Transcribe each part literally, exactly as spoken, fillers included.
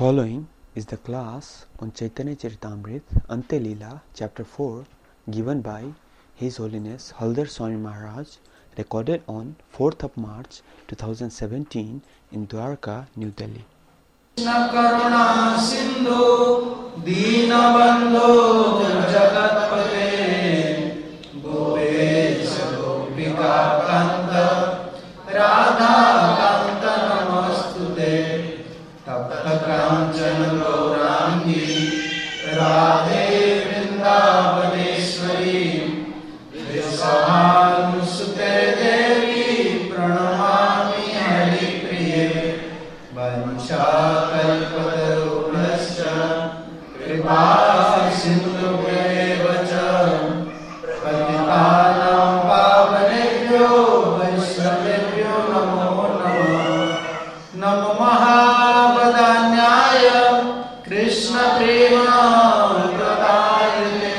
Following is the class on Chaitanya Charitamrita, Ante Leela, Chapter four, given by His Holiness Haldar Swami Maharaj, recorded on fourth of March twenty seventeen in Dwarka, New Delhi. Karuna Sindhu Deenabandhu Jagatpate Gopesha Gopika Kanta Radha Kanta Namastute Tapta Kancana Gaurangi Radhe Vrindavaneshwari Visahanusute Devi Pranamami Hari Priye Vanchakalpatarubhascha Kripa Sindhubhyeva cha Patitanam Pavanebhyo Vaishnavebhyo Namo Namah Namo Mahabhadanyaya Krishna Prema Pradayate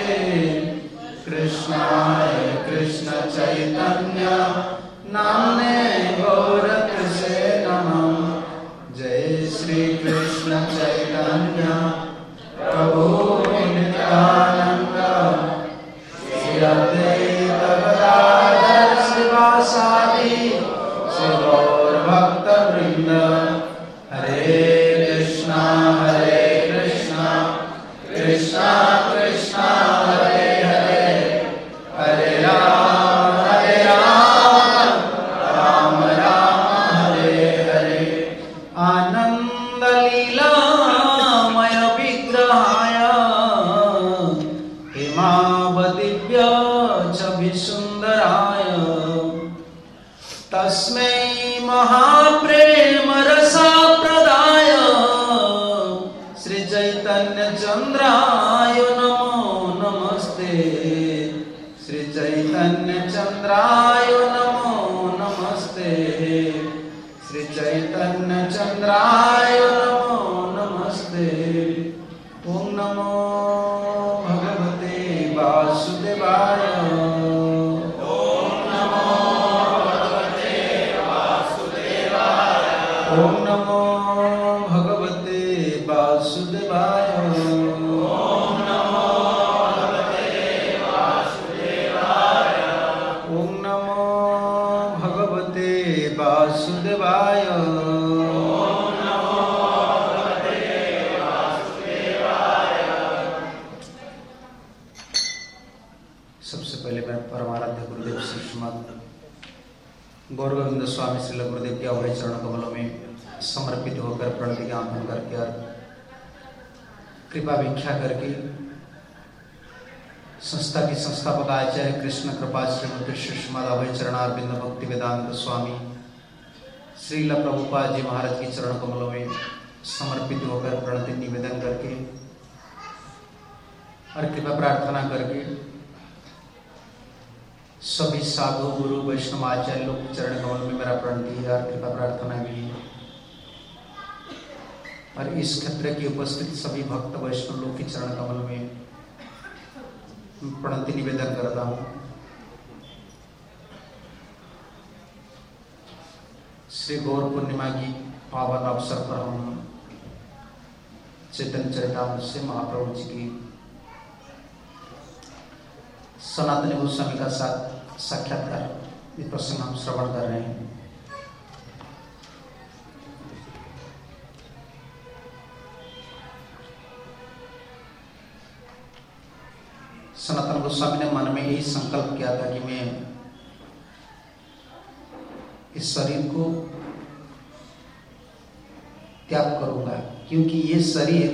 Krishnaya Krishna Chaitanya Namne Gauratase Namah Jai Shri Krishna Chaitanya Prabhu Nityananda Shri Advaita Gadadhar Srivasadi Shri Gaur Bhakta Vrinda Hare Krishna Hare Krishna Krishna Krishna Hare Hare Hare Ram Hare Ram Ram Ram Hare Hare Ananda Leela Maya Vigrahaya Himavadivya Chabhisundaraya Tasmai Mahaprema Rasa Pradaya Sri Chaitanya Chandraya Namo Namaste Sri Chaitanya Chandraya Namo Namaste Sri Chaitanya Chandraya Namo Namaste Om Namo Bhagavate Vasudevaya Om Namo Bhagavate Vasudevaya Om Namo Bhagavate Vasudevaya Om Namo Bhagavate Vasudevaya Om Namo Bhagavate Vasudevaya सबसे पहले मैं परमाराध्य गुरुदेव श्री श्रीमद गौर गोविंद स्वामी श्री गुरुदेव के अभय चरण कमलों में समर्पित होकर प्रणति ज्ञापन करके और कृपा व्याख्या करके संस्था की संस्थापक आचार्य कृष्ण कृपा श्रीमती श्री श्रीमद अभय चरणारविंद भक्ति वेदांत स्वामी श्रील प्रभुपाद जी महाराज की चरण कमलों में समर्पित होकर प्रणति निवेदन करके और कृपा प्रार्थना करके सभी साधु गुरु वैष्णव आचार्य लोग चरण कमल में मेरा प्रणति और कृपा प्रार्थना भी है और इस क्षेत्र की उपस्थित सभी भक्त वैष्णव लोग की चरण कमल में प्रणति निवेदन करता हूँ। श्री गौर पूर्णिमा की पावन अवसर पर हम चैतन्य चरितामृत से महाप्रभु जी की सनातन गोस्वामी का साथ साक्षात्कार इस प्रसंग हम श्रवण कर रहे हैं। सनातन गोस्वामी ने मन में यही संकल्प किया था कि मैं इस शरीर को त्याग करूंगा, क्योंकि ये शरीर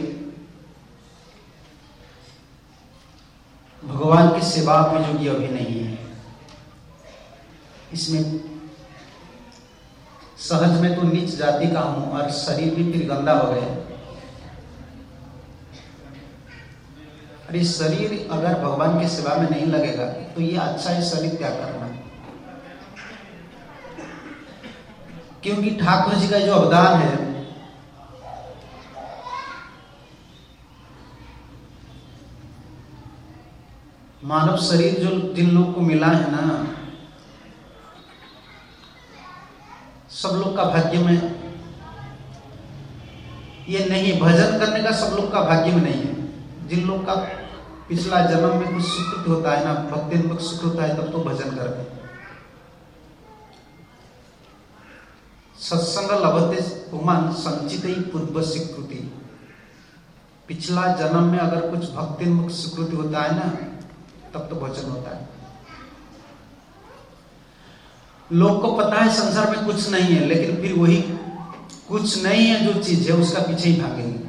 भगवान की सेवा में योग्य अभी नहीं है। इसमें सहज में तो नीच जाति का हूं और शरीर भी फिर गंदा हो गया। और ये शरीर अगर भगवान की सेवा में नहीं लगेगा तो ये अच्छा है शरीर त्याग करना, क्योंकि ठाकुर जी का जो अवदान है मानव शरीर जो जिन लोग को मिला है ना, सब लोग का भाग्य में ये नहीं, भजन करने का सब लोग का भाग्य में नहीं है। जिन लोग का पिछला जन्म में कुछ सुकृत होता है ना, भक्ति में सुकृत होता है, तब तो भजन करते हैं। सत्संग लभते पुमान संचित ही पूर्व स्वीकृति। पिछला जन्म में अगर कुछ भक्ति मुक्त स्वीकृति होता है ना, तब तो भजन होता है। लोग को पता है संसार में कुछ नहीं है, लेकिन फिर वही कुछ नहीं है जो चीज है उसका पीछे ही भागेंगे।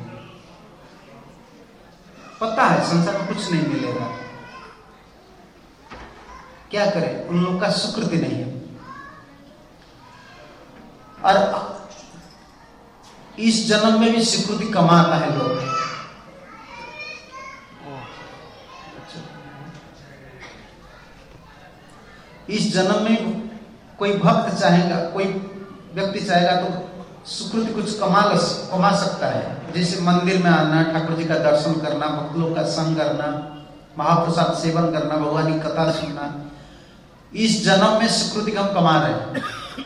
पता है संसार में कुछ नहीं मिलेगा, क्या करें, उन लोग का सुकृति नहीं है। और इस जन्म में भी स्वीकृति कमाता है लोग। इस जन्म में कोई भक्त चाहेगा, कोई व्यक्ति चाहेगा तो सुकृति कुछ कमा कमा सकता है। जैसे मंदिर में आना, ठाकुर जी का दर्शन करना, भक्त लोग का संग करना, महाप्रसाद सेवन करना, भगवान की कथा सुनना। इस जन्म में सुकृति हम कमा रहे हैं।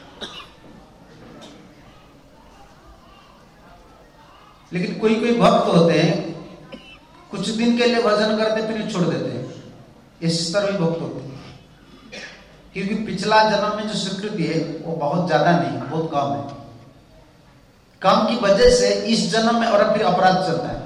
लेकिन कोई कोई भक्त होते हैं कुछ दिन के लिए भजन करते फिर छोड़ देते हैं। इस तरह भी भक्त होते हैं, क्योंकि पिछला जन्म में जो स्वीकृति है वो बहुत ज्यादा नहीं, बहुत कम है। कम की वजह से इस जन्म में और फिर अपराध चलता है।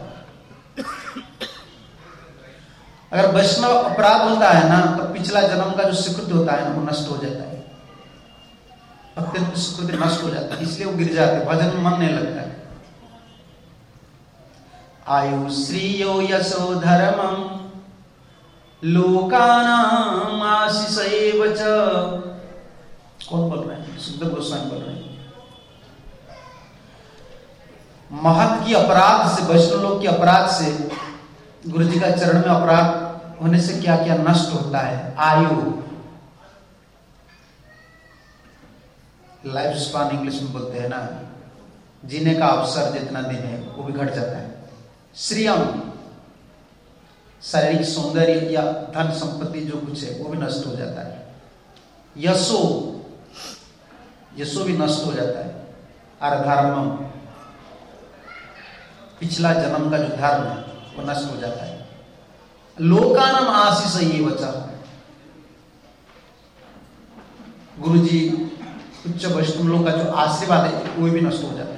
अगर वैष्णव अपराध होता है ना, तो पिछला जन्म का जो स्वीकृति होता है ना वो नष्ट हो जाता है, अत्यंत स्वीकृति नष्ट हो जाता है, इसलिए वो गिर जाते हैं, भजन में मन नहीं लगता है। आयु श्रीयो यशो धर्मम लोकानाम आशीष एव च। कौन बोल रहे हैं? सुखदेव गोस्वामी बोल रहे हैं। महत की अपराध से, वैष्णव लोग के अपराध से, गुरु जी का चरण में अपराध होने से क्या क्या नष्ट होता है। आयु, लाइफ स्पान इंग्लिश में बोलते हैं ना, जीने का अवसर जितना दिन है वो भी घट जाता है। श्रियम, शारीरिक सौंदर्य या धन संपत्ति जो कुछ है वो भी नष्ट हो जाता है। यशो, यशो भी नष्ट हो जाता है। और धर्मम, पिछला जन्म का जो धर्म है वो नष्ट हो जाता है। लोकानाम आशीष ये बचा, गुरु जी उच्च वैष्णव लोग का जो आशीर्वाद है वो भी नष्ट हो जाता है।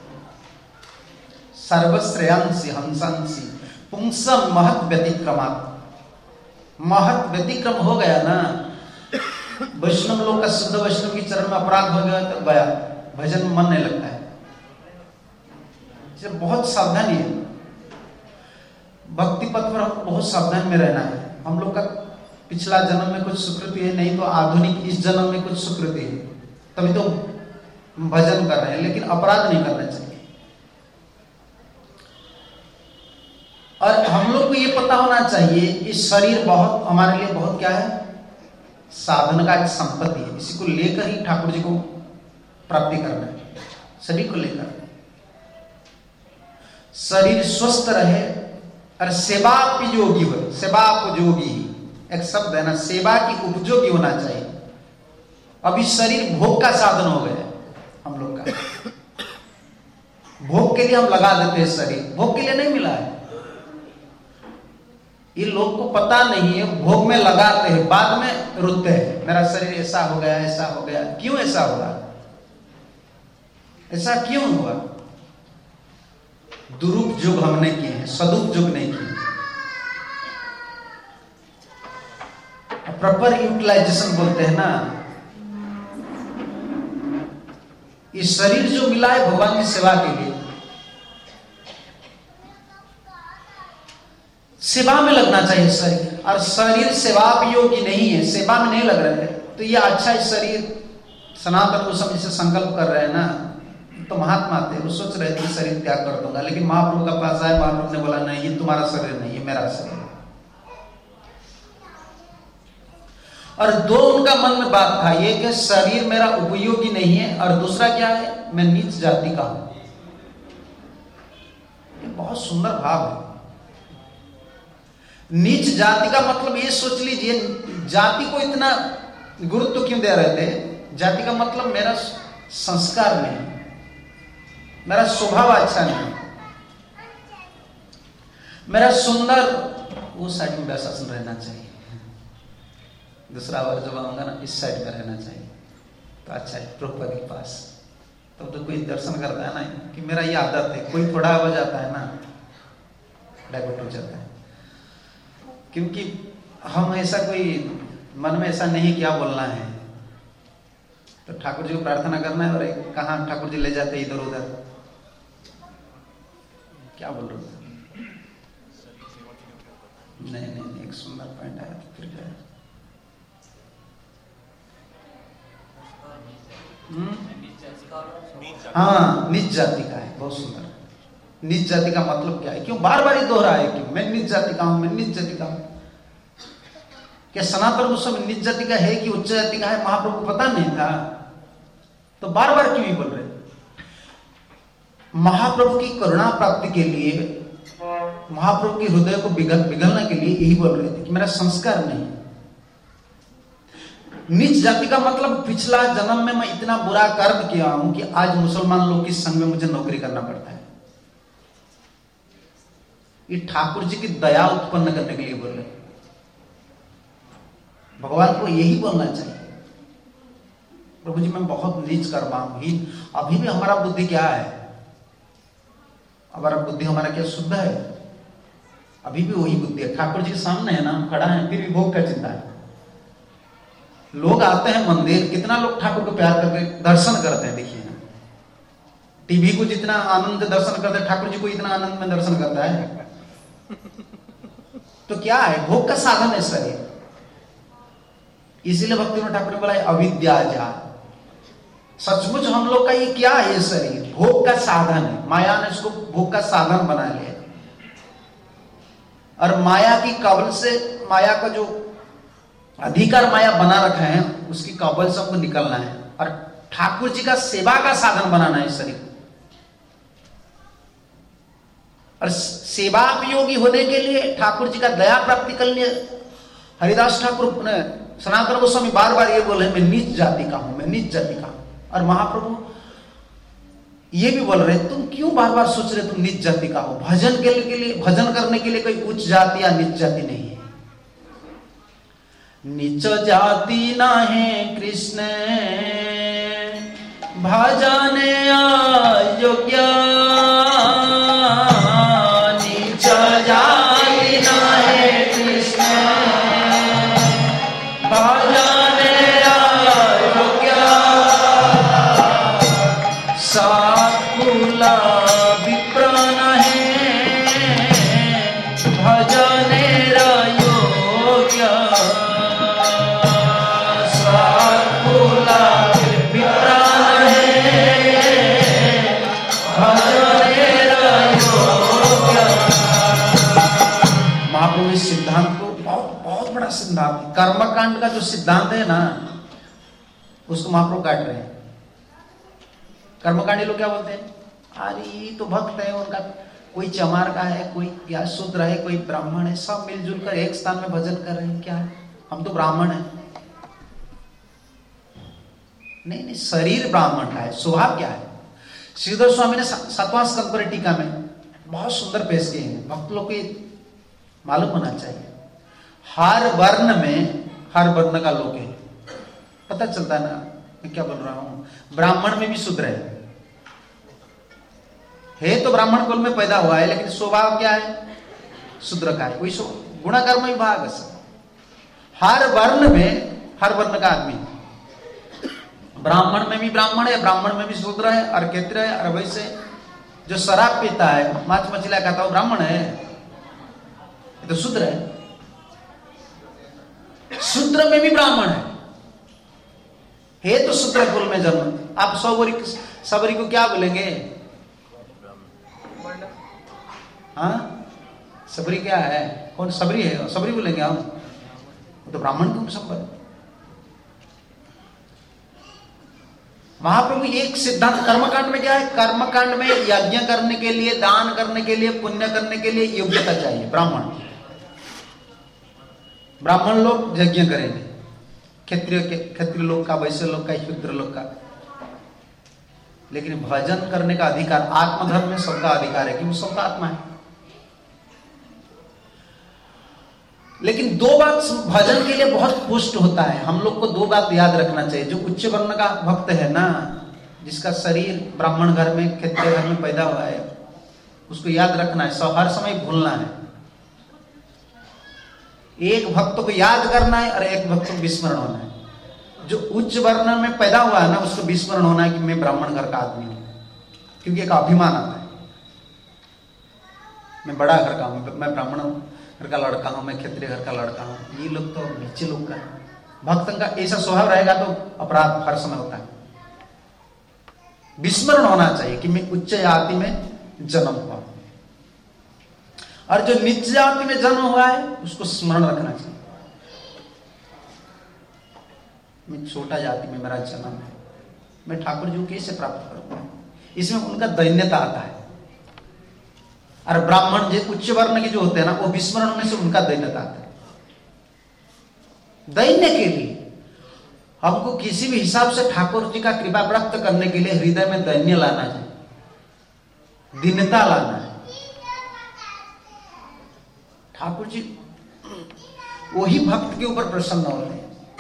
सर्वश्रेयांसी हंसांसी पुंसम महत व्यतिक्रमात्, महत व्यतिक्रम हो गया ना, वैष्णव लोग का, शुद्ध वैष्णव की चरण में अपराध हो गया तो गया, भजन में मन नहीं लगता है। बहुत सावधानी है, भक्ति पथ पर बहुत सावधान में रहना है। हम लोग का पिछला जन्म में कुछ सुकृति है, नहीं तो आधुनिक इस जन्म में कुछ सुकृति है, तभी तो भजन कर रहे हैं, लेकिन अपराध नहीं करना चाहिए। और हम लोग को ये पता होना चाहिए इस शरीर बहुत हमारे लिए बहुत क्या है, साधन का एक संपत्ति है। इसी को लेकर ही ठाकुर जी को प्राप्ति करना है, सभी को लेकर। शरीर स्वस्थ रहे और सेवा उपयोगी हो, सेवा उपयोगी एक शब्द है ना, सेवा की उपयोगी होना चाहिए। अभी शरीर भोग का साधन हो गया हम लोग का, भोग के लिए हम लगा देते हैं शरीर, भोग के लिए नहीं मिला है। ये लोग को पता नहीं है, भोग में लगाते हैं, बाद में रुकते हैं, मेरा शरीर ऐसा हो गया, ऐसा हो गया। क्यों ऐसा हुआ, ऐसा क्यों हुआ? दुरुपयोग हमने किए हैं, सदुपयोग नहीं किए। प्रॉपर यूटिलाइजेशन बोलते हैं ना। ये शरीर जो मिला है भगवान की सेवा के लिए, सेवा में लगना चाहिए शरीर। और शरीर सेवा योगी नहीं है, सेवा में नहीं लग रहा है, तो ये अच्छा है शरीर। सनातन गोस्वामी से संकल्प कर रहे हैं ना, तो महात्मा थे, वो सोच रहे थे शरीर त्याग कर दूंगा, लेकिन महाप्रभु का पास आए, महाप्रभु ने बोला नहीं, ये तुम्हारा शरीर नहीं, ये मेरा शरीर। और दो उनका मन में बात था, ये कि शरीर मेरा उपयोगी नहीं है, और दूसरा क्या है, मैं नीच जाति का हूं। ये बहुत सुंदर भाव है। नीच जाति का मतलब ये सोच लीजिए, जाति को इतना गुरुत्व क्यों दे रहे थे? जाति का मतलब मेरा संस्कार नहीं, मेरा स्वभाव अच्छा नहीं, मेरा सुंदर वो साइड में वैसा रहना चाहिए, दूसरा बार जब आऊंगा ना इस साइड में रहना चाहिए। तो अच्छा है प्रभुपाद के पास, तब तो, तो कोई दर्शन करता है ना कि मेरा ये आदत है, कोई थोड़ा हो जाता है ना डाइवर्ट हो जाता है, क्योंकि हम ऐसा कोई मन में ऐसा नहीं क्या बोलना है, तो ठाकुर जी को प्रार्थना करना है और कहाँ ठाकुर जी ले जाते इधर उधर, क्या बोल रहे हो? नहीं नहीं नहीं एक सुंदर पॉइंट आया तो फिर क्या? हाँ नीच जाति का है, बहुत सुंदर। नीच जाति का मतलब क्या है? क्यों बार बार ही दोहरा है? क्यों मैं नीच जाति का हूं, मैं नीच जाति का हूं? क्या सनातन गोस्वामी नीच जाति का है कि उच्च जाति का है महाप्रभु को पता नहीं था? तो बार बार क्यों ही बोल रहे? महाप्रभु की करुणा प्राप्ति के लिए, महाप्रभु के हृदय को बिगल बिगलने के लिए यही बोल रहे थे कि मेरा संस्कार नहीं। नीच जाति का मतलब पिछला जन्म में मैं इतना बुरा कर्म किया हूं कि आज मुसलमान लोग की संग में मुझे नौकरी करना पड़ता है। ये ठाकुर जी की दया उत्पन्न करने के लिए बोल रहे। भगवान को यही बोलना चाहिए, प्रभु जी मैं बहुत नीच कर्मा हूं। ही अभी भी हमारा बुद्धि क्या है? हमारा बुद्धि हमारा क्या शुद्ध है? अभी भी वही बुद्धि है। ठाकुर जी के सामने है ना, हम खड़ा है, फिर भी भोग का चिंता है। लोग आते हैं मंदिर, कितना लोग ठाकुर को प्यार करके दर्शन करते हैं, देखिए ना। टीवी को जितना आनंद दर्शन करते हैं, ठाकुर जी को इतना आनंद में दर्शन करता है। तो क्या है? भोग का साधन है शरीर। इसीलिए भक्ति में ठाकुर ने बोला अविद्या जा। सचमुच हम लोग का ये क्या है? ये शरीर भोग का साधन है। माया ने इसको भोग का साधन बना लिया, और माया की कबल से, माया का जो अधिकार माया बना रखा है, उसकी कबल से हमको निकलना है और ठाकुर जी का सेवा का साधन बनाना है शरीर। और सेवा उपयोगी होने के लिए, ठाकुर जी का दया प्राप्ति करने लिए, हरिदास ठाकुर ने, सनातन गोस्वामी बार बार ये बोले मैं नीच जाति का हूं, मैं नीच जाति का हूं। और महाप्रभु ये भी बोल रहे तुम क्यों बार बार सोच रहे तुम नीच जाति का हो? भजन के लिए, भजन करने के लिए कोई उच्च जाति या नीच जाति नहीं है। नीच जाति ना है कृष्ण भजने योग्य, नीच जाति ना है कृष्ण भजने योग्य, साकुला विप्र नहीं भजने योग्य, साकुला विप्र नहीं भजने योग्य। महाप्रभु इस सिद्धांत को बहुत बहुत बड़ा सिद्धांत, कर्मकांड का जो सिद्धांत है ना, उसको महाप्रभु काट रहे हैं। कर्मकांडी लोग क्या बोलते हैं? अरे ये तो भक्त है, उनका कोई चमार का है, कोई क्या शूद्र है, कोई ब्राह्मण है, सब मिलजुल कर एक स्थान में भजन कर रहे हैं। क्या है? हम तो ब्राह्मण हैं। नहीं नहीं, शरीर ब्राह्मण का है, स्वभाव क्या है? श्रीधर स्वामी ने सातवां स्कंद पर टीका में बहुत सुंदर पेश किए हैं। भक्त लोग को मालूम होना चाहिए, हर वर्ण में हर वर्ण का लोग है। पता चलता है ना मैं क्या बोल रहा हूं? ब्राह्मण में भी शूद्र है, है तो ब्राह्मण कुल में पैदा हुआ है, लेकिन स्वभाव क्या है? शूद्र का है। कोई गुणकर्म विभाग से हर वर्ण में हर वर्ण का आदमी, ब्राह्मण में भी ब्राह्मण है, ब्राह्मण में भी शूद्र है, और क्षेत्र है। और वैसे जो शराब पीता है, मांस मछली खाता है, ब्राह्मण है, ये तो शूद्र है। शूद्र में भी ब्राह्मण है, है तो शूद्र कुल में जन्म। आप सबरी सबरी को क्या बोलेंगे? हाँ, सबरी क्या है? कौन सबरी है? सबरी बोलेंगे हम, तो ब्राह्मण क्यों संबंध? महाप्रभु एक सिद्धांत कर्मकांड में क्या है? कर्मकांड में यज्ञ करने के लिए, दान करने के लिए, पुण्य करने के लिए योग्यता चाहिए। ब्राह्मण ब्राह्मण लोग यज्ञ करेंगे, क्षत्रिय के क्षत्रिय लोग का, वैश्य लोग का, शूद्र लोग का। लेकिन भजन करने का अधिकार आत्मधर्म में सबका अधिकार है, क्योंकि सबका आत्मा है। लेकिन दो बात भजन के लिए बहुत पुष्ट होता है। हम लोग को दो बात याद रखना चाहिए। जो उच्च वर्ण का भक्त है ना, जिसका शरीर ब्राह्मण घर में, क्षत्रिय घर में पैदा हुआ है, उसको याद रखना है, हर समय भूलना है। एक भक्त को याद करना है और एक भक्त को विस्मरण होना है। जो उच्च वर्ण में पैदा हुआ है ना, उसको विस्मरण होना है कि मैं ब्राह्मण घर का आदमी हूं, क्योंकि एक अभिमान आता है, मैं बड़ा घर का हूं, मैं ब्राह्मण घर का लड़का हूं, मैं क्षत्रिय घर का लड़का हूं। ये लोग तो नीचे लोग का है। भक्त का ऐसा स्वभाव रहेगा तो अपराध हर समय होता है। विस्मरण होना चाहिए कि मैं उच्च जाति में जन्म हुआ, और जो नीच जाति में जन्म हुआ है उसको स्मरण रखना चाहिए, मैं छोटा जाति में मेरा जन्म है, मैं ठाकुर जी को कैसे प्राप्त करूंगा। इसमें उनका दैन्यता आता है। और ब्राह्मण जो उच्च वर्ण के जो होते हैं ना, वो विस्मरण होने से उनका दैन्यता आता है। दैन्य के लिए हमको किसी भी हिसाब से ठाकुर जी का कृपा प्राप्त करने के लिए हृदय में दैन्य लाना है, दीनता लाना है। ठाकुर जी वही भक्त के ऊपर प्रसन्न होते हैं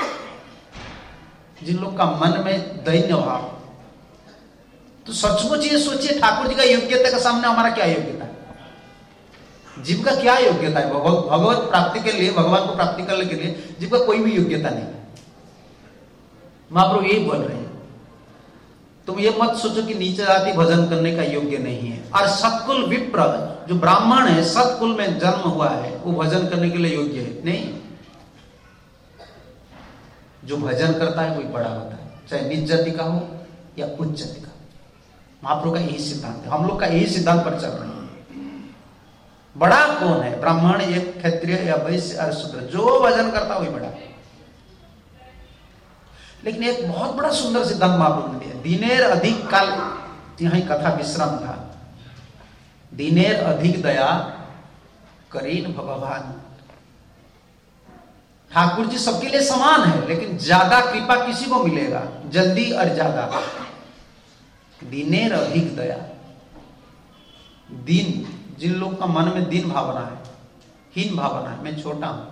जिन लोग का मन में दैन्य भाव। तो सचमुच ये सोचिए, ठाकुर जी का योग्यता के सामने हमारा क्या योग्यता है, जीव का क्या योग्यता है। भगवत प्राप्ति के लिए, भगवान को प्राप्ति करने के लिए जीव का कोई भी योग्यता नहीं है। महाप्रभु यही बोल रहे हैं, तुम ये मत सोचो कि नीचे जाति भजन करने का योग्य नहीं है। और सत्कुल विप्र जो ब्राह्मण है, सत्कुल में जन्म हुआ है, वो भजन करने के लिए योग्य है नहीं। जो भजन करता है वही बड़ा होता है, चाहे नीच जाति का हो या उच्च जाति का। महाप्रभु का यही सिद्धांत है, हम लोग का यही सिद्धांत पर चल रहे हैं। बड़ा कौन है, ब्राह्मण या क्षत्रिय या वैश्य या शूद्र, जो भजन करता वही बड़ा। लेकिन एक बहुत बड़ा सुंदर सिद्धांत महाप्रभु ने दिया, दीनेर अधिक काल, यहां कथा विश्राम था, दीनेर अधिक दया करीन भगवान। ठाकुर जी सबके लिए समान है, लेकिन ज्यादा कृपा किसी को मिलेगा, जल्दी और ज्यादा। दीनेर अधिक दया, दीन, जिन लोग का मन में दीन भावना है, हीन भावना है, मैं छोटा हूं,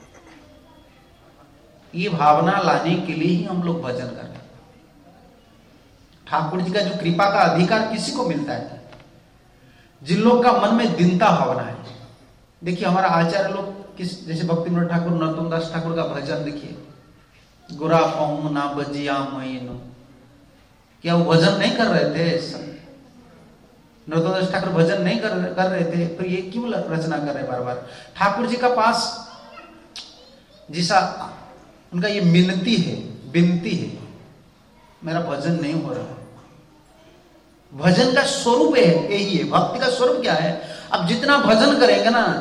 ये भावना लाने के लिए ही हम लोग भजन कर रहे हैं। ठाकुर जी का जो कृपा का अधिकार किसी को मिलता है, जिन लोग का मन में दीनता भावना है। देखिए हमारा आचार्य लोग किस, जैसे भक्ति विनोद ठाकुर, नरोत्तम दास ठाकुर का भजन देखिए, गुरा पाऊं ना बजिया मैनो, क्या वो भजन नहीं कर रहे थे? नरोत्तम दास ठाकुर भजन नहीं कर, कर रहे थे, फिर ये क्यों रचना कर रहे बार बार? ठाकुर जी का पास जिसा उनका ये मिनती है, विनती है, मेरा भजन नहीं हो रहा। भजन का स्वरूप है यही है। भक्ति का स्वरूप क्या है? अब जितना भजन करेंगे ना,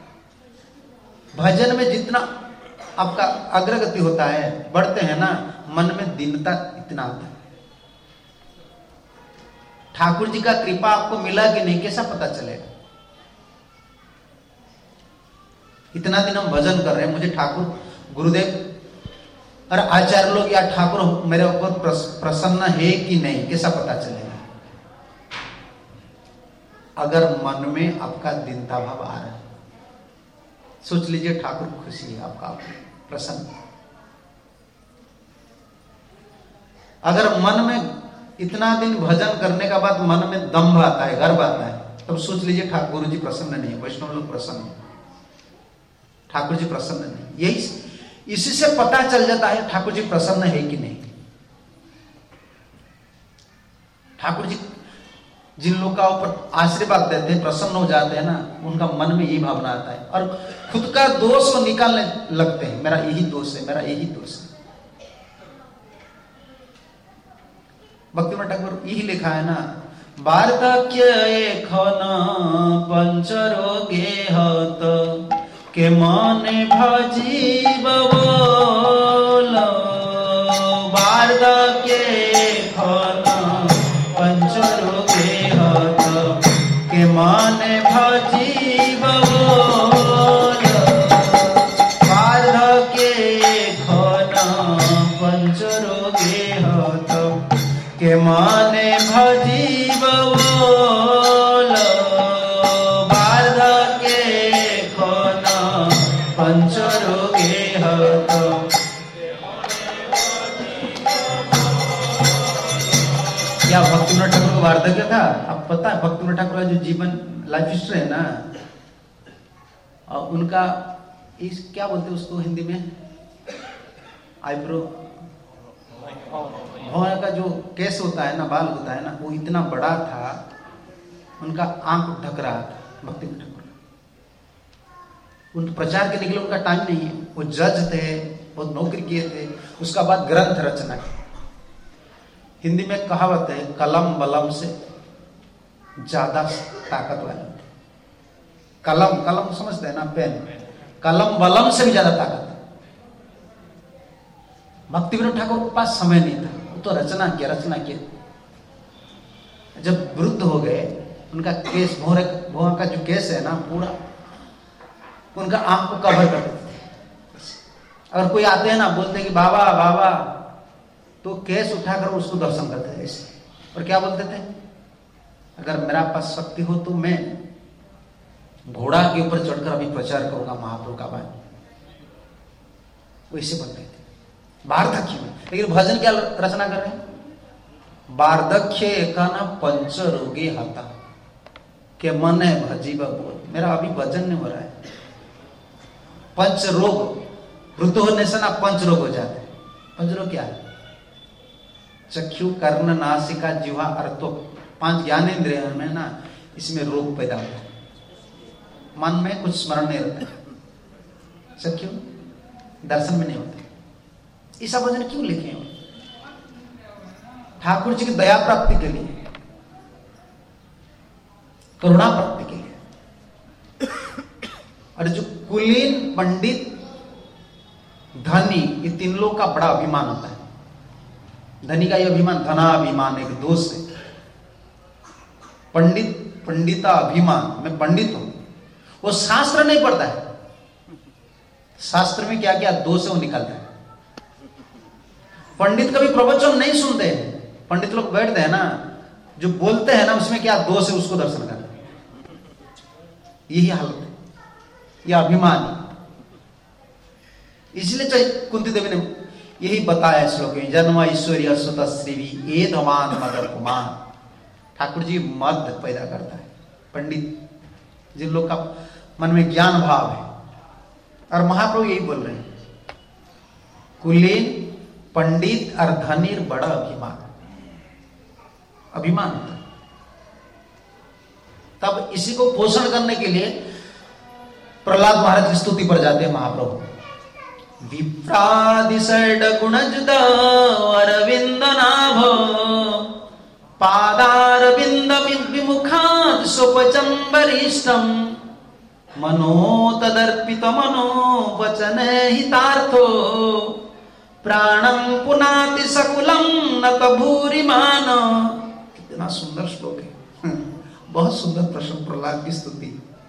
भजन में जितना आपका अग्रगति होता है, बढ़ते हैं ना, मन में दीनता इतना आता है। ठाकुर जी का कृपा आपको मिला कि नहीं, कैसा पता चलेगा? इतना दिन हम भजन कर रहे हैं, मुझे ठाकुर गुरुदेव और आचार्य लोग या ठाकुर मेरे ऊपर प्रसन्न है कि नहीं, कैसा पता चलेगा? अगर मन में आपका दीनता भाव आ रहा है, सोच लीजिए ठाकुर खुशी है, आपका प्रसन्न। अगर मन में इतना दिन भजन करने का बाद मन में दम्भ आता है, गर्व आता है, तब सोच लीजिए ठाकुर जी प्रसन्न नहीं है, वैष्णव लोग प्रसन्न है, ठाकुर जी प्रसन्न नहीं। यही इसी से पता चल जाता है ठाकुर जी प्रसन्न है कि नहीं। ठाकुर जी जिन लोग का ऊपर आशीर्वाद देते हैं, प्रसन्न हो जाते हैं ना, उनका मन में यही भावना आता है और खुद का दोष को निकालने लगते हैं, मेरा यही दोष है, मेरा यही दोष है। भक्ति विनोद ठाकुर यही लिखा है ना, वार्धक्य एखन पंचरोगे हत के माने भजीव बोल। वार्धक्य एखन पंचरोगे हत के माने भजीव बोल। वार्धक्य एखन पंचरोगे हत के माने भजीव बोल। वार्धक्य एखन पंच वार्धक्य था। अब पता है भक्तिविनोद ठाकुर का जो जीवन लाइफ हिस्ट्री है ना, और उनका इस क्या बोलते हैं उसको हिंदी में, आईब्रो, भौं का जो केस होता है ना, बाल होता है ना, वो इतना बड़ा था, उनका आंख ढक रहा था भक्तिविनोद ठाकुर। उन प्रचार के निकले उनका टाइम नहीं है। वो जज थे, बहुत नौकरी किए थे, उसका बाद ग्रंथ रचना की। हिंदी में कहावत है, कलम बलम से ज्यादा ताकत वाले। कलम कलम समझते हैं ना, पेन, कलम बलम से भी ज्यादा ताकत। भक्तिविनोद ठाकुर के पास समय नहीं था, वो तो रचना किया रचना किया। जब वृद्ध हो गए, उनका केस, भौरे भौं का जो केस है ना, पूरा उनका आंख को कवर कर देते थे। अगर कोई आते हैं ना, बोलते हैं कि बाबा बाबा, तो केस उठाकर उसको दर्शन करते थे ऐसे। और क्या बोलते थे, अगर मेरा पास शक्ति हो तो मैं घोड़ा के ऊपर चढ़कर अभी प्रचार करूंगा महाप्रभु का वाणी। वैसे बोलते थे वार्धक्य में। लेकिन भजन क्या रचना कर रहे हैं, वार्धक्य का ना पंच रोगी हाथा के मन है भजीव बोल। मेरा अभी भजन नहीं हो रहा है। पंच रोग, वृद्ध होने से ना पंच रोग हो जाते हैं। पंच रोग क्या है, चक्षु, कर्ण, नासिका, जिह्वा, अर्थो, पांच ज्ञानेंद्रिय में ना, इसमें रोग पैदा होता है। मन में कुछ स्मरण नहीं रहता, चक्षु दर्शन में नहीं होता। ऐसा भजन क्यों लिखे हैं? ठाकुर जी की दया प्राप्ति के लिए, करुणा प्राप्ति के लिए। और जो कुलीन, पंडित, धनी, ये तीन लोग का बड़ा अभिमान होता है। धनी का ये अभिमान, धनाभिमान एक दोष है। पंडित, पंडिता अभिमान, मैं पंडित हूं, वो शास्त्र नहीं पढ़ता है। शास्त्र में क्या क्या दोष है वो निकालता है। पंडित कभी प्रवचन नहीं सुनते हैं। पंडित लोग बैठते हैं ना, जो बोलते हैं ना, उसमें क्या दोष है उसको दर्शन करते हैं। यही हालत है, यह अभिमान। इसलिए कुंती देवी ने यही बताया श्लोक में, जन्म ऐश्वर्य सुत श्रीवी ए धमान मद कुमान। ठाकुर जी मद पैदा करता है पंडित, जिन लोग का मन में ज्ञान भाव है। और महाप्रभु यही बोल रहे हैं, कुलीन, पंडित और धनीर बड़ा अभिमान, अभिमान होता है। तब इसी को पोषण करने के लिए प्रहलाद महाराज की स्तुति पर जाते हैं महाप्रभु। विप्रादि षड गुणजुद अरविंद नाभ पादारविंद विमुखात् स्वपचंबरिष्टम मनो तदर्पित मनो वचन हितार्थो प्राणम पुनाति सकुलम नत भूरिमान। कितना सुंदर श्लोक है, बहुत सुंदर प्रश्न, प्रहलाद की स्तुति।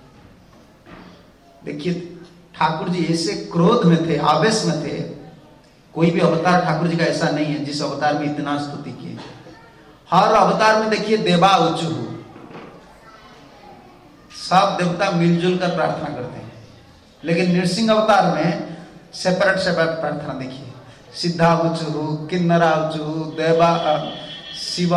देखिए ठाकुर जी ऐसे क्रोध में थे, आवेश में थे। कोई भी अवतार ठाकुर जी का ऐसा नहीं है जिस अवतार में इतना स्तुति किए। हर अवतार में देखिए देवा उच्चु, सब देवता मिलजुल कर प्रार्थना करते हैं। लेकिन नृसिंह अवतार में सेपरेट सेपरेट प्रार्थना देखिए, सिद्धा उच्चु, किन्नरा उच्चु, देवा, शिव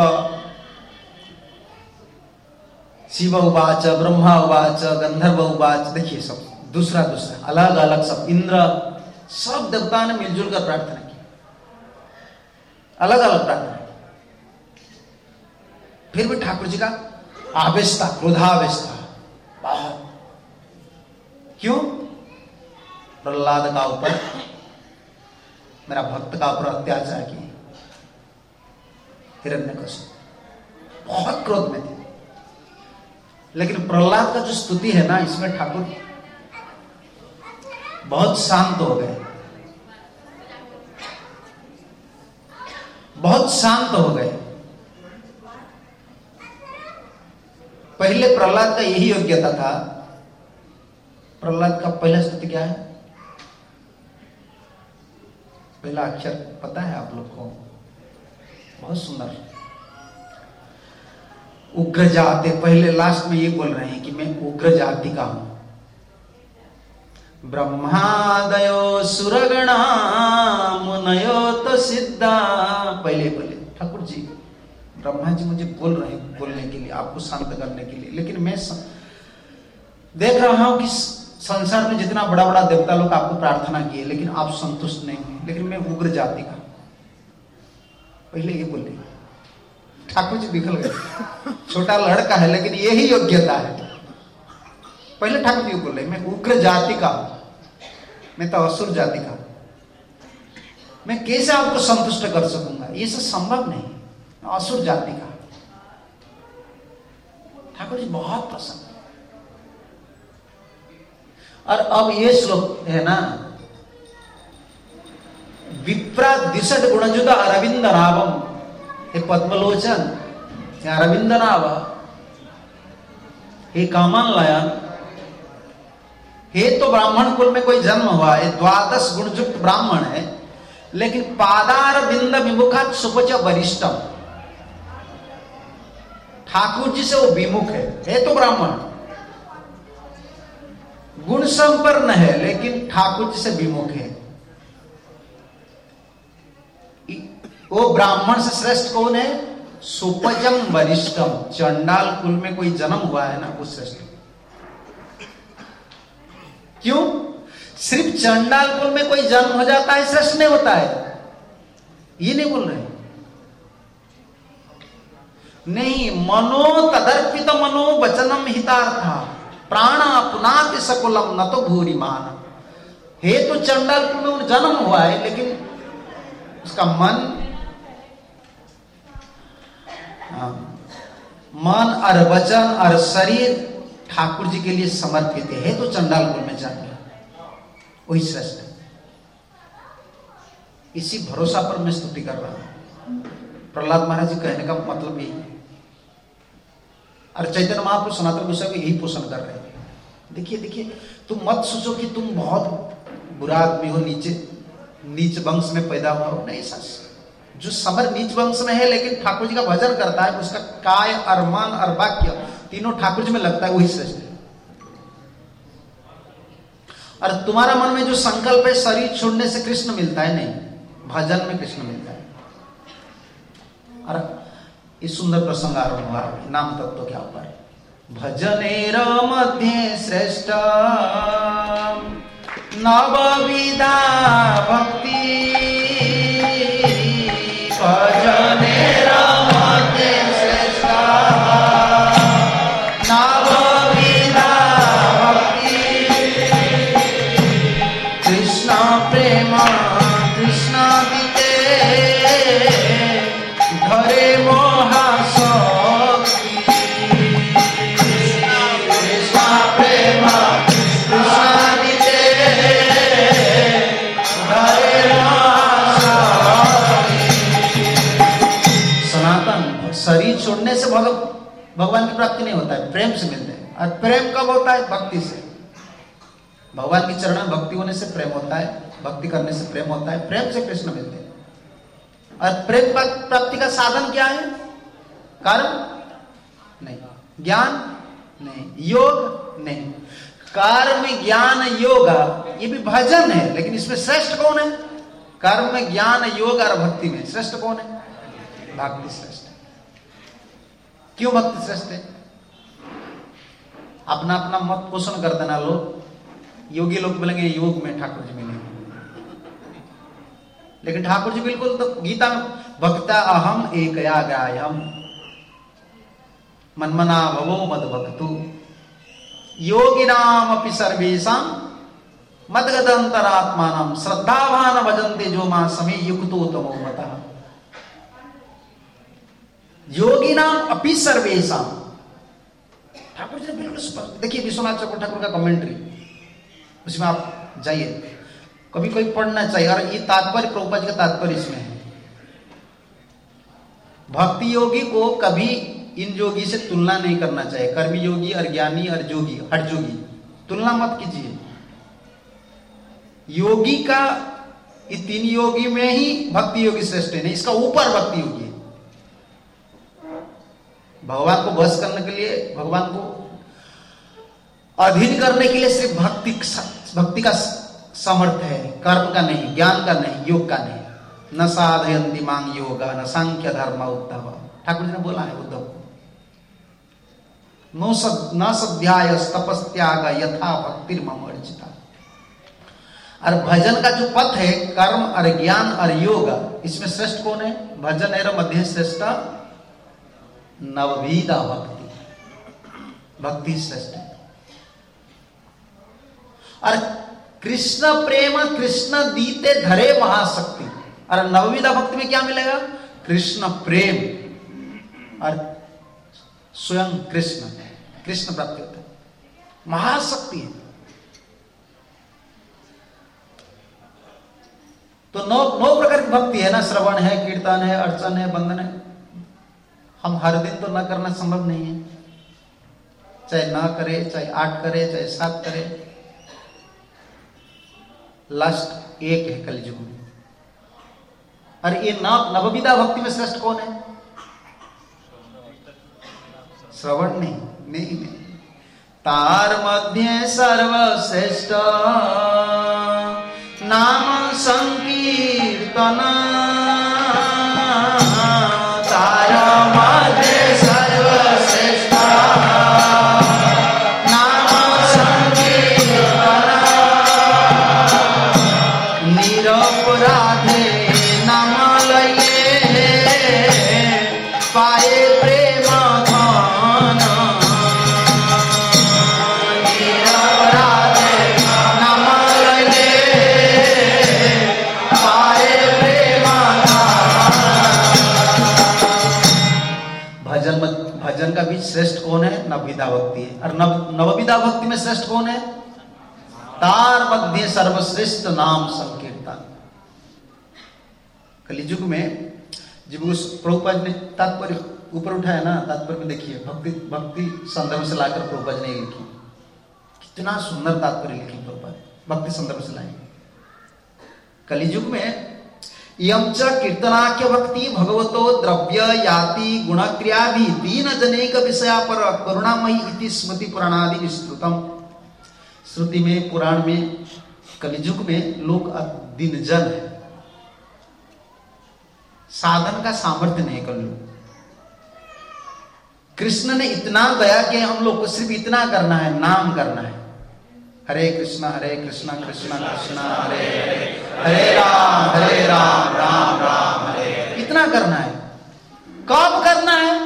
शिव उवाच, ब्रह्मा उवाच, गंधर्व उवाच। देखिए सब दूसरा दूसरा अलग अलग, सब इंद्र, सब देवता ने मिलजुल कर प्रार्थना की, अलग अलग प्रार्थना। फिर भी ठाकुर जी का आवेश था, क्रोधावेश था बहुत। क्यों? प्रहलाद का ऊपर, मेरा भक्त का ऊपर अत्याचार किए, हिरण्यकशिपु, बहुत क्रोध में थे। लेकिन प्रहलाद का जो स्तुति है ना, इसमें ठाकुर बहुत शांत हो गए, बहुत शांत हो गए। पहले प्रहलाद का यही योग्यता था। प्रहलाद का पहला स्तुति क्या है? पहला अक्षर पता है आप लोग को? बहुत सुंदर, उग्र जाति। पहले लास्ट में ये बोल रहे हैं कि मैं उग्र जाति का हूं। ब्रह्मादयो सुरगणा मुनयो तो सिद्धा। पहले पहले ठाकुर जी ब्रह्मा जी मुझे बोल रहे हैं बोलने के लिए, आपको शांत करने के लिए, लेकिन मैं स... देख रहा हूं कि संसार में जितना बड़ा बड़ा देवता लोग आपको प्रार्थना किए लेकिन आप संतुष्ट नहीं हुए, लेकिन मैं उग्र जाति का, पहले ये बोले। ठाकुर जी बिखल गए, छोटा लड़का है लेकिन यही योग्यता है। पहले ठाकुर जी बोले मैं उग्र जाति का, मैं तो असुर जाति का, मैं कैसे आपको संतुष्ट कर सकूंगा, ये सब संभव नहीं, असुर जाति का। ठाकुर जी बहुत प्रसन्न। और अब ये श्लोक है ना, विप्रा दिशट गुणजुदा अरविंद नाभम, हे पद्मलोचन, हे अरविंद नाभ, हे कामन लयन, हे तो ब्राह्मण कुल में कोई जन्म हुआ है, द्वादश गुणयुक्त ब्राह्मण है, लेकिन पादार बिंद विमुखा सुपच वरिष्ठम, ठाकुर जी से वो विमुख है, है तो ब्राह्मण, गुण संपन्न है लेकिन ठाकुर जी से विमुख है। वो ब्राह्मण से श्रेष्ठ कौन है? सुपजम वरिष्ठम, चंडाल कुल में कोई जन्म हुआ है ना, वो श्रेष्ठ। क्यों? सिर्फ चंडाल कुल में कोई जन्म हो जाता है श्रेष्ठ नहीं होता है, ये नहीं बोल रहे नहीं। मनो तदर्पित मनो वचनम हितार्था प्राण अपनाति सकुलम न तो भूरि मान, हे तो चंडाल कुल में जन्म हुआ है लेकिन उसका मन आ, मन और वचन और शरीर ठाकुर जी के लिए समर्पित है, तो चंडाल कुल में जन्म, वही श्रेष्ठ है। इसी भरोसा पर मैं स्तुति कर रहा हूं। प्रहलाद महाराज जी कहने का मतलब यही है, और चैतन्य महाप्रभु सनातन गोसाई को यही पोषण कर रहे हैं। देखिए देखिए, तुम मत सोचो कि तुम बहुत बुरा आदमी हो, नीचे नीच वंश में पैदा हुआ हो, नहीं सच। जो समर नीच वंश में है लेकिन ठाकुर जी का भजन करता है, उसका काय और मन और वाक्य तीनों ठाकुर जी में लगता है, वही श्रेष्ठ है। और तुम्हारा मन में जो संकल्प है शरीर छोड़ने से कृष्ण मिलता है, नहीं, भजन में कृष्ण मिलता है। और इस सुंदर प्रसंग आरंभ हुआ नाम तत्व के ऊपर, भजनेर मध्ये श्रेष्ठ नवविधा भक्ति, भजनेर मध्ये श्रेष्ठ नवविधा भक्ति, कृष्ण प्रेम कृष्ण दिते घरे मोहा शक्ति, कृष्ण प्रेम कृष्ण दिते घरे मोहा शक्ति। सनातन शरीर छोड़ने से भगवान की प्राप्ति नहीं होता है, प्रेम से मिलते हैं। और प्रेम कब होता है? भक्ति से। भगवान के चरण में भक्ति होने से प्रेम होता है, भक्ति करने से प्रेम होता है, प्रेम से कृष्ण मिलते हैं। और प्रेम प्राप्ति का साधन क्या है? कर्म नहीं, ज्ञान नहीं, योग नहीं। कर्म ज्ञान योग ये भी भजन है, लेकिन इसमें श्रेष्ठ कौन है? कर्म ज्ञान योग और भक्ति में श्रेष्ठ कौन है? भक्ति श्रेष्ठ है। क्यों भक्ति श्रेष्ठ है? अपना अपना मत पोषण कर देना लोग। योगी लोग बोलेंगे योग में ठाकुर जी मिलेंगे, लेकिन ठाकुर जी बिल्कुल तो गीता में भक्ता अहम एकया गायम मनमना भवो मद भक्तु योगिनाम अपि सर्वेषां मद्गदंतरात्मानं श्रद्धावान भजन्ते जो मां समे युक्तो तमो मतः। योगिनाम अपि सर्वेषां, ठाकुर जी ने बिल्कुल स्पष्ट। देखिए विश्वनाथ चक्रवर्ती ठाकुर का कमेंट्री, उसमें आप जाइए, कभी कोई पढ़ना चाहिए। और ये तात्पर्य प्रभुपाद जी का तात्पर्य इसमें है, भक्ति योगी को कभी इन योगी से तुलना नहीं करना चाहिए। कर्मी योगी और ज्ञानी और जोगी, हठ जोगी, तुलना मत कीजिए। योगी का ये तीन योगी में ही भक्ति योगी श्रेष्ठ है, नहीं इसका ऊपर भक्ति योगी है। भगवान को बस करने के लिए, भगवान को अधीन करने के लिए सिर्फ भक्ति भक्ति का समर्थ है, कर्म का नहीं, ज्ञान का नहीं, योग का नहीं। न साधयन्ति मां योगा न सांख्य धर्म उत्तम। ठाकुर जी ने बोला है उद्धव को, नो सद न सध्याय तपस्त्याग यथा भक्तिर मम अर्चिता। और भजन का जो पथ है, कर्म और ज्ञान और योग, इसमें श्रेष्ठ कौन है? भजन एवं मध्य श्रेष्ठ नवविधा भक्ति, भक्ति श्रेष्ठ है। और कृष्ण प्रेम कृष्ण दीते धरे महाशक्ति। और नवविधा भक्ति में क्या मिलेगा? कृष्ण प्रेम और स्वयं कृष्ण, कृष्ण प्राप्ति होता है, महाशक्ति है। तो नौ नौ प्रकार की भक्ति है ना, श्रवण है, कीर्तन है, अर्चन है, बंधन है। हम हर दिन तो ना करना संभव नहीं है, चाहे ना करे, चाहे आठ करे, चाहे सात करे, लास्ट एक है कलियुग में। और ये नवविधा भक्ति में श्रेष्ठ कौन है? श्रवण नहीं, नहीं नहीं तार मध्य सर्वश्रेष्ठ नाम संकीर्तन, तार मध्य सर्वश्रेष्ठ नाम संकीर्तन, निरपराधे नाम लये पाए प्रेम धन, निरपराधे नाम लये पाए प्रेम धन। भजन भजन का भी श्रेष्ठ कौन है? नवविधा भक्ति है। और नव नवविधा भक्ति में श्रेष्ठ कौन है? तार मध्य सर्वश्रेष्ठ नाम संकीर्तन। कलियुग में जब उस प्रभुपाद ने तात्पर्य ऊपर उठाया ना, तात्पर्य में देखिए, भक्ति भक्ति संदर्भ से लाकर प्रभुपाद ने लिखी, कितना सुंदर तात्पर्य लिखी प्रभुपाद, भक्ति संदर्भ से लाई। कलियुग में यम च कीर्तनाख्य भक्ति भगवतो द्रव्य याति गुणक्रिया भी दीन जनेक विषया पर करुणामयी इति स्मृति पुराणादि विस्तृतम। श्रुति में, पुराण में, कलियुग में लोग दीनजन है, साधन का सामर्थ्य नहीं कर लो। कृष्ण ने इतना दया कि हम लोग को सिर्फ इतना करना है, नाम करना है, हरे कृष्णा हरे कृष्णा कृष्णा कृष्णा हरे हरे, हरे राम हरे राम राम राम हरे हरे, इतना करना है। कब करना है?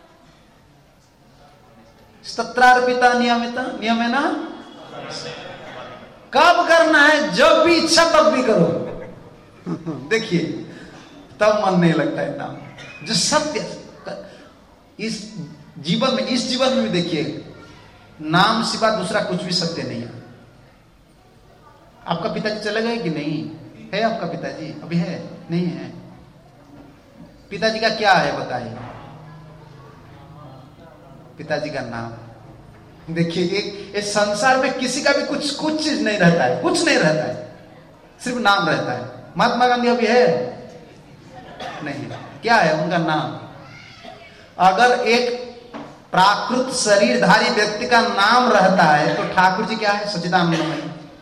स्तत्रार्पिता नियमित नियम है ना। कब करना है? जब भी इच्छा तब भी करो। देखिए, तब मन नहीं लगता है नाम। जो सत्य इस जीवन में, इस जीवन में भी देखिए, नाम सिवा दूसरा कुछ भी सत्य नहीं है। आपका पिताजी चले गए कि नहीं है? आपका पिताजी अभी है? नहीं है। पिताजी का क्या है बताइए? पिताजी का नाम। देखिए, एक इस संसार में किसी का भी कुछ कुछ चीज नहीं रहता है, कुछ नहीं रहता है, सिर्फ नाम रहता है। महात्मा गांधी अभी है? नहीं। क्या है उनका नाम? अगर एक प्राकृत शरीरधारी व्यक्ति का नाम रहता है तो ठाकुर जी क्या है? सच्चिदानंदमय।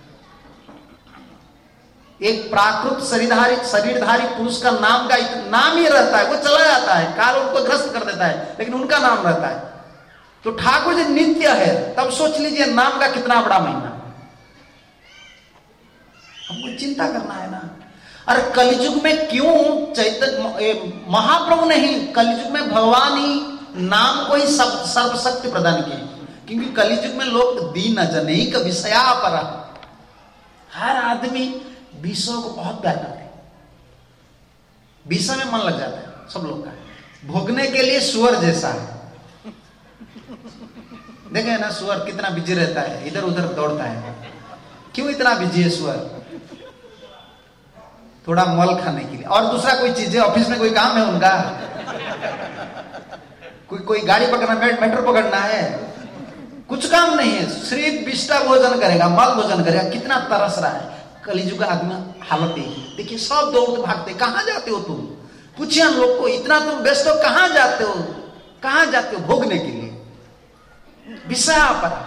एक प्राकृत शरीरधारी शरीरधारी पुरुष का नाम का नाम ही रहता है, वो चला जाता है, काल उनको ग्रस्त कर देता है, लेकिन उनका नाम रहता है। तो ठाकुर जी नित्य है, तब सोच लीजिए नाम का कितना बड़ा महिमा। हमको चिंता करना है ना। और कलियुग में क्यों चैतन्य महाप्रभु ने ही कलियुग में भगवान ही नाम को ही सब सर्वशक्ति प्रदान की, क्योंकि कलियुग में लोग दीन जनेक विषया पर, हर आदमी विषयों को बहुत प्यार करते हैं, विषय में मन लग जाता है सब लोग का। भोगने के लिए सुअर जैसा है, देखे ना सुअर कितना बिजी रहता है, इधर उधर दौड़ता है। क्यों इतना बिजी है सुअर? थोड़ा मल खाने के लिए, और दूसरा कोई चीज है, ऑफिस में कोई काम है उनका, कोई कोई गाड़ी पकड़ना, मेट्रो पकड़ना है, कुछ काम नहीं है, सिर्फ विष्टा भोजन करेगा, मल भोजन करेगा। कितना तरस रहा है कलियुग का आदमी, हालत यही है। देखिए, सब दौड़ते भागते, कहां जाते हो तुम? पूछिए हम लोग को, इतना तुम व्यस्त हो, कहां जाते हो? कहां जाते हो? भोगने के लिए, विषय पर।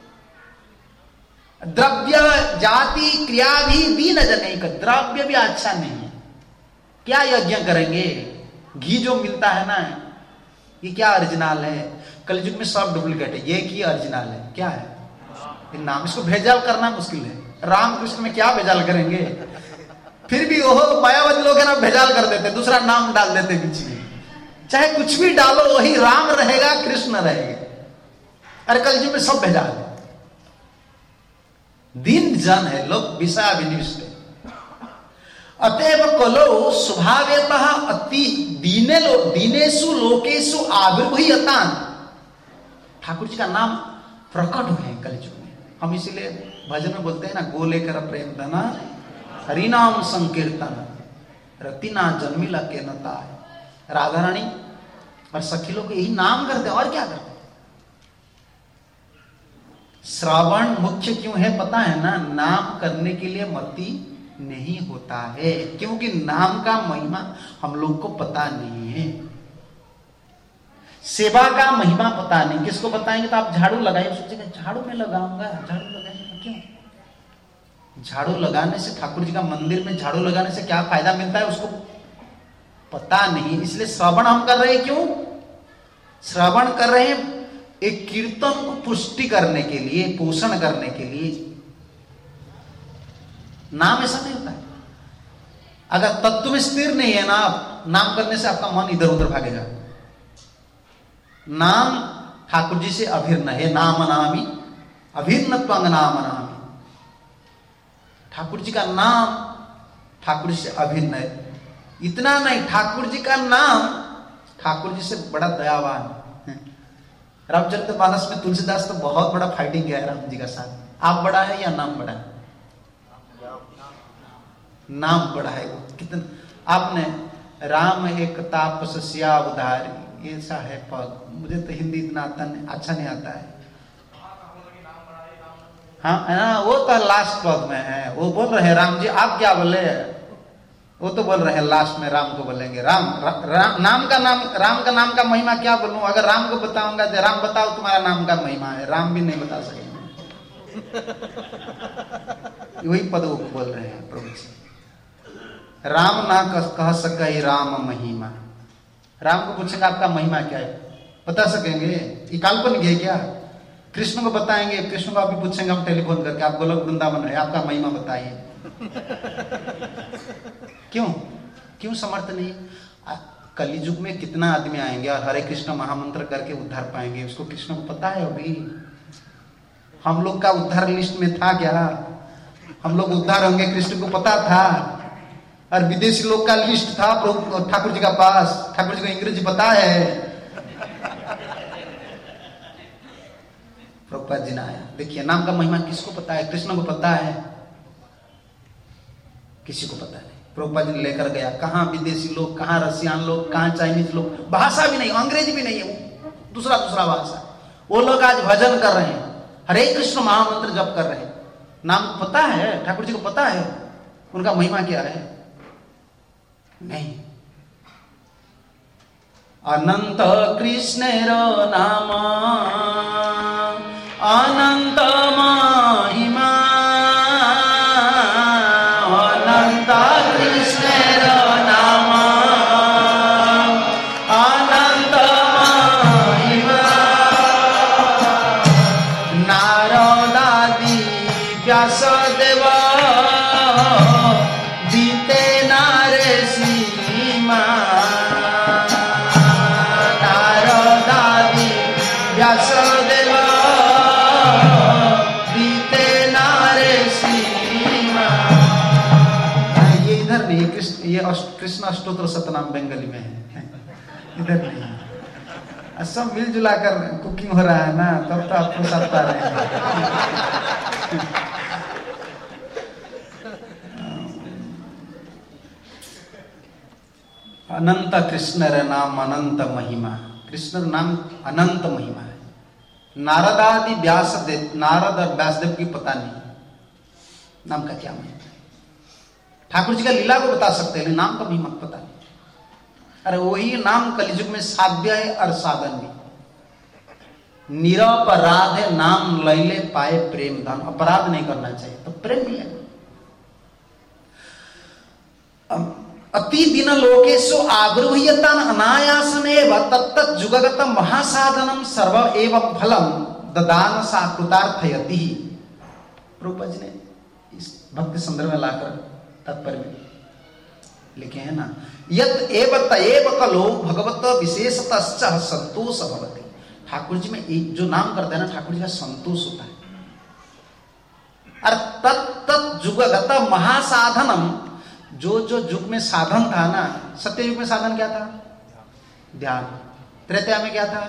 द्रव्य जाति क्रिया भी दीन जनेक, द्रव्य भी अच्छा नहीं है। क्या यज्ञ करेंगे? घी जो मिलता है ना, ये क्या ओरिजिनल है? कलयुग में सब डुप्लीकेट है, ये की ओरिजिनल है? क्या है? ये नाम, इसको भेजाल करना मुश्किल है। राम कृष्ण में क्या भेजाल करेंगे? फिर भी वो मायावती लोग है ना, भेजाल कर देते, दूसरा नाम डाल देते बीच में। चाहे कुछ भी डालो वही राम रहेगा, कृष्ण रहेगा। अरे कलयुग में सब भेजाल है, दीन जन है, लोग विषयाभिनिविष्ट है। अतएव कलो स्वभावतः अति दीने लो दीनेषु लोकेषु आविर्भूयतान। ठाकुर जी का नाम प्रकट हुए कलयुग में। हम इसीलिए भजन में बोलते हैं ना, गोले कर प्रेम धना हरिनाम संकीर्तन रतिना जन्मिला के नता है। राधा रानी और सखी लोग यही नाम करते हैं, और क्या करते हैं? श्रावण मुख्य क्यों है पता है ना? नाम करने के लिए मति नहीं होता है, क्योंकि नाम का महिमा हम लोग को पता नहीं है। सेवा का महिमा पता नहीं। किसको बताएंगे? तो आप झाड़ू लगाइए, सोचेंगे झाड़ू में लगाऊंगा, झाड़ू लगाएंगे क्यों? झाड़ू लगाने से, ठाकुर जी का मंदिर में झाड़ू लगाने से क्या फायदा मिलता है उसको पता नहीं। इसलिए श्रवण हम कर रहे हैं। क्यों श्रवण कर रहे हैं? एक कीर्तन को पुष्टि करने के लिए, पोषण करने के लिए। नाम ऐसा नहीं होता है। अगर तत्व में स्थिर नहीं है ना, नाम करने से आपका मन इधर उधर भागेगा। नाम ठाकुर जी से अभिन्न है। नाम नामी अभिन्न त्वंग नाम नामी। ठाकुर जी का नाम ठाकुर जी से अभिन्न है। इतना नहीं, ठाकुर जी का नाम ठाकुर जी से बड़ा दयावान है। रामचरितमानस में तुलसीदास तो बहुत बड़ा फाइटिंग किया है राम जी का साथ। आप बड़ा है या नाम बड़ा है? नाम बड़ा है। कितना आपने राम एक तापस्या उधारी, ऐसा है पद। मुझे तो हिंदी इतना आता नहीं, अच्छा नहीं आता है। हाँ है ना, वो तो लास्ट पद में है। वो बोल रहे हैं राम जी, आप क्या बोले? वो तो बोल रहे हैं लास्ट में राम को बोलेंगे। राम, रा, राम नाम का नाम राम का नाम का महिमा क्या बोलूं? अगर राम को बताऊंगा तो राम बताओ तुम्हारा नाम का महिमा है, राम भी नहीं बता सकेंगे। वही पद वो बोल रहे हैं प्रभु जी। राम ना कह सके राम महिमा। राम को पूछेंगे आपका महिमा क्या है, बता सकेंगे? ये काल्पनिक है क्या? कृष्ण को बताएंगे, कृष्ण को आप भी पूछेंगे हम टेलीफोन करके, आप गोलोक वृंदावन है, आपका महिमा बताइए। क्यों क्यों समर्थ नहीं? कलियुग में कितना आदमी आएंगे और हरे कृष्ण महामंत्र करके उद्धार पाएंगे? उसको कृष्ण को पता है? अभी हम लोग का उद्धार लिस्ट में था क्या? हम लोग उद्धार होंगे कृष्ण को पता था? और विदेशी लोग का लिस्ट था ठाकुर जी का पास। ठाकुर जी को अंग्रेजी पता है। प्रभुपाद जी ने आया, देखिए नाम का महिमा किसको पता है? कृष्ण को पता है, किसी को पता नहीं। प्रभुपाद जी ने लेकर गया, कहाँ विदेशी लोग, कहाँ रसियान लोग, कहाँ चाइनीज लोग, भाषा भी नहीं, अंग्रेजी भी नहीं है, दूसरा दूसरा भाषा। वो लोग आज भजन कर रहे हैं, हरे कृष्ण महामंत्र जप कर रहे हैं। नाम पता है? ठाकुर जी को पता है उनका महिमा क्या है? नहीं। अनंत कृष्णेर नाम अनंत महिमा, अनंत कृष्णेर नाम अनंत महिमा। नारदादि व्यासदेव दीते नारे सीमा। नारदादि व्यासदेव दीते नारे सीमा। ये इधर नहीं, कृष्ण ये कृष्ण अष्टोत्तर सतनाम बंगाली में है, इधर नहीं। सब मिलजुला कर कुकिंग हो रहा है ना, तब तो आपको सत्ता रहे। अनंत कृष्ण नाम अनंत महिमा। कृष्ण नाम अनंत महिमा है। नारदादि व्यास देव, नारद और व्यासदेव की पता नहीं नाम का क्या महिमा है। ठाकुर जी का लीला को बता सकते हैं, नाम का महिमा पता नहीं। अरे वही नाम कलियुग में साध्य है और साधन भी। निरपराध है नाम लैले पाए प्रेम धन। अपराध नहीं करना चाहिए तो प्रेम मिलेगा। अति दिन लोकेशु आगृह्यतान अनायासनेव तत्तत् जुगगत महासाधनम सर्व एवं फलम ददान सा कृतार्थयति। प्रभुपाद जी ने इस भक्ति संदर्भ में लाकर तात्पर्य में लिखे हैं ना, यत एव तएव कलो भगवत विशेषतश्च संतोष भवति। ठाकुर जी में एक जो नाम करते हैं ना, ठाकुर जी का संतोष होता है। और तत्त जुगगत महासाधनम, जो जो युग में साधन था ना, सत्य युग में साधन क्या था? ध्यान। त्रेता में क्या था?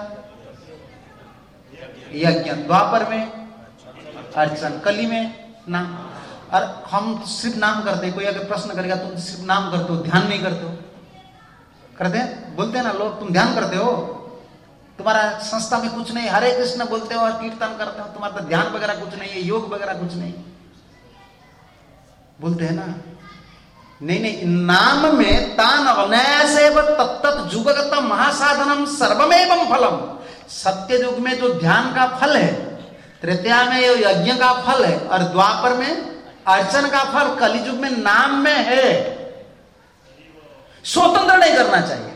यज्ञ। द्वापर में अर्चन। कली में नाम। और हम सिर्फ नाम करते हैं। कोई अगर प्रश्न करेगा तुम सिर्फ नाम करते हो, ध्यान नहीं करते हो? करते हैं? बोलते हैं ना लोग, तुम ध्यान करते हो, तुम्हारा संस्था में कुछ नहीं, हरे कृष्ण बोलते हो और कीर्तन करते हो, तुम्हारा तो ध्यान वगैरह कुछ नहीं है, योग वगैरह कुछ नहीं, बोलते हैं ना। नहीं नहीं, नाम में तान अवनयसेव तत्तत् जुगगत महासाधनम सर्वमेवं फलम। सत्य युग में जो ध्यान का फल है, त्रेता में यज्ञ का फल है, और द्वापर में अर्चन का फल कली युग में नाम में है। स्वतंत्र नहीं करना चाहिए।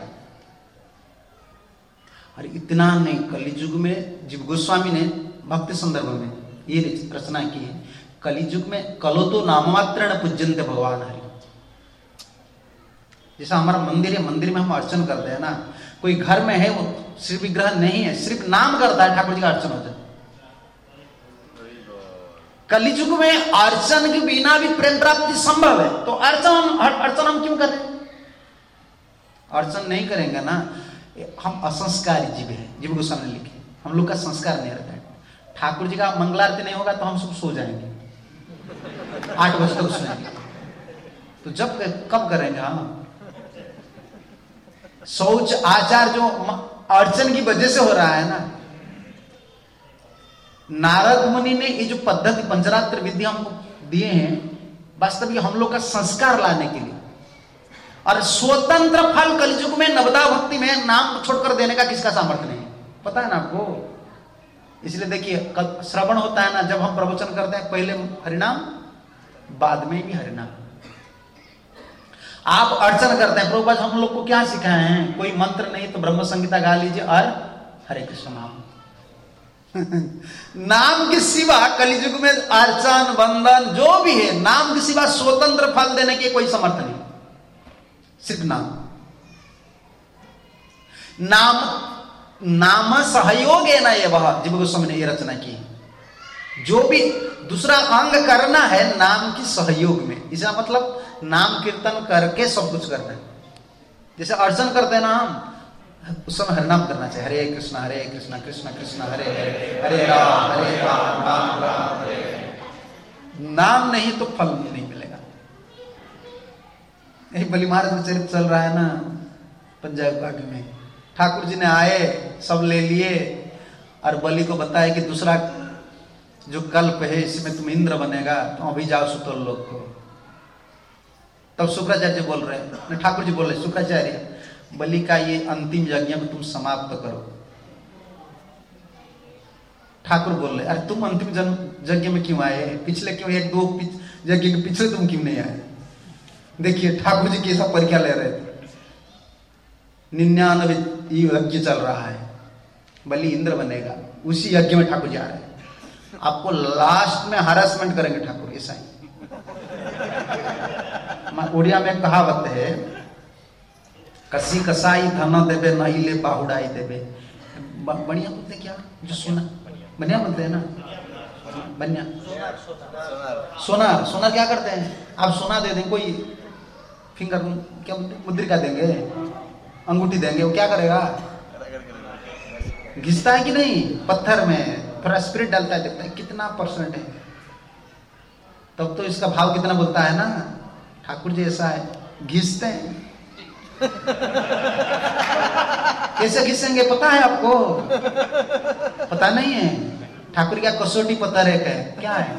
और इतना नहीं, कली युग में जीव गोस्वामी ने भक्ति संदर्भ में ये रचना की है, कली युग में कलो तो नाममात्रेण पूज्यन्ते भगवान हरि। जैसा हमारा मंदिर है, मंदिर में हम अर्चन करते हैं ना, कोई घर में है वो श्री विग्रह नहीं है, सिर्फ नाम करता है, ठाकुर जी का अर्चन हो जाए। कली युग में अर्चन के बिना भी प्रेम प्राप्ति संभव है, तो अर्चन अर्चन हम क्यों करें? अर्चन नहीं करेंगे ना, हम असंस्कारी जीव है। जीव गोस्वामी ने लिखे, हम लोग का संस्कार नहीं रहता है। ठाकुर जी का मंगलारती नहीं होगा तो हम सब सो जाएंगे, आठ बजे तक सोएंगे। तो जब कब करेंगे? हाँ, शौच आचार जो अर्चन की वजह से हो रहा है ना। नारद मुनि ने ये जो पद्धति पंचरात्र विद्या हमको दिए हैं, वास्तविक हम लोग का संस्कार लाने के लिए। और स्वतंत्र फल कलियुग में नवदा भक्ति में नाम छोड़कर देने का किसका सामर्थ्य नहीं, पता है ना आपको। इसलिए देखिए, श्रवण होता है ना, जब हम प्रवचन करते हैं, पहले हरिनाम, बाद में भी हरिनाम। आप अर्चन करते हैं, प्रभुपाद हम लोग को क्या सिखाए हैं? कोई मंत्र नहीं तो ब्रह्म संगीता गा लीजिए और हरे कृष्ण नाम। नाम के सिवा कलियुग में अर्चन बंधन जो भी है, नाम के सिवा स्वतंत्र फल देने के कोई समर्थ नहीं, सिर्फ नाम। नाम नाम सहयोग है ना, ये वह जीव गोस्वामी ने ये रचना की है। जो भी दूसरा अंग करना है नाम की सहयोग में, इसका मतलब नाम कीर्तन करके सब कुछ करना है। जैसे अर्चन करते हैं ना हम, उस समय हरिनाम करना चाहिए, हरे कृष्णा हरे कृष्णा कृष्ण कृष्ण हरे हरे हरे राम हरे राम राम राम हरे। नाम नहीं तो फल नहीं मिलेगा। यही बलि महाराज का चरित्र चल रहा है ना पंजाब बाग में। ठाकुर जी ने आए, सब ले लिए, और बलि को बताया कि दूसरा जो कल्प है इसमें तुम इंद्र बनेगा, तो अभी जाओ सुतोल लोग को। तब शुक्राचार्य बोल रहे हैं, ठाकुर जी बोल रहे, शुक्राचार्य बलि का ये अंतिम यज्ञ में तुम समाप्त करो। ठाकुर बोल रहे, अरे तुम अंतिम यज्ञ में क्यों आए? पिछले क्यों एक दो यज्ञ के पिछले तुम क्यों नहीं आए? देखिए ठाकुर जी कैसा परीक्षा ले रहे थे। निन्यानवे यज्ञ चल रहा है, बलि इंद्र बनेगा, उसी यज्ञ में ठाकुर जी आ रहे हैं। आपको लास्ट में हरासमेंट करेंगे ठाकुर, ऐसा ही। उड़िया में कहावत है, कसी कसाई धन देवे नहीं ले बाहुड़ाई देवे। बढ़िया बोलते क्या, जो सोना बढ़िया बोलते हैं ना, बढ़िया सोना। सोना क्या करते हैं? आप सोना दे दें, कोई फिंगर क्या मुद्रिका देंगे, अंगूठी देंगे, वो क्या करेगा? घिसता है कि नहीं? पत्थर में थोड़ा स्पिरिट डालता है, देखता है कितना परसेंट है, तब तो इसका भाव कितना बोलता है ना। ठाकुर जी ऐसा है, घिसते हैं। कैसे घिसेंगे पता है आपको? पता नहीं है? ठाकुर क्या कसौटी पत्थर है, क्या है?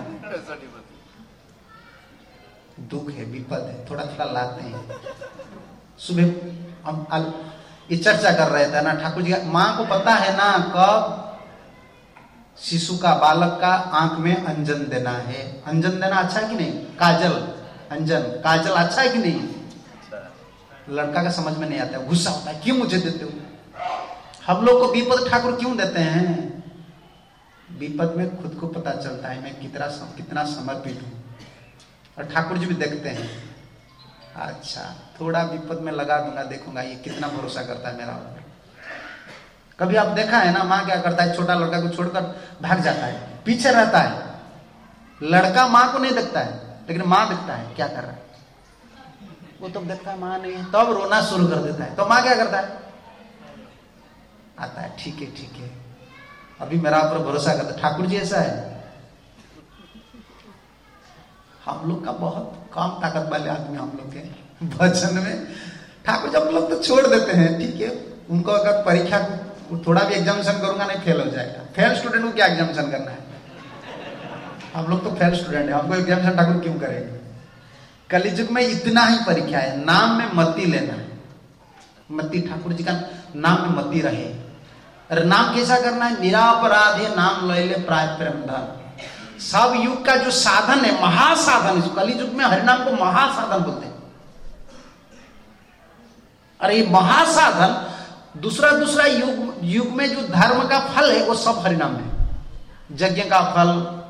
दुख है, विपद है, थोड़ा थोड़ा लाते हैं। सुबह हम ये चर्चा कर रहे थे ना, ठाकुर जी माँ को पता है ना कब शिशु का, बालक का आंख में अंजन देना है। अंजन देना अच्छा है कि नहीं? काजल, अंजन, काजल अच्छा है कि नहीं? लड़का का समझ में नहीं आता है, गुस्सा होता है, क्यों मुझे देते हो? हम लोग को विपद ठाकुर क्यों देते हैं? विपद में खुद को पता चलता है मैं कितना कितना समर्पित हूं, और ठाकुर जी भी देखते हैं, अच्छा थोड़ा विपद में लगा दूंगा, देखूंगा ये कितना भरोसा करता है मेरा ऊपर। कभी आप देखा है ना, माँ क्या करता है, छोटा लड़का को छोड़कर भाग जाता है, पीछे रहता है। लड़का माँ को नहीं देखता है, लेकिन माँ देखता है क्या कर रहा है, वो तो देखता है माँ नहीं है, तब तो रोना शुरू कर देता है। तो माँ क्या करता है, आता है, ठीक है ठीक है, अभी मेरा ऊपर भरोसा करता है। ठाकुर जी ऐसा है, हम लोग का बहुत कम ताकत वाले आदमी हम लोग के भजन में। ठाकुर जी हम लोग तो छोड़ देते हैं, ठीक है, उनको अगर परीक्षा थोड़ा भी एग्जामिनेशन करूंगा नहीं, फेल हो जाएगा। फेल स्टूडेंट को क्या एग्जामिनेशन करना है, हम लोग तो फेल स्टूडेंट है, हमको एग्जामिनेशन ठाकुर क्यों करेंगे? कलिजुग में इतना ही परीक्षा है, नाम में मति लेना है, मति ठाकुर जी का नाम में मति रहे। अरे नाम कैसा करना है, निरापराधे नाम ले ले प्राय प्रेम धन। सब युग का जो साधन है, महासाधन, इस कलिजुग में हरिनाम को महासाधन बोलते हैं। अरे ये महासाधन, दूसरा दूसरा युग युग में जो धर्म का फल है वो सब हरिनाम है। यज्ञ का फल,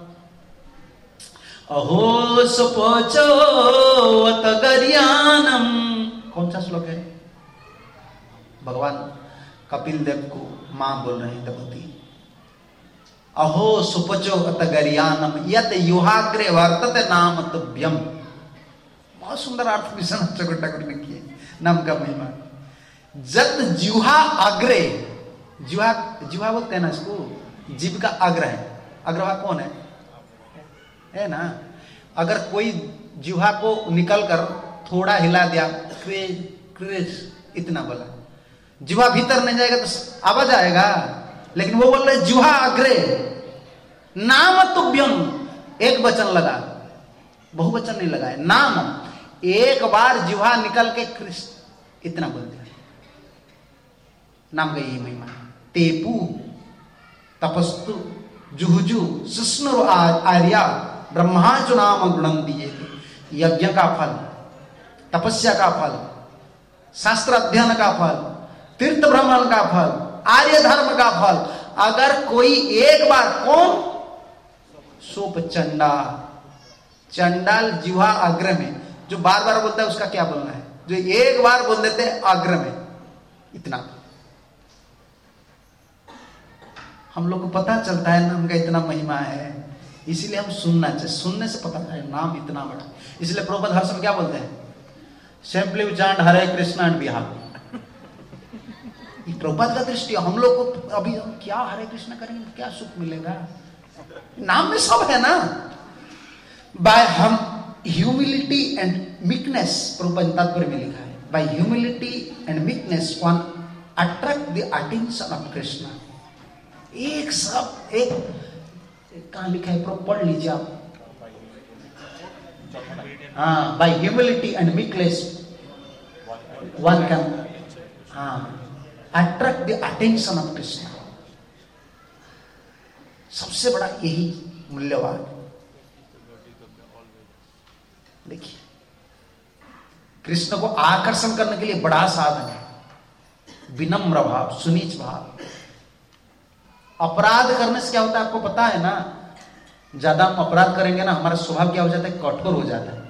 अहो सुपोचो गरियानम, कौन सा श्लोक है? भगवान कपिल देव को मां बोल रहे हैं दबती, अहो सुपचो गरियानम यत युहाग्रे वर्तते नाम तुभ्यम। बहुत सुंदर अर्थ विष्णु ठाकुर ने किए नाम का महिमा। जत जुहा अग्रे, जुहा जुहा बोलते हैं ना इसको, जीव का अग्र है। अग्रवा कौन है, है ना? अगर कोई जुहा को निकल कर थोड़ा हिला दिया, क्रेज क्रेज इतना बोला, जुहा भीतर नहीं जाएगा तो आवाज आएगा। लेकिन वो बोल रहे जुहा अग्रे नाम तुभ्यम, एक वचन लगा, बहुवचन नहीं लगा है, नाम। एक बार जुहा निकल के कृष्ण इतना बोल दिया, नाम का यही महिमा है। तेपु तपस्तु जुहुजु सुष्णु आर्या ब्रह्माचु नाम गुणम दिए। यज्ञ का फल, तपस्या का फल, शास्त्र अध्ययन का फल, तीर्थ भ्रमण का फल, आर्य धर्म का फल, अगर कोई एक बार, कौन? सोप चंडा, चंडाल जिह्वा अग्र में, जो बार बार बोलता है उसका क्या बोलना है? जो एक बार बोल देते हैं अग्र में, इतना हम लोग को पता चलता है नाम का इतना महिमा है। इसीलिए हम सुनना चाहिए, सुनने से पता है नाम इतना बड़ा। इसलिए प्रभुपाद हर समय क्या बोलते हैं? सिंपली उच्चारण हरे कृष्णा एंड बिहार। प्रभुपाद का दृष्टि, हम लोग को अभी हम क्या हरे कृष्ण करेंगे, क्या सुख मिलेगा? नाम में सब है ना। बाय हम ह्यूमिलिटी एंड मीकनेस, प्रभुपाद तात्पर्य में लिखा है, by humility and meekness one attract the attention of Krishna. एक सब एक, एक कहां लिखा है, पढ़ लीजिए आप। हाँ, by humility and meekness one can हाँ attract the attention of Krishna. सबसे बड़ा यही मूल्यवान। देखिए, कृष्ण को आकर्षण करने के लिए बड़ा साधन है, विनम्र भाव, सुनीच भाव। अपराध करने से क्या होता है आपको पता है ना? ज्यादा हम अपराध करेंगे ना, हमारा स्वभाव क्या हो जाता है? कठोर हो जाता है,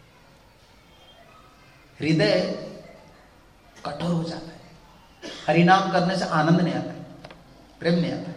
हृदय कठोर हो जाता है। हरिनाम करने से आनंद नहीं आता है, प्रेम नहीं आता है।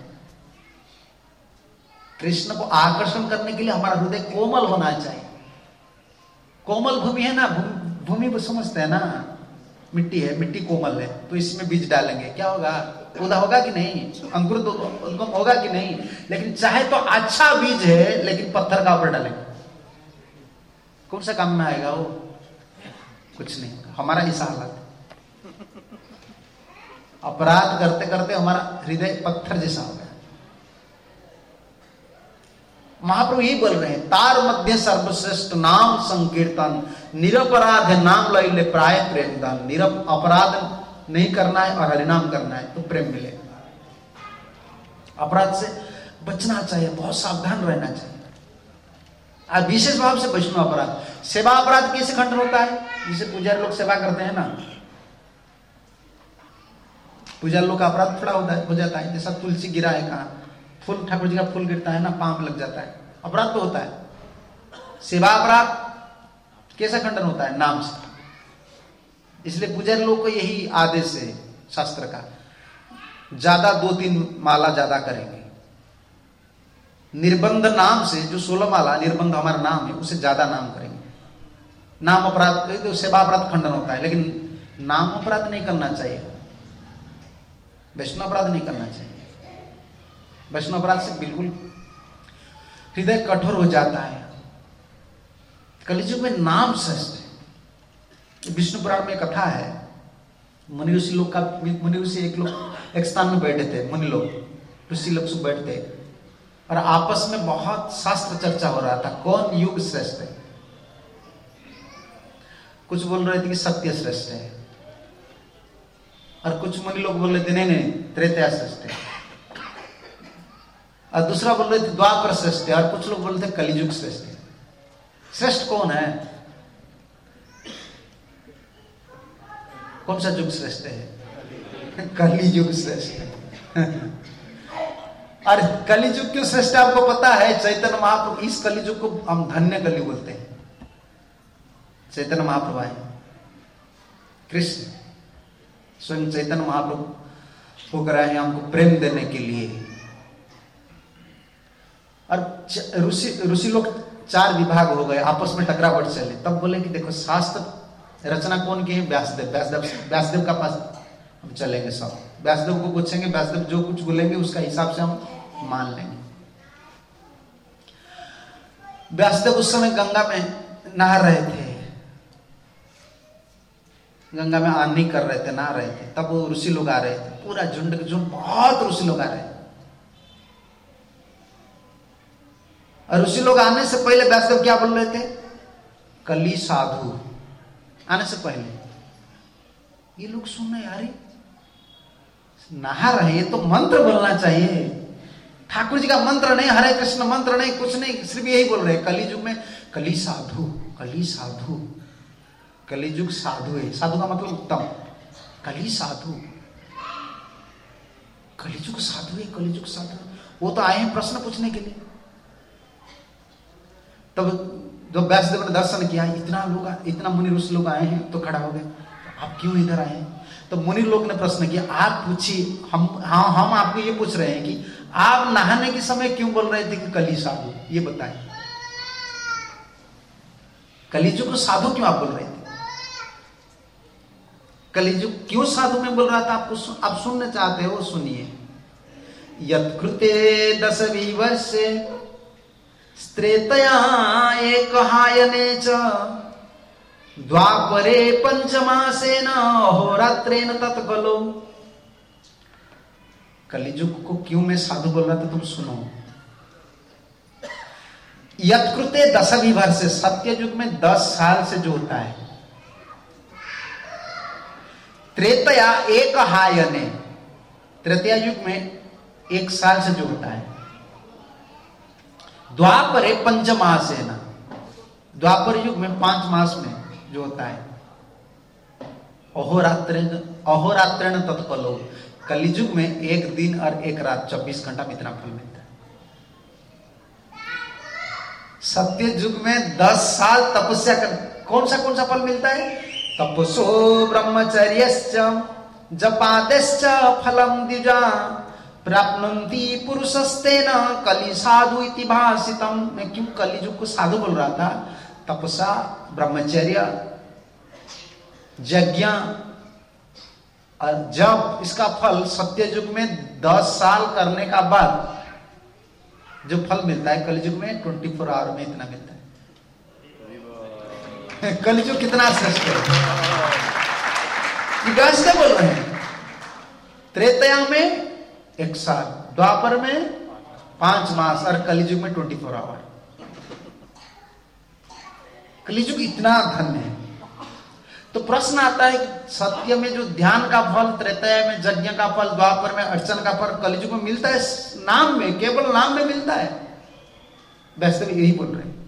कृष्ण को आकर्षण करने के लिए हमारा हृदय कोमल होना चाहिए। कोमल भूमि है ना, भूमि को समझते हैं ना, मिट्टी है, मिट्टी कोमल है, तो इसमें बीज डालेंगे, क्या होगा? पौधा होगा कि नहीं? अंकुर तो होगा कि नहीं? लेकिन चाहे तो अच्छा बीज है, लेकिन पत्थर का ऊपर डालेंगे, कौन सा काम में आएगा वो? कुछ नहीं होगा। हमारा ऐसा हालत, अपराध करते करते हमारा हृदय पत्थर जैसा हो गया। महाप्रभु यही बोल रहे हैं, तार मध्य सर्वश्रेष्ठ नाम संकीर्तन, निरपराध नाम लैले प्राय प्रेम दान। निरप अपराध नहीं करना है और हरिनाम करना है तो प्रेम मिलेगा। अपराध से बचना चाहिए, बहुत सावधान रहना चाहिए। विशेष भाव से वैष्णव अपराध, सेवा अपराध कैसे खंडन होता है? जिसे पुजारी लोग सेवा करते हैं ना, पूजा लोग का अपराध थोड़ा हो जाता है, जैसा तुलसी गिरा है कहाँ, फूल ठाकुर जी का फूल गिरता है ना, पांव में लग जाता है, अपराध तो होता है। सेवा अपराध कैसा खंडन होता है? नाम से। इसलिए पुजारी लोग को यही आदेश है शास्त्र का, ज्यादा दो तीन माला ज्यादा करेंगे। निर्बंध नाम से जो सोलह माला निर्बंध हमारा नाम है, उसे ज्यादा नाम करेंगे। नाम अपराध तो सेवा अपराध खंडन होता है, लेकिन नाम अपराध नहीं करना चाहिए, वैष्णव अपराध नहीं करना चाहिए। वैष्णव अपराध से बिल्कुल हृदय कठोर हो जाता है। कलियुग में नाम श्रेष्ठ है। विष्णु पुराण में कथा है, मुनि ऋषि लोग का, मुनि ऋषि एक लोग एक स्थान में बैठे थे, मुनि लोग ऋषि लोग सब बैठते और आपस में बहुत शास्त्र चर्चा हो रहा था, कौन युग श्रेष्ठ है। कुछ बोल रहे थे कि सत्य श्रेष्ठ है, और कुछ मुनि लोग बोल रहे थे नहीं नहीं त्रेता श्रेष्ठ है, और दूसरा बोल रहे थे द्वापर श्रेष्ठ है, और कुछ लोग बोल रहे थे कलियुग श्रेष्ठ है। श्रेष्ठ कौन है? कौन सा युग श्रेष्ठ है? कलियुग श्रेष्ठ है। और कलियुग क्यों श्रेष्ठ है आपको पता है? चैतन्य महाप्रभु, इस कलियुग को हम धन्य कलयुग बोलते हैं। चैतन्य महाप्रभु आए, कृष्ण स्वयं चैतन्य महाप्रभु होकर आए हमको प्रेम देने के लिए। और ऋषि ऋषि लोग चार विभाग हो गए, आपस में टकरावट चले। तब बोले कि देखो शास्त्र रचना कौन की है? व्यासदेव। व्यासदेव व्यासदेव का पास हम चलेंगे सब, व्यासदेव को पूछेंगे, व्यासदेव जो कुछ बोलेंगे उसका हिसाब से हम मान लेंगे। व्यासदेव उस समय गंगा में नहा रहे थे, गंगा में आनी कर रहे थे, नहा रहे थे। तब वो ऋषि लोग आ रहे थे, पूरा झुंड के झुंड, बहुत ऋषि लोग आ रहे थे। और ऋषि लोग आने से पहले व्यासदेव क्या बोल रहे थे? कली साधु। आने से पहले ये लोग सुन रहे, यार नहा रहे, ये तो मंत्र बोलना चाहिए, ठाकुर जी का मंत्र नहीं, हरे कृष्ण मंत्र नहीं, कुछ नहीं, सिर्फ यही बोल रहे। कलियुग में कली साधु, कली साधु, कलियुग साधु है। साधु का मतलब उत्तम, कली साधु, कलियुग साधु है, कलियुग साधु। वो तो आए हैं प्रश्न पूछने के लिए। तब जब व्यासदेव ने दर्शन किया, इतना लोग, इतना मुनि ऋषि लोग आए हैं, तो खड़ा हो गए, आप क्यों इधर आए हैं? तो मुनि लोग ने प्रश्न किया, आप पूछिए, हम हाँ हम आपको ये पूछ रहे हैं कि आप नहाने के समय क्यों बोल रहे थे कि कली साधु, ये बताएं। कलियुग को साधु क्यों आप बोल रहे थे? कलियुग क्यों साधु में बोल रहा था? आपको सुन, आप सुनने चाहते हो, सुनिए। यत्कृते दश विवर्षे स्त्रेतया एक हायने च द्वापरे पंचमासेन अहोरात्रेण तत्कलो। कलियुग को क्यों मैं साधु बोल रहा था, तुम सुनो। यत्कृते दश विवर्षे, सत्य युग में दस साल से जो होता है, त्रेतया एक हायने, तृतीया युग में एक साल से जो होता है, द्वापरे पंचमासेन, द्वापर युग में पांच मास में जो होता है, अहोरात्रेण अहोरात्रेण तत्कलो, कलियुग में एक दिन और एक रात चौबीस घंटा में इतना फल मिलता है। सत्य युग में दस साल तपस्या कर, कौन सा कौन सा फल मिलता है? तपसो ब्रह्मचर्यश्च जपादेश्च फलम द्विजा प्राप्नुन्ति पुरुषस्तेन कलि साधु इति भाषितम। मैं क्यों कलियुग को साधु बोल रहा था? तपसा, ब्रह्मचर्य, यज्ञ, और जब इसका फल सत्य युग में दस साल करने का बाद जो फल मिलता है, कलियुग में ट्वेंटी फोर आवर में इतना मिलता है। कलियुग कितना श्रेष्ठ है, ये बोल रहे हैं। त्रेतया में एक साल, द्वापर में पांच मास, और कलियुग में ट्वेंटी फोर आवर। कलियुग इतना धन्य है। तो प्रश्न आता है, सत्य में जो ध्यान का फल, त्रेतया में यज्ञ का फल, द्वापर में अर्चन का फल, कलियुग में मिलता है नाम में, केवल नाम में मिलता है। वैसे भी यही बोल रहे हैं।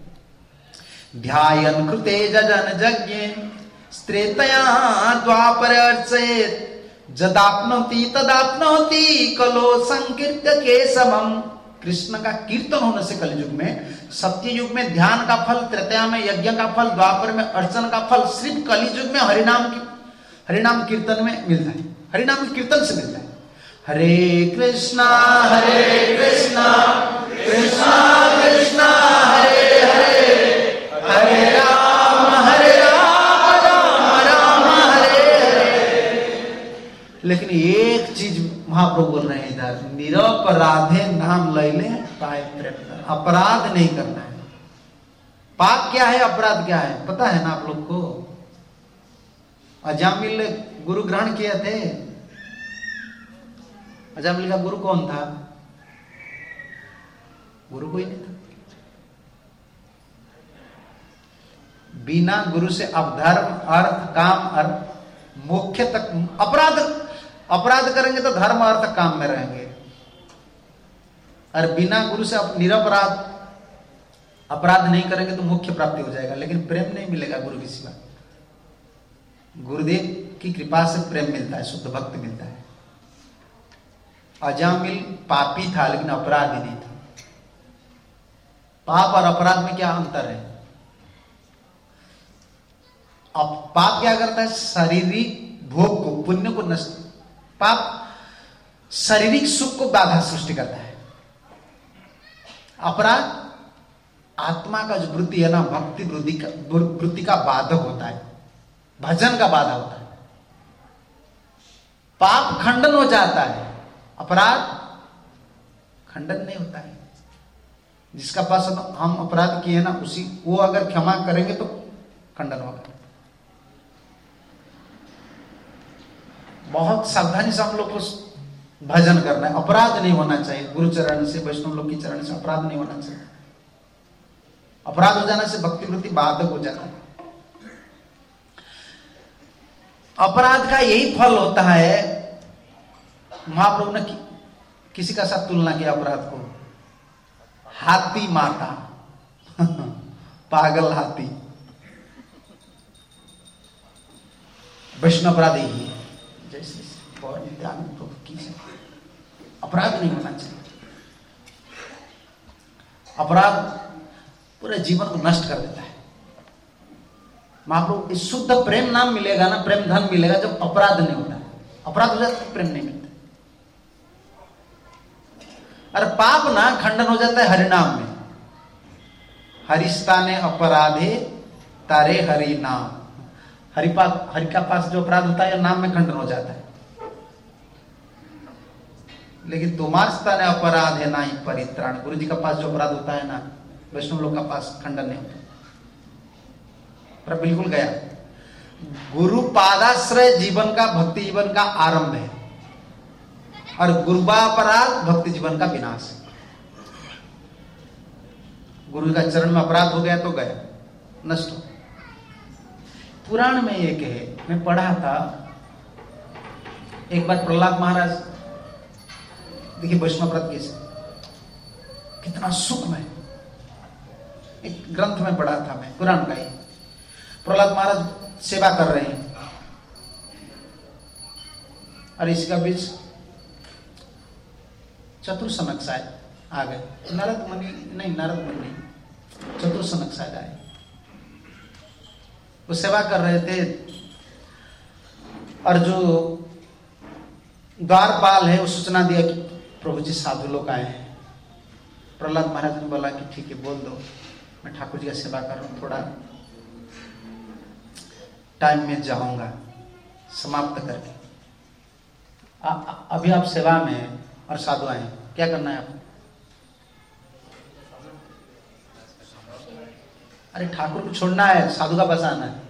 ध्यायन कृते जजन यज्ञ त्रेतया द्वापर अर्चयेत जदाप्नोति तदाप्नोति कलो संकीर्त्य केशवम। कृष्ण का कीर्तन होने से कलयुग में, सत्य युग में ध्यान का फल, त्रेता में यज्ञ का फल, द्वापर में अर्चन का फल, सिर्फ कलयुग में हरिनाम की हरिनाम कीर्तन में मिलता है, हरिनाम कीर्तन से मिलता है। हरे कृष्णा हरे कृष्णा कृष्णा कृष्णा हरे हरे, हरे राम हरे राम राम राम हरे हरे। लेकिन एक चीज महाप्रभु बोल रहे हैं इधर, निरपराधे नाम ले ले पाए प्रेम। अपराध नहीं करना है। पाप क्या है, अपराध क्या है, पता है ना आप लोग को? अजामिल ने गुरु ग्रहण किए थे। अजामिल का गुरु कौन था? गुरु कोई नहीं था। बिना गुरु से अधर्म अर्थ काम अर्थ मोक्ष तक, अपराध अपराध करेंगे तो धर्म अर्थ काम में रहेंगे, और बिना गुरु से निरपराध अपराध नहीं करेंगे तो मोक्ष प्राप्ति हो जाएगा, लेकिन प्रेम नहीं मिलेगा गुरु के सिवा। गुरुदेव की कृपा से प्रेम मिलता है, शुद्ध भक्त मिलता है। अजामिल पापी था लेकिन अपराधी नहीं था। पाप और अपराध में क्या अंतर है? अब पाप क्या करता है? शारीरिक भोग को, पुण्य को नष्ट, पाप शारीरिक सुख को बाधा सृष्टि करता है। अपराध आत्मा का जो वृत्ति है ना, भक्ति वृत्ति का वृत्ति का बाधक होता है, भजन का बाधा होता है। पाप खंडन हो जाता है, अपराध खंडन नहीं होता है। जिसका पास हम अपराध किए ना, उसी वो अगर क्षमा करेंगे तो खंडन होगा। बहुत सावधानी से हम लोग को भजन करना है, अपराध नहीं होना चाहिए। गुरु चरण से, वैष्णव लोग की चरण से अपराध नहीं होना चाहिए। अपराध हो जाने से भक्ति वृत्ति बाधक हो जाता है। अपराध का यही फल होता है। महाप्रभु ने कि, किसी का साथ तुलना किया अपराध को, हाथी माता पागल हाथी। वैष्णव अपराध ही है, जैसे प्रभु की अपराध नहीं होना चाहिए। अपराध पूरे जीवन को नष्ट कर देता है। महाप्रभु इस शुद्ध प्रेम नाम मिलेगा ना, प्रेम धन मिलेगा जब अपराध नहीं होता है। अपराध हो जाता है, प्रेम नहीं मिलता। और पाप ना खंडन हो जाता है हरिनाम में। हरिस्ताने अपराधे तारे हरि नाम। हरि पास हरि का पास जो अपराध होता है नाम में खंडन हो जाता है। लेकिन तुम्हारे स्थान अपराध है ना ही परित्राण। गुरु जी का पास जो अपराध होता है ना, वैष्णव लोग का पास खंडन नहीं होता, पर बिल्कुल गया। गुरु पादाश्रय जीवन का, भक्ति जीवन का आरंभ है, और गुरुवापराध भक्ति जीवन का विनाश है। गुरु का चरण में अपराध हो गया तो गया, नष्ट हो। पुराण में एक है, मैं पढ़ा था एक बार, प्रहलाद महाराज, देखिए वैष्णव व्रत कैसे कितना सुखमय, एक ग्रंथ में पढ़ा था मैं, पुराण का ही। प्रहलाद महाराज सेवा कर रहे हैं, और इसका बीच चतुर्सनक शायद आ गए। नारद मुनि नहीं, नारद मुनि नहीं, चतुर्सनक शायद आए। वो सेवा कर रहे थे, और जो द्वारपाल है वो सूचना दिया कि प्रभु जी साधु लोग आए हैं। प्रहलाद महाराज ने बोला कि ठीक है, बोल दो, मैं ठाकुर जी का सेवा कर रहा हूँ, थोड़ा टाइम में जाऊंगा समाप्त करके। आ, आ, अभी आप सेवा में हैं और साधु आए, क्या करना है आपको? अरे ठाकुर को छोड़ना है, साधु का पास आना है।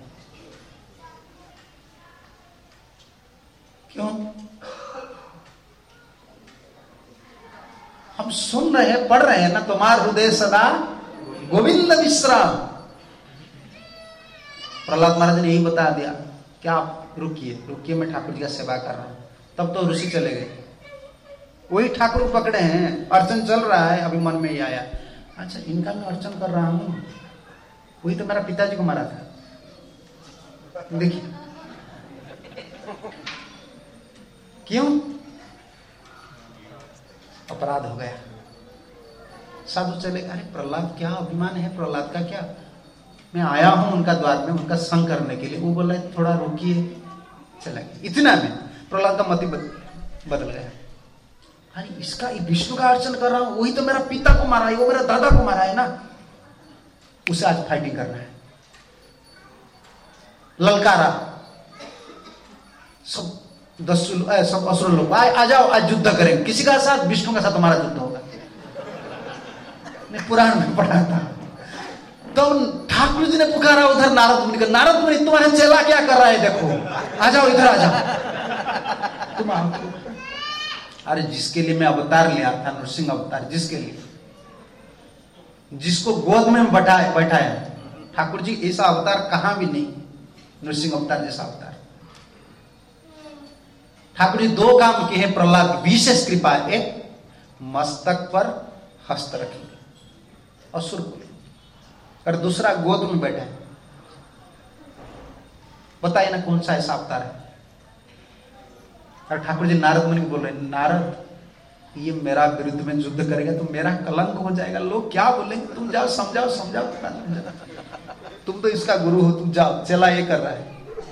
क्यों? हम सुन रहे हैं, पढ़ रहे हैं ना, तुम्हार हृदय सदा गोविंद विश्राम। प्रहलाद महाराज ने यही बता दिया, क्या आप रुकिए रुकिए, मैं ठाकुर जी का सेवा कर रहा हूं। तब तो ऋषि चले गए। वही ठाकुर को पकड़े हैं, अर्चन चल रहा है, अभी मन में ही आया, अच्छा इनका मैं अर्चन कर रहा हूं, वही तो मेरा पिताजी को मारा था। देखिए क्यों? अपराध हो गया। साधु चले, अरे प्रहलाद क्या अभिमान है प्रहलाद का, क्या मैं आया हूं उनका द्वार में उनका संग करने के लिए। वो बोला थोड़ा रोकिए, चला गया। इतना में प्रहलाद का मति बदल गया। अरे इसका विष्णु का अर्चन कर रहा हूं, वही तो मेरा पिता को मारा है, वो मेरा दादा को मारा है ना, उसे आज फाइटिंग करना है। ललकारा सब दस सब असुर लोग, आ जाओ आज युद्ध करेंगे। किसी का साथ? विष्णु का साथ हमारा युद्ध होगा। पुराण में पढ़ा था। तो ठाकुर जी ने पुकारा उधर नारद मुनि का, नारद मुनि तुम्हारा चेला क्या कर रहा है, देखो आ जाओ इधर आ जाओ तुम आओ। अरे जिसके लिए मैं अवतार लिया था, नृसिंह अवतार, जिसके लिए, जिसको गोद में बैठाया बैठाया ठाकुर जी, ऐसा अवतार कहां भी नहीं, नृसिंह अवतार जैसा अवतार। ठाकुर जी दो काम किए हैं प्रहलाद की विशेष कृपा, एक मस्तक पर हस्त रखेंगे असुर को, और दूसरा गोद में बैठा है। बताइए ना कौन सा ऐसा अवतार है? और ठाकुर जी नारद मुनि को बोल रहे, नारद ये मेरा विरुद्ध में युद्ध करेगा तो मेरा कलंक हो जाएगा, लोग क्या बोलेंगे, तुम जाओ समझाओ समझाओ तुम तो इसका गुरु हो, तुम जाओ। चला ये कर रहा है,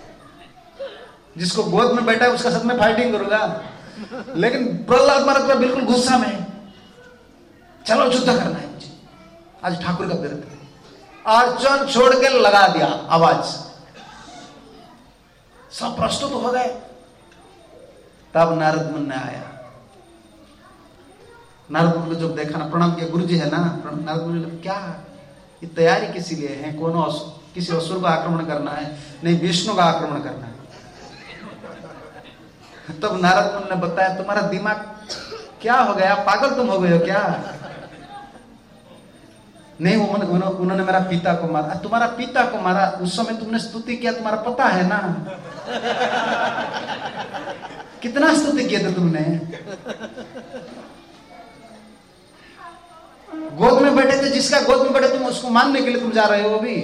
जिसको गोद में बैठा है उसका साथ में फाइटिंग करूंगा। लेकिन प्रहलाद महाराज का बिल्कुल गुस्सा में, चलो युद्ध करना है मुझे आज ठाकुर का विरुद्ध। अर्चन छोड़ के लगा दिया आवाज, सब प्रस्तुत हो गए। तब नारद मुनि ने आया, नारद मुनि को जब देखा ना, प्रणाम किया, गुरु जी है ना। नारद मुनि ने क्या ये तैयारी किसी लिए है? कौन किसी असुर का आक्रमण करना है? नहीं, विष्णु का आक्रमण करना है। तब नारद मुनि ने बताया, तुम्हारा दिमाग क्या हो गया, पागल तुम हो गए हो क्या? नहीं, उन्होंने उन्होंने मेरा पिता को मारा। तुम्हारा पिता को मारा? उस समय तुमने स्तुति किया, तुम्हारा पता है ना, कितना स्तुति किया था तुमने। गोद में बैठे थे, जिसका गोद में बैठे तुम उसको मानने के लिए तुम जा रहे हो अभी।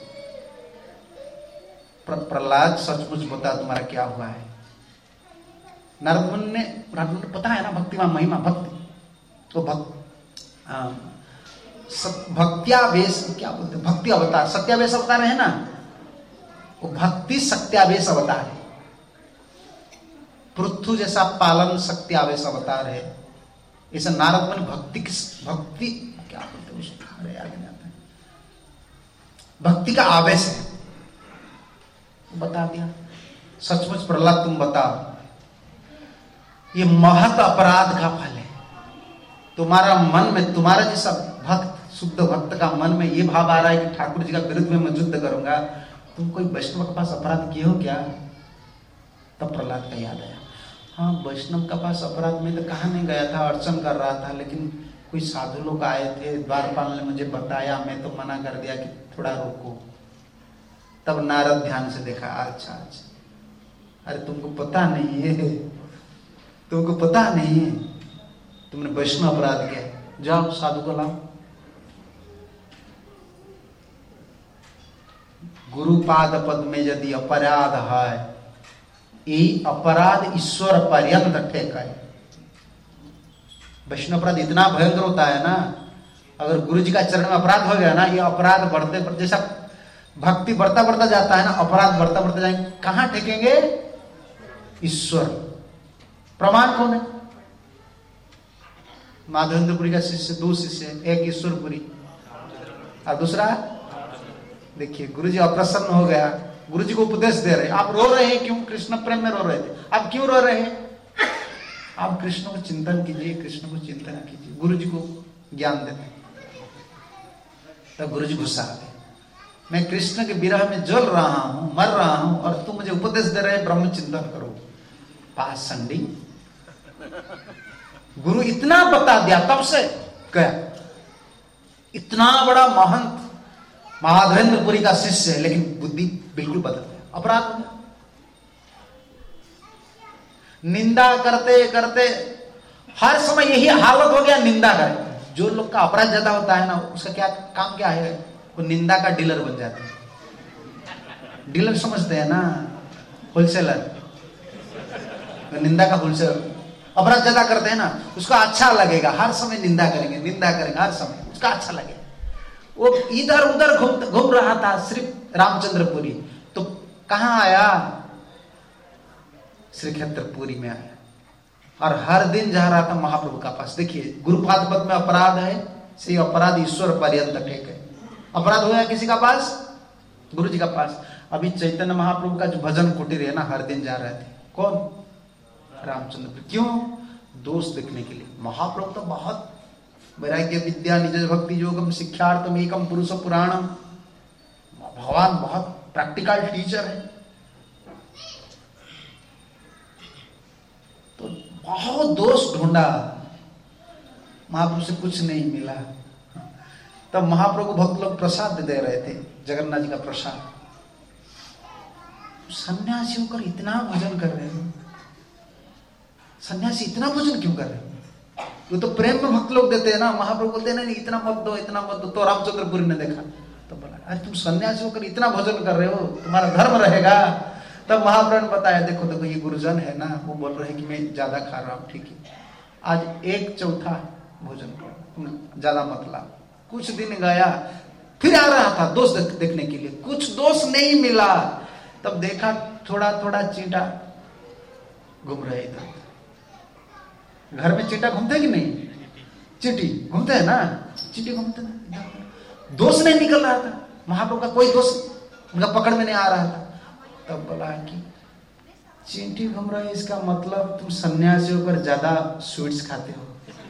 प्रहलाद सचमुच बता तुम्हारा क्या हुआ है। नारद मुनि ने, नारद मुनि पता है ना भक्तिमान महिमा, भक्ति तो भक्त भक्त्यावेश क्या बोलते, भक्ति अवतार, सत्यावेश अवतार है ना, वो भक्ति सत्यावेश अवतार है। पृथु जैसा पालन सत्यावेश अवतार है, ऐसा नारद मुनि भक्ति भक्ति क्या बोलते उसको, अरे याद नहीं आता है, भक्ति का आवेश है, बता दिया। सचमुच प्रहलाद तुम बताओ, ये महत अपराध का फल है। तुम्हारा मन में, तुम्हारा जैसा भक्त, शुद्ध भक्त का मन में ये भाव आ रहा है कि ठाकुर जी का विरुद्ध में मैं युद्ध करूंगा, तुम कोई वैष्णव के पास अपराध किए हो क्या? तब प्रहलाद का याद आया, हाँ वैष्णव के पास अपराध में तो कहाँ नहीं गया था, अर्चन कर रहा था, लेकिन कोई साधु लोग आए थे, द्वारपाल ने मुझे बताया, मैं तो मना कर दिया कि थोड़ा रोको। तब नारद ध्यान से देखा, अच्छा अच्छा, अरे तुमको पता नहीं है, तुमको पता नहीं है, तुमने वैष्णव अपराध किया, जाओ साधु को लाओ। गुरुपाद पद में यदि अपराध है, ये अपराध ईश्वर पर्यंत ठेक है। वैष्णव अपराध इतना भयंकर होता है ना, अगर गुरु जी का चरण में अपराध हो गया ना, ये अपराध बढ़ते बढ़ते, जैसा भक्ति बढ़ता बढ़ता जाता है ना, अपराध बढ़ता बढ़ता जाएंगे, कहां ठेकेंगे? ईश्वर। प्रमाण कौन है? माधवेंद्रपुरी का शिष्य, दो शिष्य, एक ईश्वरपुरी और दूसरा, देखिए गुरु जी अप्रसन्न हो गया, गुरु जी को उपदेश दे रहे, आप रो रहे हैं क्यों? कृष्ण प्रेम में रो रहे थे, आप क्यों रो रहे हैं? आप कृष्ण को चिंतन कीजिए, कृष्ण को चिंतन कीजिए, गुरु जी को ज्ञान देते। तब गुरु जी गुस्सा आते, मैं कृष्ण के विरह में जल रहा हूं, मर रहा हूं, और तुम मुझे उपदेश दे रहे ब्रह्म चिंतन करो। पासंडी गुरु इतना बता दिया, तब से क्या, इतना बड़ा महंत माधवेंद्रपुरी का शिष्य है, लेकिन बुद्धि बिल्कुल बदल गया, अपराध हो गया। निंदा करते करते हर समय यही हालत हो गया, निंदा करे। जो लोग का अपराध ज्यादा होता है ना, उसका क्या काम क्या है, वो निंदा का डीलर बन जाते हैं। डीलर समझते हैं ना, होलसेलर, निंदा का भूल से अपराध ज्यादा करते हैं ना, उसका अच्छा लगेगा, हर समय निंदा करेंगे, निंदा करेंगे हर समय, उसका अच्छा लगेगा। वो इधर उधर घूम घूम रहा था सिर्फ रामचंद्रपुरी, तो कहाँ आया? श्री क्षेत्रपुरी में आया, और हर दिन जा रहा था महाप्रभु का पास। देखिए गुरुपाद पद में अपराध है, से अपराध ईश्वर पर्यंत टेक है। अपराध हुआ किसी का पास? गुरु जी का पास। अभी चैतन्य महाप्रभु का जो भजन कुटीर है ना, हर दिन जा रहे थे। कौन? रामचंद्र। क्यों? दोष देखने के लिए। महाप्रभु तो बहुत वैराग्य विद्या निज भक्ति योगम शिक्षार्थम एकम पुरुष पुराणम, भगवान बहुत प्रैक्टिकल टीचर है, तो बहुत दोष ढूंढा, महाप्रभु से कुछ नहीं मिला। तब महाप्रभु भक्त लोग प्रसाद दे रहे थे, जगन्नाथ जी का प्रसाद। सन्यासी होकर इतना भजन कर रहे हो, सन्यासी इतना भजन क्यों कर रहे हो? वो तो प्रेम में भक्त लोग देते हैं ना, महाप्रभु बोलते हैं नहीं इतना मत दो, इतना मत दो। तो रामचंद्रपुरी ने देखा तो बोला अरे तुम सन्यासी होकर इतना भजन कर रहे हो, तुम्हारा धर्म रहेगा। तब महाप्रभु ने बताया देखो देखो ये गुरुजन है ना, वो बोल रहे हैं कि मैं ज्यादा खा रहा हूँ, ठीक है आज एक चौथा भोजन करो, ज्यादा मत लाओ। कुछ दिन गया, फिर आ रहा था दोष देखने के लिए, कुछ दोष नहीं मिला। तब देखा थोड़ा थोड़ा चींटा घूम रहे इधर। घर में चींटा घूमते कि नहीं? चींटी घूमते है ना, चींटी घूमते ना, दोष नहीं निकल रहा था। महाप्रभु का कोई दोष उनका पकड़ में नहीं आ रहा था। तब बोला कि चींटी घूम रही है, इसका मतलब तुम सन्यासी होकर ज्यादा स्वीट्स खाते हो।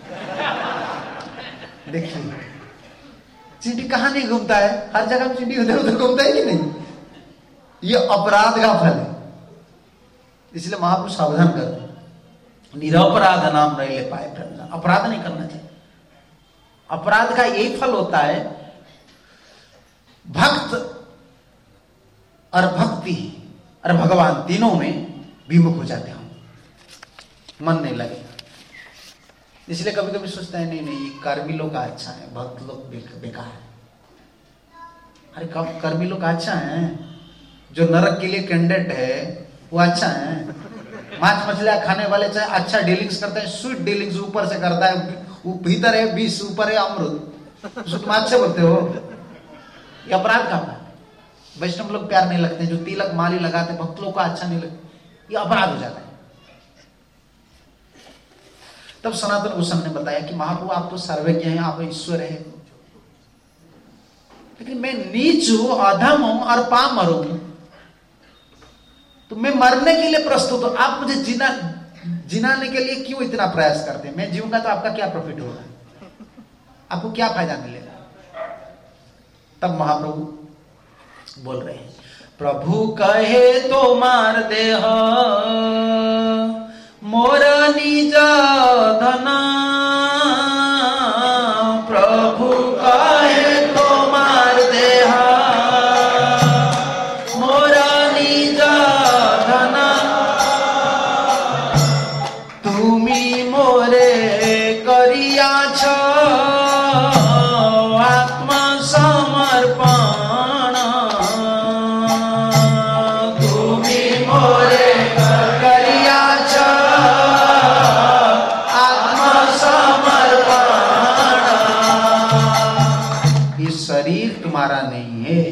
देखिए चींटी कहाँ नहीं घूमता है, हर जगह चींटी उधर उधर घूमता है कि नहीं? ये अपराध का फल है, इसलिए महाप्रभु सावधान करते, निरपराध नाम नहीं ले पाए। अपराध नहीं करना चाहिए। अपराध का यही फल होता है, भक्त और भक्ति और भगवान तीनों में विमुख हो जाते हैं, मन नहीं लगेगा। इसलिए कभी कभी सोचते हैं नहीं नहीं कर्मी लोग अच्छा है, भक्त लोग बेकार है। अरे कब कर्मी लोग अच्छा है? जो नरक के लिए कैंडिडेट है वो अच्छा है। मांस मछलियां खाने वाले चाहे अच्छा डीलिंग्स करते हैं, स्वीट डीलिंग्स ऊपर से करता है, वो भीतर है विष, ऊपर है अमृत, उसको तुम अच्छे बोलते हो। ये अपराध का है। वैष्णव लोग प्यार नहीं लगते, जो तिलक माली लगाते भक्त लोग को अच्छा नहीं लगता, ये अपराध हो जाता है। तब सनातन गोस्वामी ने बताया कि महाप्रभु आप तो सर्वज्ञ हैं, आप ईश्वर है, लेकिन मैं नीच हूं, अधम हूं और पामर हूं, तो मैं मरने के लिए प्रस्तुत हूं। आप मुझे जीना जिनाने के लिए क्यों इतना प्रयास करते हैं? मैं जीऊंगा तो आपका क्या प्रॉफिट होगा, आपको क्या फायदा मिलेगा? तब महाप्रभु बोल रहे हैं, प्रभु कहे तो मार देह मोर निज धन, प्रभु कहे तो मार देह मोर निज धन, तुमी मोरे करिया छ आत्म समर्पण, तुमी मोरे करिया छ आत्म समर्पण। ये शरीर तुम्हारा नहीं है।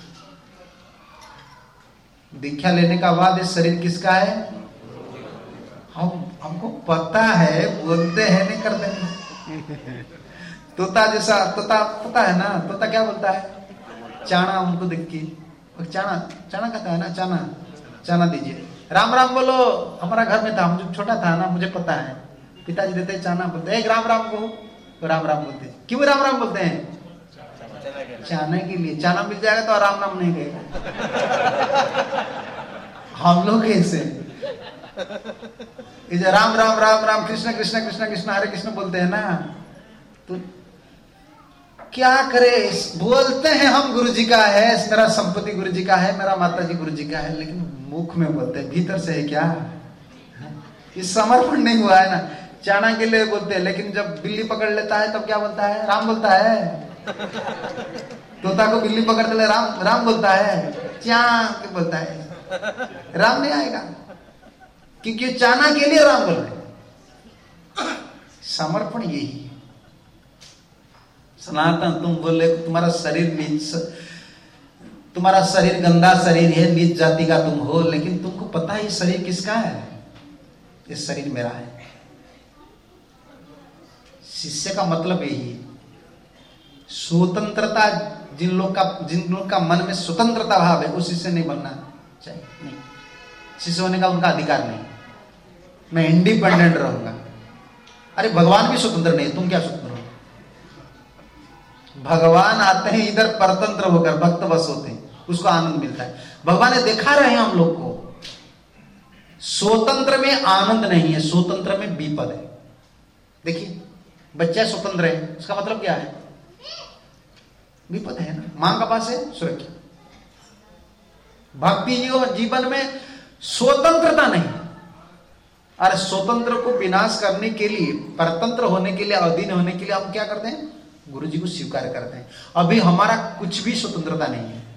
दीक्षा लेने का बाद ये शरीर किसका है? हम हमको पता है, बोलते हैं नहीं करते नहीं। तोता जैसा, तोता पता है ना, तोता क्या बोलता है? चाना हमको देख के, चाना चाना कहता है ना, चाना चाना दीजिए। राम राम बोलो, हमारा घर में था, मुझे छोटा था ना, मुझे पता है, पिताजी देते चाना, बोलते एक राम राम को, तो राम राम बोलते। क्यों राम राम बोलते हैं? चाने के लिए। चाना मिल जाएगा तो राम नाम नहीं कहेगा। हम लोग ऐसे इधर राम राम राम राम कृष्ण कृष्ण कृष्ण कृष्ण हरे कृष्ण बोलते हैं ना, तो क्या करे? बोलते हैं हम गुरु जी का है, मेरा संपत्ति गुरु जी का है, मेरा माता जी गुरु जी का है, लेकिन मुख में बोलते हैं, भीतर से है क्या? इस समर्पण नहीं हुआ है ना। चाणा के लिए बोलते हैं, लेकिन जब बिल्ली पकड़ लेता है तब क्या बोलता है? राम बोलता है। तोता को बिल्ली पकड़ ले राम राम बोलता है, क्या बोलता है? राम नहीं आएगा। क्योंकि चाहना के लिए राम बोल रहे। समर्पण यही है। सनातन तुम बोले तुम्हारा शरीर नीच, तुम्हारा शरीर गंदा शरीर है, नीच जाति का तुम हो, लेकिन तुमको पता है ये शरीर किसका है? ये शरीर मेरा है। शिष्य का मतलब यही है। स्वतंत्रता जिन लोग का जिन लोग का मन में स्वतंत्रता भाव है, उस शिष्य नहीं बनना चाहिए। नहीं, शिष्य होने का उनका अधिकार नहीं। मैं इंडिपेंडेंट रहूंगा। अरे भगवान भी स्वतंत्र नहीं, तुम क्या स्वतंत्र हो? भगवान आते हैं इधर परतंत्र होकर, भक्त बस होते हैं, उसको आनंद मिलता है। भगवान ने दिखा रहे हैं हम लोग को, स्वतंत्र में आनंद नहीं है, स्वतंत्र में विपद है। देखिए बच्चा स्वतंत्र है, उसका मतलब क्या है? विपद है ना। मां का पास है सुरक्षा। भक्ति जीवन में स्वतंत्रता नहीं। अरे स्वतंत्र को विनाश करने के लिए, परतंत्र होने के लिए, अधीन होने के लिए हम क्या करते हैं? गुरु जी को स्वीकार करते हैं। अभी हमारा कुछ भी स्वतंत्रता नहीं है।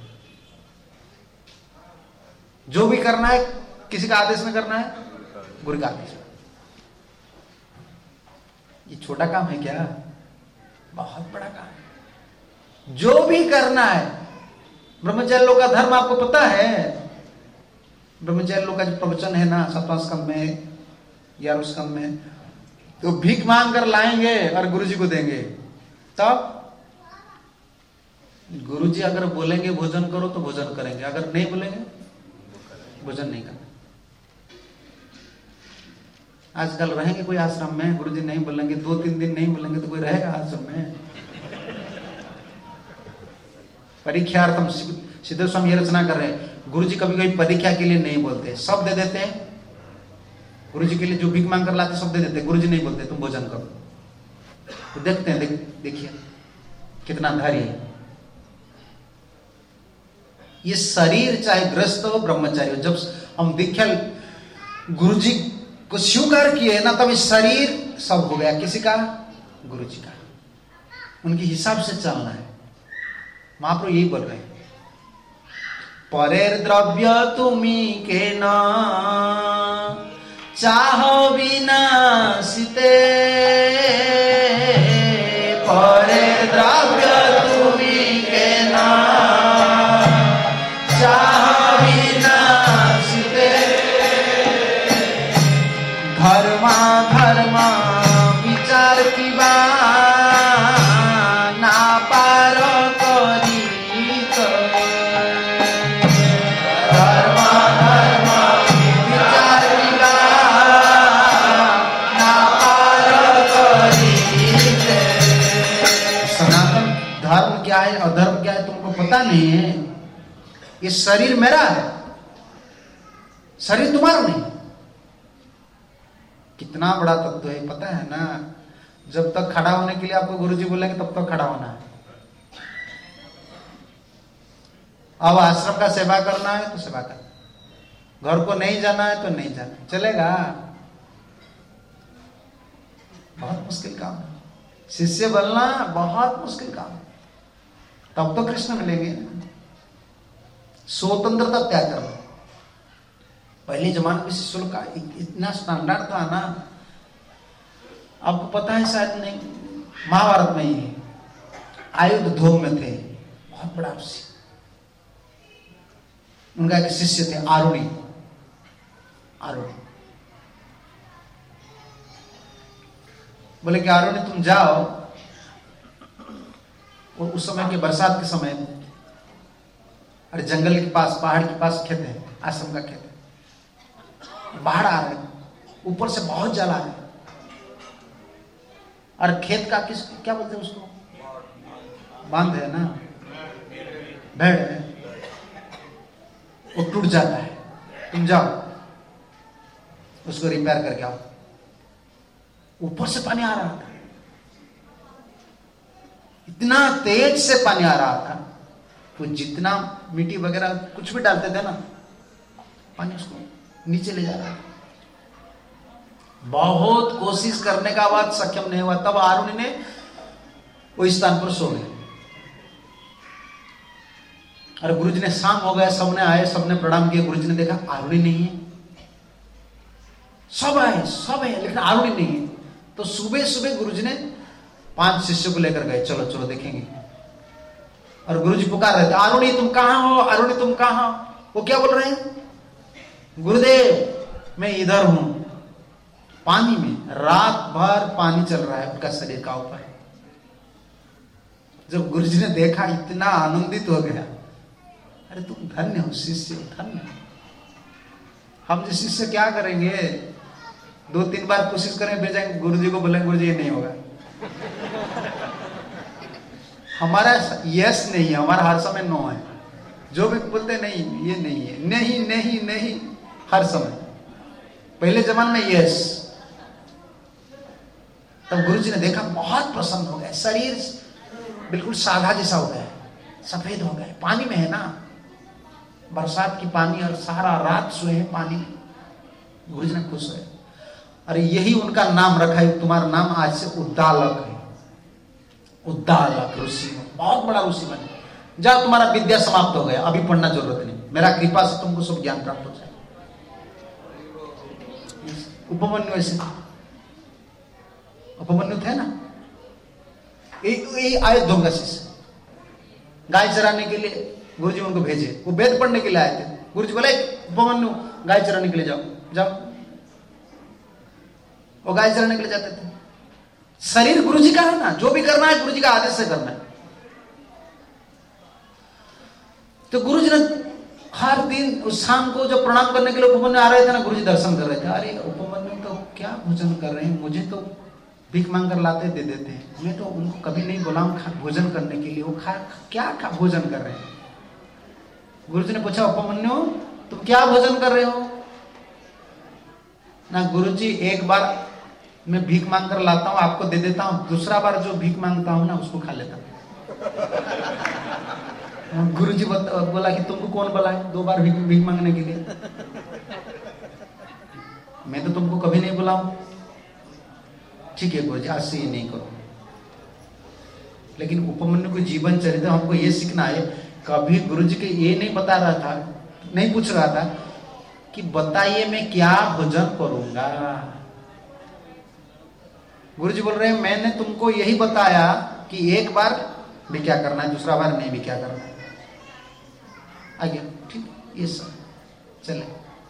जो भी करना है किसी का आदेश में करना है, गुरु का आदेश। ये छोटा काम है क्या? बहुत बड़ा काम है। जो भी करना है, ब्रह्मचर्य लोग का धर्म आपको पता है? ब्रह्मचर्य लोग का जो प्रवचन है ना, सप्तम स्कंद में या उस स्कंद में, तो भीख मांग कर लाएंगे और गुरु जी को देंगे। तब गुरु जी अगर बोलेंगे भोजन करो तो भोजन करेंगे, अगर नहीं बोलेंगे भोजन नहीं करना। आजकल रहेंगे कोई आश्रम में, गुरु जी नहीं बोलेंगे, दो तीन दिन नहीं बोलेंगे तो कोई रहेगा आश्रम में? परीक्षार्थम सिद्धेश्वर स्वामी ये रचना कर रहे हैं। गुरु जी कभी कभी परीक्षा के लिए नहीं बोलते, सब दे देते हैं। गुरु जी के लिए जो भीख मांग कर लाते सब दे देते, गुरु जी नहीं बोलते तुम भोजन करो। तो देखते हैं, देख, देखिए कितना धैर्य है। ये शरीर चाहे ग्रस्त हो ब्रह्मचारी हो, जब हम दीक्षा गुरु जी को स्वीकार किए ना, तब शरीर सब हो गया किसी का? गुरु जी का। उनके हिसाब से चलना है। महाप्रभु यही बोल रहे हैं, परेर द्रव्य तुम्ही के ना चाहो विनाशिते, परेर द्रव्य तुम्ही के ना चाहो विनाशिते, धर्मा धर्मा विचार की बात ना पार करी तो, धर्मा धर्मा विचार की बात ना पार करी तो। सनातन धर्म क्या है, अधर्म क्या है तुमको पता नहीं है। ये शरीर मेरा है, शरीर तुम्हारा नहीं। कितना बड़ा तत्व है पता है ना। जब तक खड़ा होने के लिए आपको गुरुजी बोलेंगे तब तक खड़ा होना है। अब आश्रम का सेवा करना है तो सेवा करना, घर को नहीं जाना है तो नहीं जाना, चलेगा? बहुत मुश्किल काम है। शिष्य बनना बहुत मुश्किल काम है। तब तो कृष्ण मिलेंगे। स्वतंत्रता त्याग करना। पहले जमाने में शिष्यों का इतना स्टैंडर्ड था ना, आपको पता है शायद नहीं, महाभारत में ही आयुध धूम में थे, बहुत बड़ा ऋषि। उनका एक शिष्य थे आरुणि। आरुणि बोले कि आरुणि तुम जाओ, और उस समय के बरसात के समय, अरे जंगल के पास, पहाड़ के पास खेत है, आश्रम का खेत है, बाढ़ आ रहे, ऊपर से बहुत जल आ रहे, और खेत का किस क्या बोलते हैं उसको, बांध है ना, भेड़ है, वो टूट जाता है। तुम जाओ उसको रिपेयर करके आओ। ऊपर से पानी आ रहा था, इतना तेज से पानी आ रहा था, वो जितना मिट्टी वगैरह कुछ भी डालते थे ना, पानी उसको नीचे ले जा रहा था। बहुत कोशिश करने का बाद सक्षम नहीं हुआ, तब आरुणि ने वो स्थान पर सो गए। और गुरुजी ने, शाम हो गया, सबने आए, सबने प्रणाम किया। गुरुजी ने देखा आरुणि नहीं है। सब है सब है, लेकिन आरुणि नहीं है। तो सुबह सुबह गुरुजी ने पांच शिष्यों को लेकर गए, चलो चलो देखेंगे। और गुरुजी पुकार रहे थे, आरुणि तुम कहां हो, आरुणि तुम कहां हो। वो क्या बोल रहे हैं, गुरुदेव मैं इधर हूं, पानी में। रात भर पानी चल रहा है उनका शरीर का ऊपर। जब गुरुजी ने देखा इतना आनंदित हो गया, अरे तुम धन्य हो शिष्य, धन्य। हम जो शिष्य क्या करेंगे, दो तीन बार कोशिश करें फिर जाएंगे गुरुजी को बोलेंगे गुरुजी ये नहीं होगा। हमारा यस नहीं है, हमारा हर समय नो है। जो भी बोलते नहीं ये नहीं है, नहीं नहीं नहीं हर समय। पहले जमाने में यस। तब गुरुजी ने देखा, बहुत प्रसन्न हो गए, शरीर बिल्कुल सादा जैसा हो गया, सफेद हो गए। पानी में है ना, बरसात की पानी, और सारा रात सोए हैं पानी में। गुरुजी ने खुश हुए, अरे यही उनका नाम रखा है, तुम्हारा नाम आज से उद्दालक है। उद्दालक ऋषि, बहुत बड़ा ऋषि बने। जाओ तुम्हारा विद्या समाप्त हो गया, अभी पढ़ना जरूरत नहीं, मेरा कृपा से तुमको सब ज्ञान प्राप्त हो जाए। उपमन्यु ऐसे, उपमन्यु थे ना, ये आए दोंगा शिष्य गाय चराने के लिए। गुरुजी उनको भेजे, वो वेद पढ़ने के लिए आए थे। गुरुजी बोले उपमन्यु गाय चराने के लिए जाओ, जाओ। वो गाय चराने के लिए जाते थे। शरीर गुरुजी का है ना, जो भी करना है गुरुजी का आदेश से करना है। तो गुरुजी ने हर दिन उस शाम को जब प्रणाम करने के लिए उपमन्यु आ रहे थे ना, गुरुजी दर्शन कर रहे थे। अरे उपमन्यु तो क्या भोजन कर रहे हैं, मुझे तो भीख मांग कर लाते दे देते हैं, मैं तो उनको कभी नहीं बोला भोजन करने के लिए, वो खा क्या खा भोजन कर रहे हैं। गुरुजी ने पूछा उपमन्यु तुम क्या भोजन कर रहे हो ना। गुरुजी एक बार मैं भीख मांग कर लाता हूं, आपको दे देता हूं, दूसरा बार जो भीख मांगता हूं ना उसको खा लेता हूं। गुरुजी बोला कि तुमको कौन बोला है दो बार भीख भीख मांगने के लिए, मैं तो तुमको कभी नहीं बुलाऊं। ठीक है गुरुजी, आज से ये नहीं करो। लेकिन उपमन्यु को जीवन चरित्र हमको ये सीखना है, कभी गुरुजी के ये नहीं बता रहा था, नहीं पूछ रहा था कि बताइए मैं क्या भोजन करूंगा। गुरुजी बोल रहे हैं मैंने तुमको यही बताया कि एक बार भी क्या करना है, दूसरा बार नहीं भी क्या करना है। आगे ठीक, ये सब चले।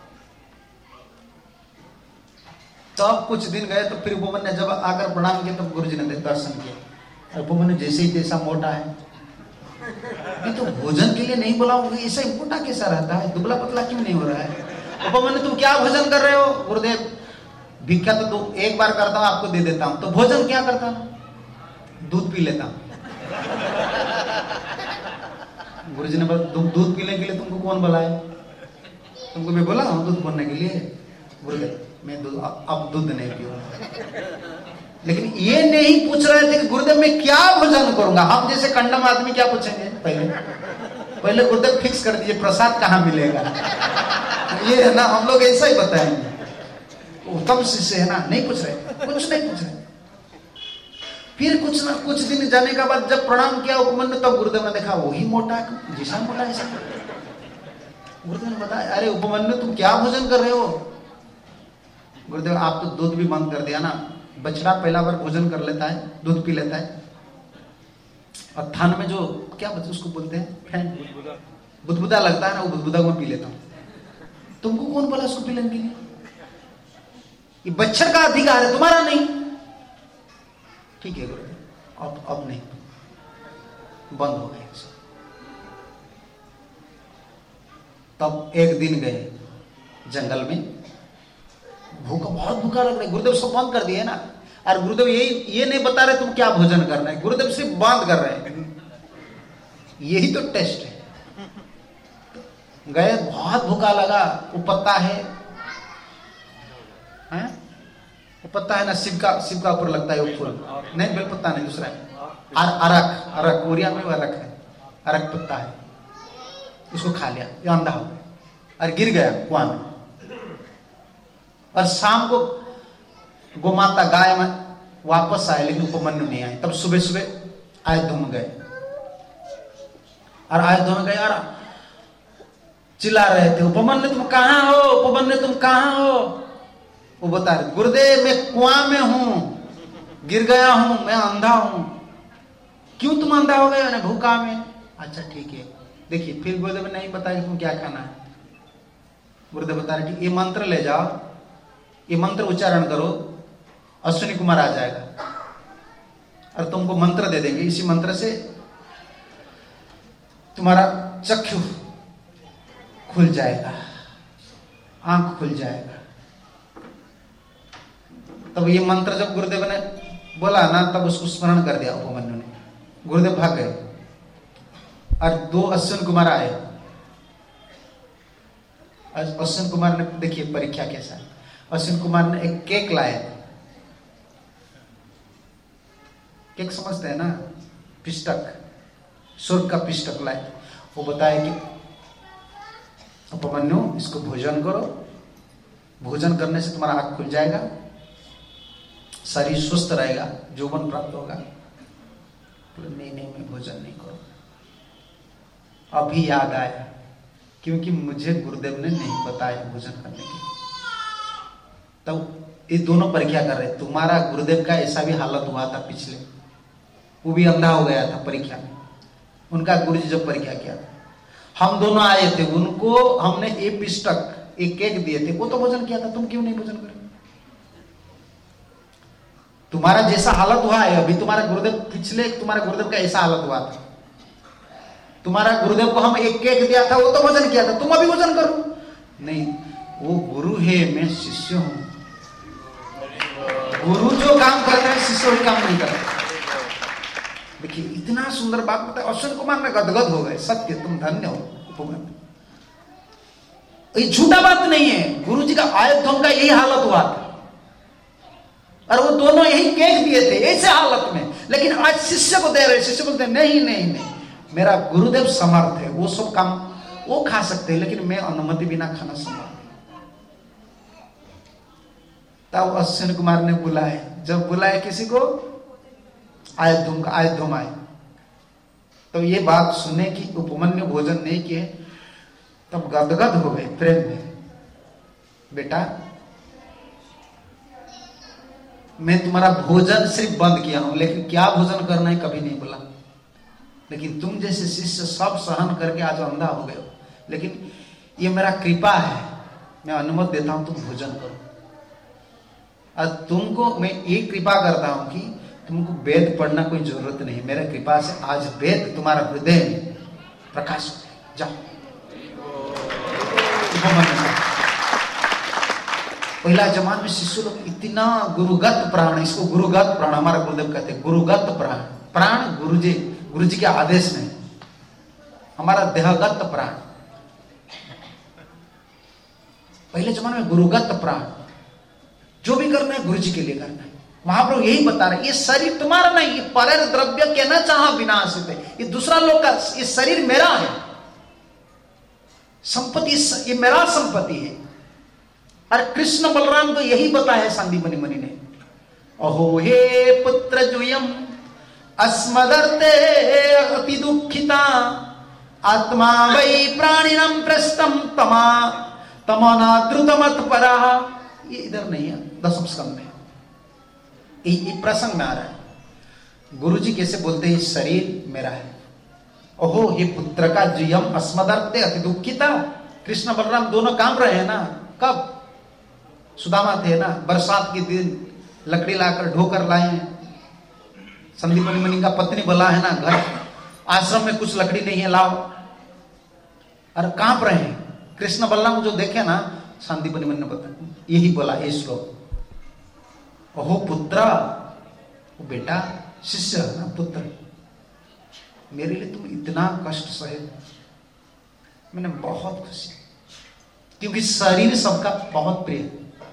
तब कुछ दिन गए तो फिर उपमन्यु जब आकर प्रणाम किया तब गुरुजी ने दर्शन किया। उपमन्यु जैसे ही जैसा मोटा है, ये तो भोजन के लिए नहीं बोला, ऐसा मोटा कैसा रहता है, दुबला पतला क्यों नहीं हो रहा है। उपमन्यु तुम क्या भोजन कर रहे हो। गुरुदेव भिक्षा तो दो एक बार करता हूं, आपको दे देता हूं। तो भोजन क्या करता हूं, दूध पी लेता हूं। गुरुजी ने बोला दूध पीने के लिए तुमको कौन बुलाया, तुमको मैं बोला हूं दूध पीने के लिए। गुरुदेव मैं दूध अब दूध नहीं पीऊंगा। लेकिन ये नहीं पूछ रहे थे कि गुरुदेव मैं क्या भोजन करूंगा। हम जैसे कंडम आदमी क्या पूछेंगे, पहले पहले गुरुदेव फिक्स कर दीजिए प्रसाद कहां मिलेगा। ये है ना, हम लोग ऐसा ही बताएंगे। उत्तम शिष्य है ना, नहीं पूछ रहे, कुछ नहीं पूछ रहे। फिर कुछ ना कुछ दिन जाने के बाद जब प्रणाम किया उपमन्यु, तब गुरुदेव ने देखा वही मोटा जैसा मोटा ऐसा। गुरुदेव ने बताया अरे उपमन्यु तुम क्या भोजन कर रहे हो। गुरुदेव आप तो दूध भी बंद कर दिया ना। बछड़ा पहला बार भोजन कर लेता है, दूध पी लेता है, और थान में जो क्या बच्चे उसको बोलते हैं फैन, बुदबुदा लगता है ना, वो बुदबुदा को पी लेता हूं। तुमको कौन बोला उसको पीने के लिए, ये बच्चर का अधिकार है तुम्हारा नहीं। ठीक है गुरुदेव, अब अब नहीं, बंद हो गए। तब एक दिन गए जंगल में, भूखा बहुत भूखा लग रहा है। गुरुदेव सब बंद कर दिए ना, और गुरुदेव ये ये नहीं बता रहे तुम क्या भोजन करना है, गुरुदेव सिर्फ बंद कर रहे हैं। यही तो टेस्ट है। गए, बहुत भूखा लगा। वो पत्ता है, हैं? वो पत्ता है ना शिव का, शिव का ऊपर लगता है वो फूल, नहीं बेल पत्ता नहीं, दूसरा है अर, अरक अरक कोरिया में वो अरक है, अरक पत्ता है। उसको खा लिया, ये अंधा हो गया और गिर गया कुआं में। और शाम को गोमाता गाय में वापस आए, लेकिन उपमन्यु नहीं आए। तब सुबह सुबह आए धुन गए, और आए धुन गए और चिल्ला रहे थे उपमन्यु तुम कहां हो, उपमन्यु तुम कहां हो। वो बता रहे, गुरुदेव मैं कुआं में हूं, गिर गया हूं, मैं अंधा हूं। क्यों तुम अंधा हो गए? ना भूखा में। अच्छा ठीक है, देखिए फिर गुरुदेव ने नहीं बताया कि तुम क्या खाना है। गुरुदेव बता रहे, ये मंत्र ले जाओ, ये मंत्र उच्चारण करो, अश्विनी कुमार आ जाएगा और तुमको मंत्र दे देंगे। इसी मंत्र से तुम्हारा चक्षु खुल जाएगा, आंख खुल जाएगा। तब ये मंत्र जब गुरुदेव ने बोला ना, तब उसको स्मरण कर दिया उपमन्यु ने। गुरुदेव भाग गए और दो अश्विन कुमार आए। अश्विन कुमार ने, देखिए परीक्षा कैसा है, अश्विन कुमार ने एक केक लाए। केक समझते हैं ना, पिष्टक, स्वर्ग का पिष्टक लाए। वो बताया कि उपमन्यु इसको भोजन करो, भोजन करने से तुम्हारा आंख खुल जाएगा, शरीर स्वस्थ रहेगा, यौवन प्राप्त होगा। नहीं नहीं मैं भोजन नहीं करूं। अभी याद आया, क्योंकि मुझे गुरुदेव ने नहीं बताया भोजन करने की। तब ये दोनों परीक्षा कर रहे। तुम्हारा गुरुदेव का ऐसा भी हालत हुआ था पिछले, वो भी अंधा हो गया था परीक्षा में। उनका गुरुजी जब परीक्षा किया, हम दोनों आए थे, उनको हमने एक पिष्टक, एक केक दिए थे, वो तो भोजन किया था। तुम क्यों नहीं भोजन करे? तुम्हारा जैसा हालत हुआ है अभी, तुम्हारा गुरुदेव पिछले, तुम्हारा गुरुदेव का ऐसा हालत हुआ था। तुम्हारा गुरुदेव को हम एक केक दिया था, वो तो भोजन किया था, तुम अभी भोजन करो। नहीं, वो गुरु है, मैं शिष्य हूं। गुरु जो काम करता है शिष्य वही काम नहीं करता। देखिए इतना सुंदर बात बताया। अश्विन कुमार में गदगद हो गए। सत्य, तुम धन्य हो उपमन्यु। ये झूठा बात नहीं है, गुरु जी का आयुधम का यही हालत हुआ था और वो दोनों यही केक दिए थे ऐसे हालत में। लेकिन आज शिष्य को दे रहे, शिष्य बोलते नहीं नहीं नहीं, मेरा गुरुदेव समर्थ है, वो सब काम वो खा सकते हैं, लेकिन मैं अनुमति बिना खाना समर्थ। तब अश्विन कुमार ने बुलाए, जब बुलाए किसी को, आयुधम का आयुधम आए। तो ये बात सुने कि उपमन्यु भोजन नहीं किए, तब गदगद हो गए प्रेम में। बेटा मैं तुम्हारा भोजन सिर्फ बंद किया हूं, लेकिन क्या भोजन करना है कभी नहीं बोला। लेकिन तुम जैसे शिष्य सब सहन करके आज अंधा हो गए हो, लेकिन ये मेरा कृपा है, मैं अनुमति देता हूं तुम भोजन करो। और तुमको मैं एक कृपा करता हूं कि तुमको वेद पढ़ना कोई जरूरत नहीं, मेरे कृपा से आज वेद तुम्हारा हृदय में प्रकाश हो जाए। पहला जमाने में शिष्य लोग इतना गुरुगत प्राण, इसको गुरुगत प्राण हमारा गुरुदेव कहते हैं, गुरुगत प्राण। प्राण गुरुजी, गुरुजी के आदेश नहीं, हमारा देहगत प्राण। पहले जमाने में गुरुगत प्राण, जो भी करना है गुरुजी के लिए करना है। महाप्रभु यही बता रहे, ये शरीर तुम्हारा नहीं, ये पर द्रव्य के न चाह विनाशित है, ये दूसरा लोग का, ये शरीर मेरा है, संपत्ति ये मेरा संपत्ति है। और कृष्ण बलराम को यही बताया है सांदीपनि मुनि ने। अहो हे पुत्र जुयम अस्मदर्थे अति दुखिता आत्मा वै प्राणिनम प्रस्तम तमा तमना द्रुतमत परा। ये इधर नहीं है, दसम स्कंद में ये प्रसंग में आ रहा है। गुरुजी कैसे बोलते हैं, शरीर मेरा है। ओहो हे पुत्र का जुयम अस्मदर्थे अति दुखिता। कृष्ण बलराम दोनों काम रहे हैं ना। कब? सुदामा थे ना, बरसात के दिन लकड़ी लाकर ढोकर लाए हैं। संदीपनि मुनि का पत्नी बोला है ना, घर आश्रम में कुछ लकड़ी नहीं है, लाओ। और कांप रहे हैं। कृष्ण बलराम जो देखे ना, संदीपनि मुनि ने बताया, यही बोला ये श्लोक। ओहो पुत्र, वो बेटा, शिष्य ना, पुत्र, मेरे लिए तुम इतना कष्ट सहे, मैंने बहुत खुशी, क्योंकि शरीर सबका बहुत प्रिय,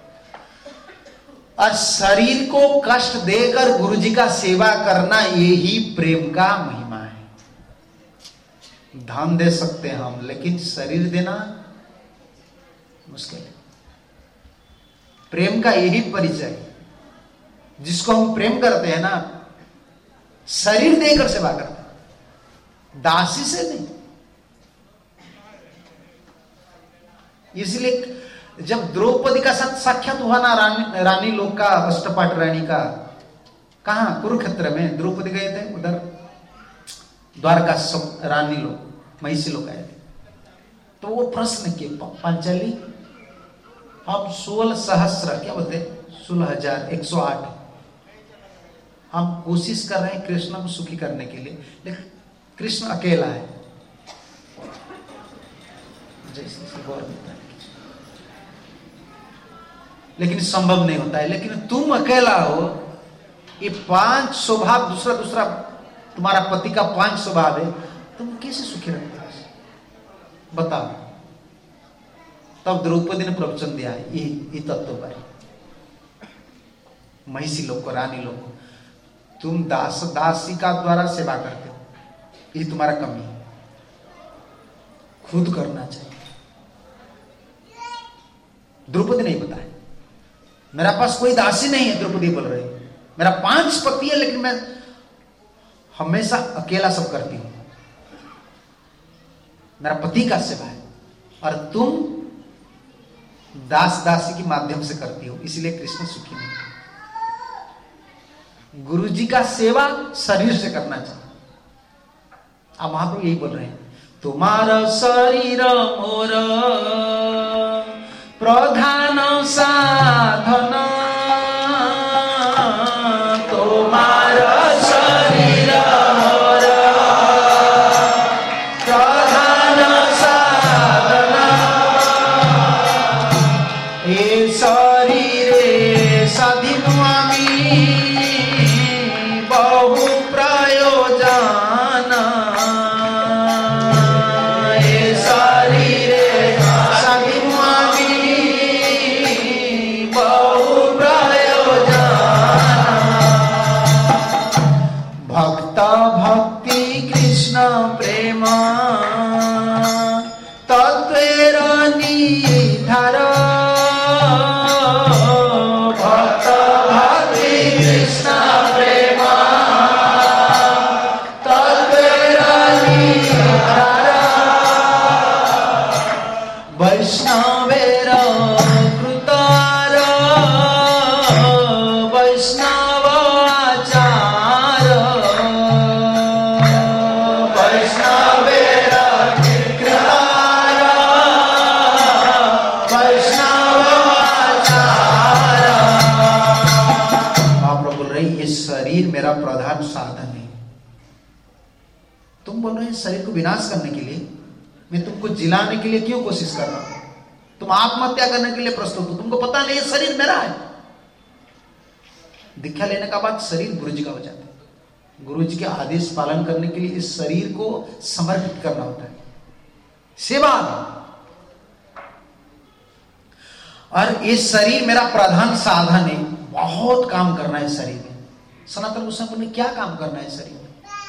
और शरीर को कष्ट देकर गुरुजी का सेवा करना यही प्रेम का महिमा है। धन दे सकते हैं हम, लेकिन शरीर देना मुश्किल है। प्रेम का यही परिचय, जिसको हम प्रेम करते हैं ना, शरीर देकर सेवा करते हैं, दासी से नहीं। इसलिए जब द्रौपदी का साथ साक्षात हुआ ना रानी रानी लोग का, अष्टपाट रानी का, कहा कुरुक्षेत्र में द्रौपदी गए थे, उधर द्वारका सब रानी लोग, महिषी लोग आए थे। तो वो प्रश्न किए, पांचाली हम सोलह सहस्त्र क्या बोलते, सोलह हजार एक सौ आठ हम कोशिश कर रहे हैं कृष्ण को सुखी करने के लिए, लेकिन कृष्ण अकेला है। जैसे गौर होता है, लेकिन संभव नहीं होता है। लेकिन तुम अकेला हो, ये पांच स्वभाव, दूसरा दूसरा तुम्हारा पति का पांच स्वभाव है, तुम कैसे सुखी रखते हो बताओ। तब द्रौपदी ने प्रवचन दिया है ये तत्व पर, महिषी लोग को, रानी लोग को, तुम दास दासी का द्वारा सेवा करते हो, ये तुम्हारा कमी है, खुद करना चाहिए। द्रौपदी नहीं बताया, मेरा पास कोई दासी नहीं है, द्रौपदी बोल रही, मेरा पांच पति है, लेकिन मैं हमेशा अकेला सब करती हूं, मेरा पति का सेवा है, और तुम दास दासी के माध्यम से करती हो, इसलिए कृष्ण सुखी नहीं। गुरु जी का सेवा शरीर से करना चाहिए। अब महाप्रभु यही बोल रहे हैं, तुम्हारा शरीर मोर प्रधान साधन, तुम्हारा शरीर मोर प्रधान साधन, ए शरीरे साधिनु आमी बहु प्रयोजन, ए शरीरे साधिनु आमी बहु प्रयोजन, भक्त भक्ति कृष्ण प्रेम तत्वेर निधार, भक्त भक्ति कृष्ण प्रेम तत्वेर निधार, वैष्णवेर कृतार वैष्णव आचार, वैष्णवेर कृतार वैष्णव आचार। महाप्रभु बोल रहे ये शरीर मेरा प्रधान साधन है। तुम बोल रहे हैं शरीर को विनाश करने के लिए, मैं तुमको जिलाने के लिए क्यों कोशिश कर रहा हूं? तुम आत्महत्या करने के लिए प्रस्तुत हो, तुमको पता नहीं ये शरीर मेरा है। दीक्षा लेने का बाद शरीर गुरु जी का हो जाता है। गुरु जी के आदेश पालन करने के लिए इस शरीर को समर्पित करना होता है, सेवा। और ये शरीर मेरा प्रधान साधन है, बहुत काम करना है शरीर में। सनातन गोस्वामी ने क्या काम करना है शरीर में?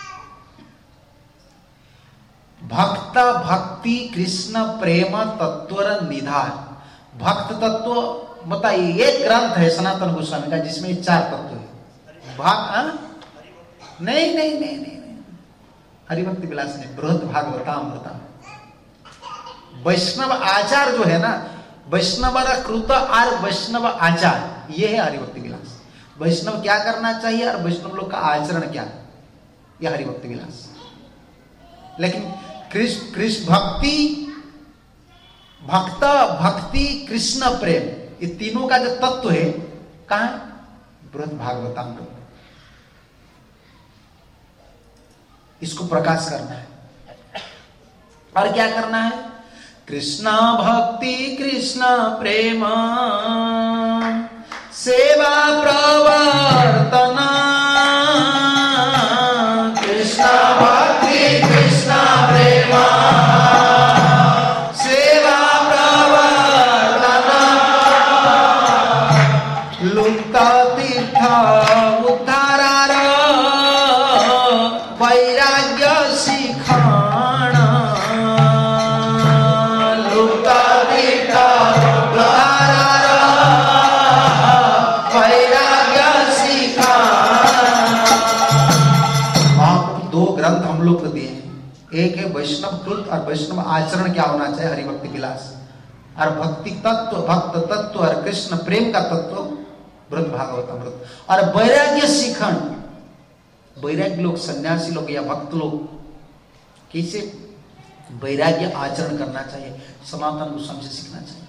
भक्त भक्ति कृष्ण प्रेम तत्वर निधार। भक्त तत्व बताइए, एक ग्रंथ है सनातन गोस्वामी का जिसमें चार तत्व है। भाग नहीं नहीं नहीं नहीं, नहीं। हरिभक्ति विलास ने बृहद भागवतामृतम। वैष्णव आचार जो है ना, वैष्णव कृत और वैष्णव आचार, ये है हरिभक्ति विलास। वैष्णव क्या करना चाहिए और वैष्णव लोग का आचरण क्या, यह हरिभक्ति विलास। लेकिन कृष्ण कृष्ण भक्ति भक्त भक्ति कृष्ण प्रेम, ये तीनों का जो तत्व है कहां? बृहद भागवतामृत। इसको प्रकाश करना है। और क्या करना है? कृष्ण भक्ति कृष्ण प्रेम सेवा प्रवर्तन, कृष्ण भक्ति कृष्ण प्रेम सेवा प्रवर्तन, लुप्त तीर्थ उद्धार वैराग्य शिखाण, लुप्त तीर्थ उद्धार वैराग्य शिखाण। वहां दो ग्रंथ हम लोग को दिए हैं, एक है वैष्णव कृत और वैष्णव आचरण क्या होना चाहिए, हरिभक्ति विलास, और भक्ति तत्व, भक्त तत्व और कृष्ण प्रेम का तत्व ब्रह्म भागवतामृत। और वैराग्य सीखन, वैराग्य लोग, सन्यासी लोग या भक्त लोग कैसे वैराग्य आचरण करना चाहिए, सनातन गोस्वामी से सीखना चाहिए।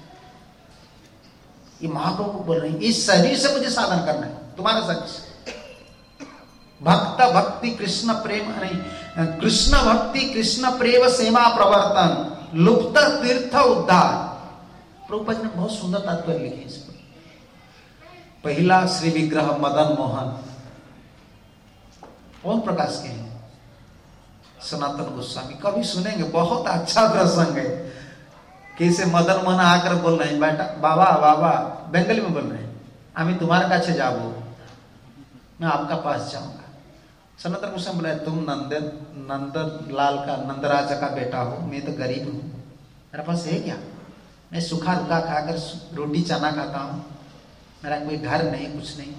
ये महाप्रभु बोल रहे हैं, इस शरीर से मुझे साधन करना है, तुम्हारा शरीर से। भक्त भक्ति कृष्ण प्रेम नहीं, कृष्ण भक्ति कृष्ण प्रेम सेवा प्रवर्तन लुप्त तीर्थ उद्धार। प्रभुपाद ने बहुत सुंदर तात्पर्य लिखे इस पर। पहला श्री विग्रह मदन मोहन ओम प्रकाश के हैं, सनातन गोस्वामी। कभी सुनेंगे, बहुत अच्छा प्रसंग है। कैसे मदन मोहन आकर बोल रहे हैं, बेटा बाबा बाबा बंगाली में बोल रहे हैं, आमी तुम्हारे काछे जाबो, मैं आपका पास जाऊंगा। सनातन गोस्वामी बोला, तुम नंद नंद लाल का, नंदराजा का बेटा हो, मैं तो गरीब हूं, मेरे पास है क्या? मैं सूखा रुखा खाकर रोटी चना खाता हूं, मेरा कोई घर नहीं, कुछ नहीं।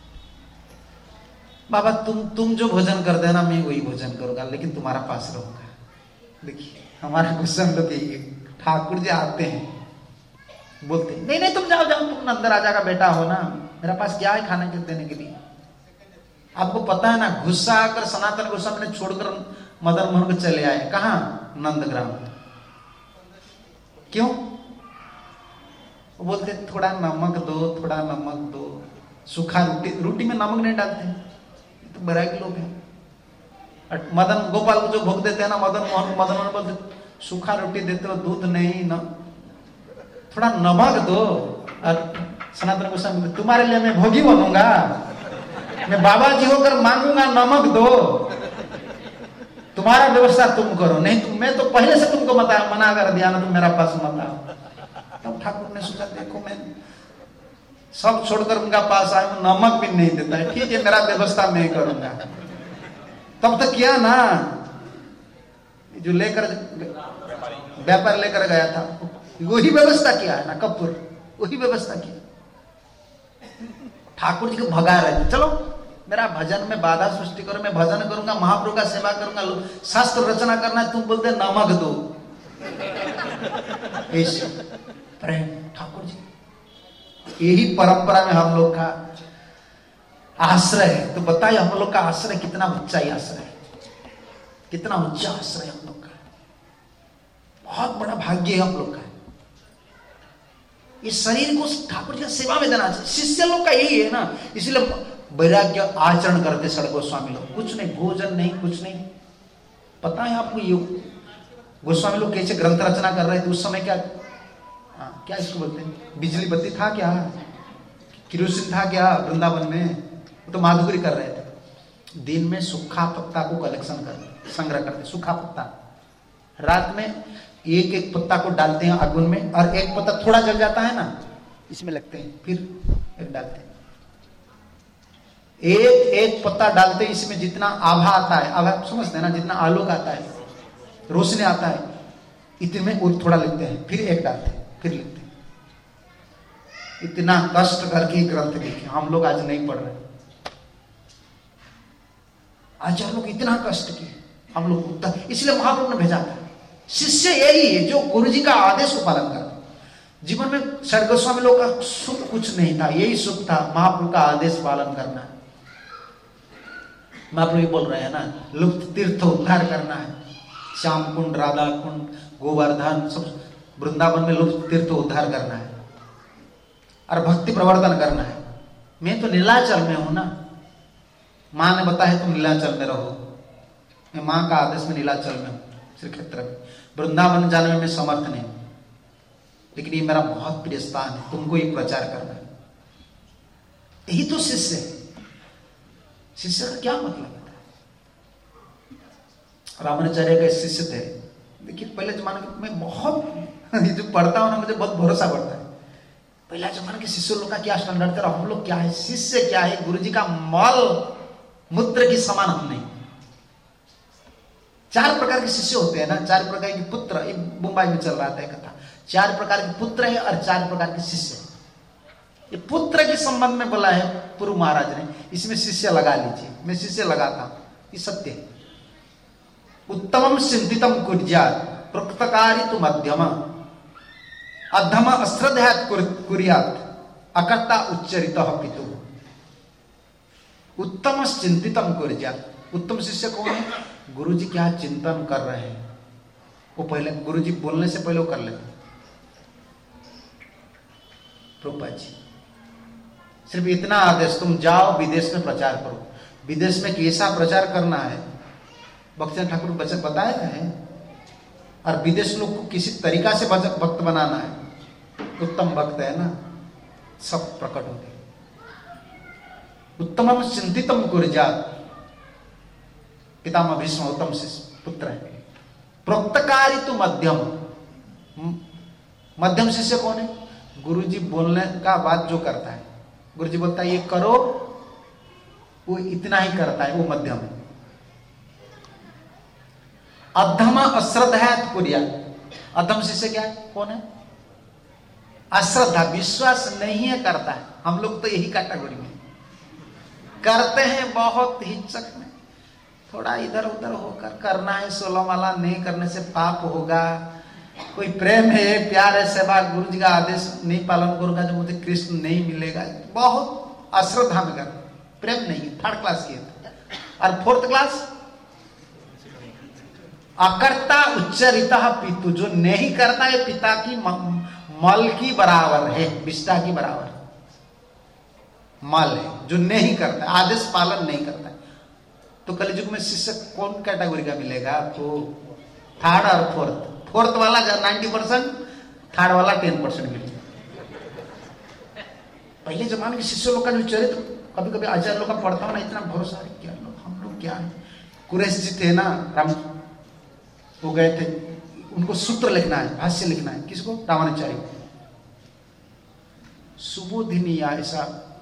बाबा तुम तुम जो भोजन कर देना मैं वही भोजन करूंगा, लेकिन तुम्हारा पास रहूंगा। देखिए हमारे गोस्वामी लोग ठाकुर जी आते हैं, बोलते हैं, नहीं नहीं तुम जाओ जाओ, तुम नंद राजा का बेटा हो ना, मेरा पास क्या है खाने के देने के लिए। आपको पता है ना, गुस्सा आकर सनातन गोस्वामी ने छोड़कर मदन मोहन को चले आए, कहां? नंदग्राम। क्यों? वो बोलते थोड़ा नमक दो, थोड़ा नमक दो। सूखा रोटी, रोटी में नमक नहीं डालते, तो बैरागी लोग हैं। मदन गोपाल को जो भोग देते हैं ना, मदन मोहन मदन मोहन बोलते सूखा रोटी देते हो, दूध नहीं न, थोड़ा नमक दो। और सनातन गोस्वामी, तुम्हारे लिए मैं भोगी बनूंगा, मैं बाबा जी होकर मांगूंगा नमक दो, तुम्हारा व्यवस्था तुम करो, नहीं तुम, मैं तो पहले से तुमको मता मना कर दिया ना, तुम मेरा पास मत आओ। तब ठाकुर ने सोचा, देखो मैं सब छोड़कर उनका पास आया हूं, नमक भी नहीं देता है, ठीक है मेरा व्यवस्था मैं करूंगा। तब तक किया ना, जो लेकर व्यापार लेकर गया था वही व्यवस्था किया है ना, कपूर वही व्यवस्था किया। ठाकुर जी को भगा रहे थे, चलो मेरा भजन में बाधा सृष्टि करो, मैं भजन करूंगा, महाप्रभु का सेवा करूंगा, शास्त्र रचना करना है, तुम बोलते नमक दो। ऐसे प्रेम ठाकुर जी, यही परंपरा में हम लोग का आश्रय है। तो बताइए हम लोग का आश्रय कितना ऊंचा आश्रय है, कितना ऊंचा आश्रय हम लोग का, बहुत बड़ा भाग्य है हम लोग का। इस शरीर को ठाकुर जी की सेवा में देना चाहिए। शिष्य लोग का यही है ना, इसलिए वैराग्य आचरण करते सड़ गोस्वामी लोग, कुछ नहीं, भोजन नहीं, कुछ नहीं। पता है आपको ये गोस्वामी लोग कैसे ग्रंथ रचना कर रहे थे उस समय? क्या आ, क्या इसको बोलते हैं, बिजली बत्ती था क्या, किरोसिन था क्या वृंदावन में? वो तो माधुकरी कर रहे थे। दिन में सूखा पत्ता को कलेक्शन करते, संग्रह करते, सूखा पत्ता। रात में एक एक पत्ता को डालते हैं आगुन में, और एक पत्ता थोड़ा जल जाता है ना, इसमें लगते हैं, फिर एक डालते हैं। एक एक पत्ता डालते हैं, इसमें जितना आभा आता है, आभा समझते हैं ना, जितना आलोक आता है, रोशनी आता है, इतने में और थोड़ा लेते हैं, फिर एक डालते हैं, फिर लिखते हैं। इतना कष्ट करके ग्रंथ लिखे, हम लोग आज नहीं पढ़ रहे। आज हम लोग इतना कष्ट किए, हम लोग, इसलिए महाप्रभु ने भेजा था। शिष्य यही है जो गुरु जी का आदेश को पालन करता। जीवन में सर गोस्वामी लोग का सुख कुछ नहीं था, यही सुख था, महाप्रभु का आदेश पालन करना है। महाप्रभु बोल रहे हैं ना, लुप्त तीर्थ उद्धार करना है। श्याम कुंड, राधा कुंड, गोवर्धन, सब वृंदावन में लुप्त तीर्थ उद्धार करना है और भक्ति प्रवर्तन करना है। मैं तो नीलाचल में हूं ना, माँ ने बताया तुम नीलाचल में रहो, मैं माँ का आदेश में नीलाचल में हूं, श्री क्षेत्र में। वृंदावन जाने में मैं समर्थ नहीं, लेकिन ये मेरा बहुत प्रिय स्थान है, तुमको ये प्रचार करना है। यही तो शिष्य है। शिष्य का क्या मतलब है? रामानुचार्य के शिष्य थे। देखिए पहले जमाने में बहुत जो पढ़ता हूं ना, मुझे बहुत भरोसा पड़ता है। पहला जमाने के शिष्य लोग का क्या स्टैंडर्ड था, हम लोग क्या है, शिष्य क्या है, गुरु जी का मल मूत्र की समान हम नहीं। चार प्रकार के शिष्य होते हैं ना, चार प्रकार के पुत्र, मुंबई में चल रहा था एक कथा। चार प्रकार के पुत्र है और चार प्रकार के शिष्य। ये पुत्र के संबंध में बोला है पूर्व महाराज ने, इसमें शिष्य लगा लीजिए, मैं शिष्य लगाता हूं, ये सत्य है। उत्तमम सिद्धितम कुर्यात् प्रकृतकारी तु मध्यम, अधम अश्रद्धात कुर्यात अकर्ता उच्चरितः पितु। उत्तम चिंतितम कुर्यात। उत्तम शिष्य कौन है? गुरुजी क्या चिंतन कर रहे हैं वो पहले, गुरुजी बोलने से पहले वो कर लेते। प्रभुपाद जी सिर्फ इतना आदेश, तुम जाओ विदेश में प्रचार करो। विदेश में कैसा प्रचार करना है भक्तिनाथ ठाकुर बचन बताए हैं, और विदेश लोग को किसी तरीका से भक्त बनाना है, उत्तम भक्त है ना, सब प्रकट हो गए। उत्तमम चिंतितम कुर्यात, पितामह भीष्म उत्तम शिष्य पुत्र है। प्रोक्तकारी तो मध्यम, मध्यम शिष्य कौन है? गुरुजी बोलने का बात जो करता है, गुरुजी बोलता है ये करो, वो इतना ही करता है, वो मध्यम है। अधम अश्रद्धात कुर्यात। अधम शिष्य क्या है? कौन है? अश्रद्धा, विश्वास नहीं है, करता है। हम लोग तो यही कैटेगरी में करते हैं, बहुत हिचक में, थोड़ा इधर उधर होकर करना है। सोलह माला नहीं करने से पाप होगा, कोई प्रेम है, प्यार है, सेवा, गुरु जी का आदेश नहीं पालन करूंगा जो मुझे कृष्ण नहीं मिलेगा, बहुत अश्रद्धा में कर, प्रेम नहीं, थर्ड क्लास की है। और फोर्थ क्लास अकर्ता उच्चरितः पितु, जो नहीं करता है पिता की मल की बराबर है, विष्ठा की बराबर मल है, जो नहीं करता, आदेश पालन नहीं करता। तो कलयुग में शिष्य कौन कैटेगरी का मिलेगा आपको? थर्ड और फोर्थ। फोर्थ वाला नाइन्टी परसेंट, थर्ड वाला टेन परसेंट मिलेगा। पहले जमाने के शिष्य लोग का जो चरित्र, कभी कभी आचार्य लोग का पढ़ता हूं ना, इतना भरोसा है, क्या लोग, हम लोग क्या है। कुरैश जी थे ना, राम वो गए थे, उनको सूत्र लिखना है, भाष्य लिखना है, किसको? रामानुचार्य। सुबोधिनी या ऐसा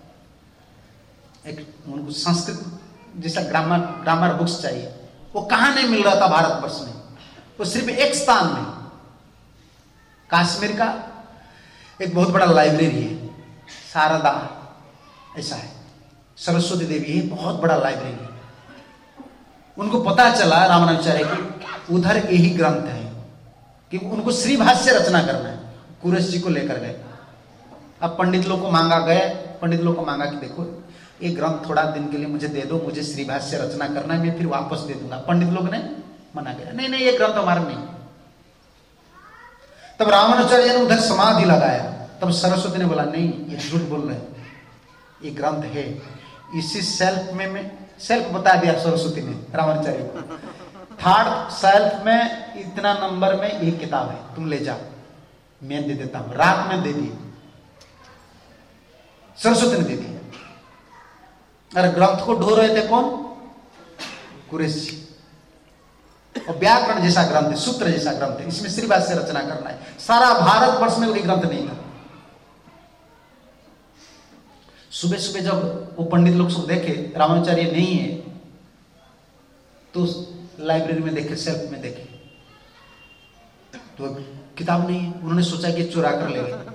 एक उनको संस्कृत जैसा ग्रामर ग्रामर बुक्स चाहिए, वो कहां नहीं मिल रहा था भारतवर्ष में, वो सिर्फ एक स्थान में, कश्मीर का एक बहुत बड़ा लाइब्रेरी है, शारदा ऐसा है, सरस्वती देवी है, बहुत बड़ा लाइब्रेरी है। उनको पता चला रामानुचार्य की उधर यही ग्रंथ है, कि उनको श्री भाष्य रचना करना है। कुरैश जी को लेकर गए, अब पंडित लोग को मांगा गए, पंडित लोग को मांगा कि देखो ये ग्रंथ थोड़ा दिन के लिए मुझे दे दो, मुझे श्री भाष्य रचना करना है, मैं फिर वापस दे दूंगा। पंडित लोग ने मना किया, नहीं नहीं ये ग्रंथ हमारा नहीं। तब रामानुचार्य ने उधर समाधि लगाया, तब सरस्वती ने बोला नहीं ये झूठ बोल रहे हैं, ये ग्रंथ है। इसी सेल्फ में मैं सेल्फ बता दिया सरस्वती ने रामानुचार्य को, थर्ड सेल्फ में इतना नंबर में एक किताब है, तुम ले जाओ, मैं दे देता हूं। रात में दे दी, सरस्वती ने दे दी। और ग्रंथ को ढो रहे थे कौन? कुरैश जी। और व्याकरण जैसा ग्रंथ है, सूत्र जैसा ग्रंथ है, इसमें श्री भाष्य रचना करना है। सारा भारत वर्ष में कोई ग्रंथ नहीं था। सुबह सुबह जब वो पंडित लोग सब देखे रामानुचार्य नहीं है, तो लाइब्रेरी में देखे, सेल्फ में देखे, तो किताब नहीं है। उन्होंने सोचा कि चुरा कर ले गए,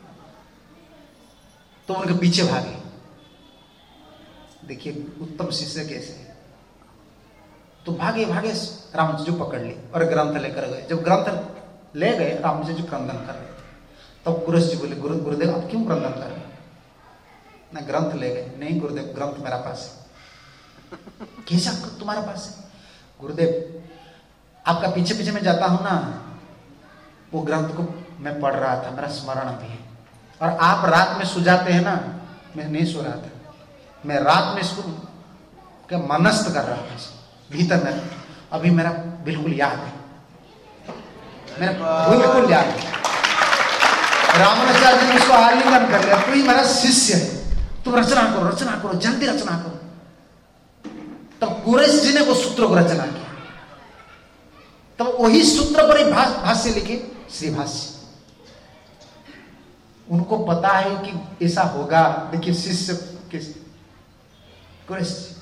तो उनके पीछे भागे। देखिए उत्तम शिष्य कैसे है, तो भागे भागे रामजी जो पकड़ ली और ग्रंथ लेकर गए। जब ग्रंथ ले गए, रामजी जो क्रंदन कर रहे थे, तब कुरैश जी बोले गुरु गुरुदेव आप क्यों क्रंदन कर रहे? ना ग्रंथ ले गए, नहीं गुरुदेव ग्रंथ मेरा पास है। कैसा तुम्हारा पास है? गुरुदेव आपका पीछे पीछे मैं जाता हूं ना, वो ग्रंथ को मैं पढ़ रहा था, मेरा स्मरण भी है। और आप रात में सो जाते हैं ना, मैं नहीं सो रहा था, मैं रात में इसको क्या मनस्त कर रहा था भीतर में, अभी मेरा बिल्कुल याद है, मेरा बिल्कुल याद है। रामानुचार्य ने उसको आलिंगन कर लिया, कोई मेरा शिष्य है, तुम रचना करो, रचना करो, जल्दी रचना करो। तब कुरैश जी ने वो सूत्र को रचना किया, तब वही सूत्र पर ही भाष्य लिखे, श्री भाष्य। उनको पता है कि ऐसा होगा। देखिए शिष्य किस कुरैश जी,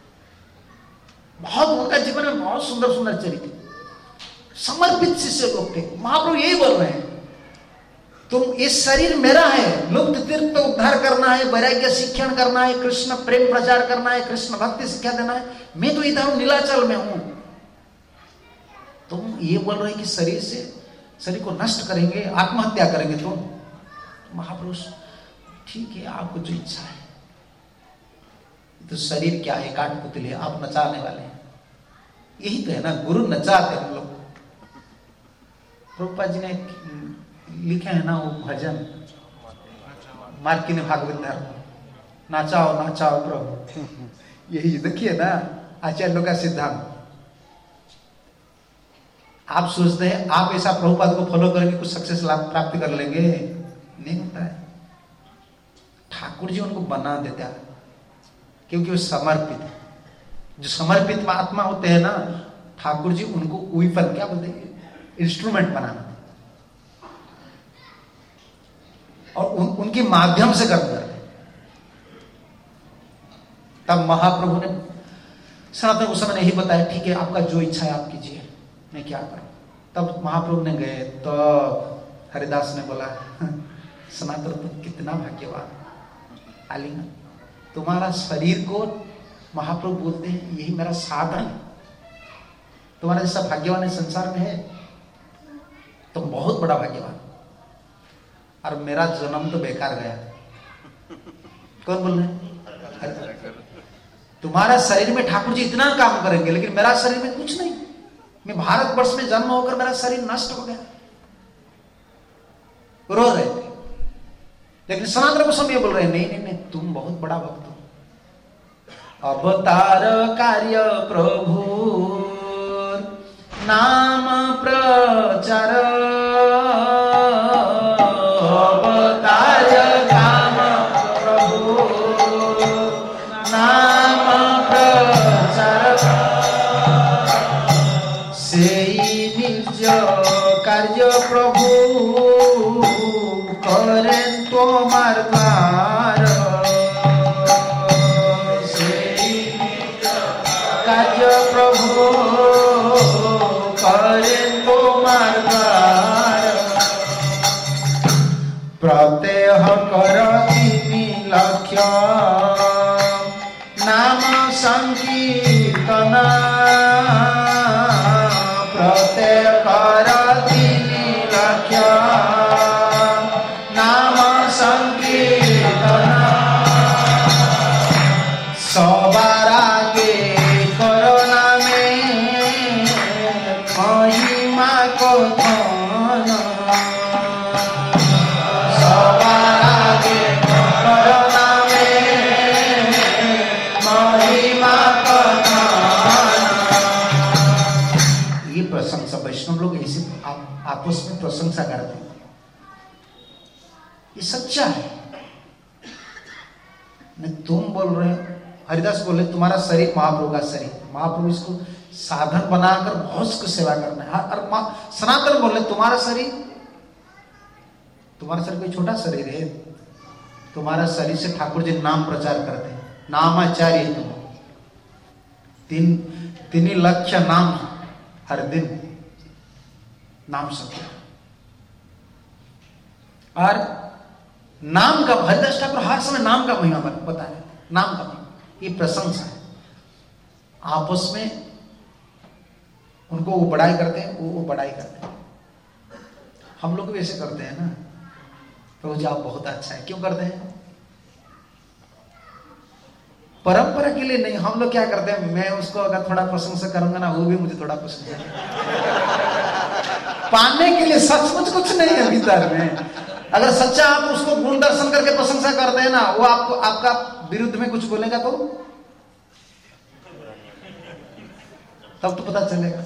बहुत उनका जीवन में बहुत सुंदर सुंदर चरित्र, समर्पित शिष्य लोग थे। महाप्रभु यही बोल रहे हैं, तुम इस शरीर मेरा है, लुप्त तीर्थ उद्धार करना है, वैराग्य शिक्षण करना है, कृष्ण प्रेम प्रचार करना है, कृष्ण भक्ति शिक्षा देना है, मैं तो इधर नीलाचल में हूं। तुम ये बोल रहे कि शरीर से शरीर को नष्ट करेंगे, आत्महत्या करेंगे तो महापुरुष ठीक है, आपको जो इच्छा है। तो शरीर क्या है, काठपुतली, आप नचाने वाले हैं। यही तो है ना, गुरु नचाते हम लोग। प्रभुपाद जी ने लिखे है ना वो भजन, मार्की ने भागवत धर्म, नाचाओ नाचाओ प्रभु। यही देखिए ना आचार्य का सिद्धांत। आप सोचते हैं आप ऐसा प्रभुपाद को फॉलो करेंगे कुछ सक्सेस लाभ प्राप्त कर लेंगे, नहीं होता है। ठाकुर जी उनको बना देता है क्योंकि वो समर्पित, जो समर्पित आत्मा होते हैं ना, ठाकुर जी उनको वीपन क्या बोलते हैं, इंस्ट्रूमेंट बनाना और उन, उनके माध्यम से कर्म करते। तब महाप्रभु ने सनातन उस समय यही बताया, ठीक है आपका जो इच्छा है आप कीजिए, मैं क्या करूं। तब महाप्रभु ने गए तो हरिदास ने बोला, सनातन तुम कितना भाग्यवान आलिंगन, तुम्हारा शरीर को महाप्रभु बोलते हैं यही मेरा साधन, तुम्हारा जैसा भाग्यवान इस संसार में है, तुम बहुत बड़ा भाग्यवान, और मेरा जन्म तो बेकार गया। कौन बोल रहे? तुम्हारा शरीर में ठाकुर जी इतना काम करेंगे लेकिन मेरा शरीर में कुछ नहीं। मैं भारतवर्ष में जन्म होकर मेरा शरीर नष्ट हो गया, रो रहे थे। लेकिन सनातन गोस्वामी बोल रहे नहीं नहीं नहीं, तुम बहुत बड़ा भक्त हो। अवतार कार्य प्रभु नाम प्रचार, अवतार काम प्रभु नाम प्रचार, सेई निज कार्य प्रभु करें तोमार द्वार, सेई निज कार्य प्रभु करें तोमार द्वार, प्रत्यह करती लक्ष्य नाम संकीर्तन, प्रत्यय करती लक्ष्य नाम संकीर्तन, सबार आगे कोरोना में महिमा को धन, सबार आगे कोरोना में महिमा को धन। ये प्रशंसा वैष्णव लोग ऐसे आप, आपस में प्रशंसा करते हैं, ये सच्चा है। नहीं तुम बोल रहे हो, हरिदास बोले तुम्हारा शरीर महाप्रभु का शरीर, महाप्रभु इसको साधन बनाकर बहुत कुछ सेवा करना है। और सनातन बोले तुम्हारा शरीर, तुम्हारा शरीर कोई छोटा शरीर है, तुम्हारा शरीर से ठाकुर जी नाम प्रचार करते हैं, नामाचार्य तुम, तीन तीन लक्ष्य नाम हर दिन नाम सत्य। और नाम का हरिदास ठाकुर हर समय नाम का महिमा बता है, नाम का महिमा, ये प्रशंसा है। आपस में उनको वो बड़ाई करते हैं, वो वो बड़ाई करते हैं। हम लोग भी ऐसे करते हैं ना, प्रभु जी आप बहुत अच्छा है, क्यों करते हैं? परंपरा के लिए नहीं। हम लोग क्या करते हैं, मैं उसको अगर थोड़ा प्रशंसा करूंगा ना, वो भी मुझे थोड़ा प्रशंसा पाने के लिए। सचमुच कुछ नहीं है भीतर में। अगर सच्चा आप उसको गुण दर्शन करके प्रशंसा करते हैं ना, वो आपको आपका विरुद्ध में कुछ बोलेगा तो तब तो पता चलेगा।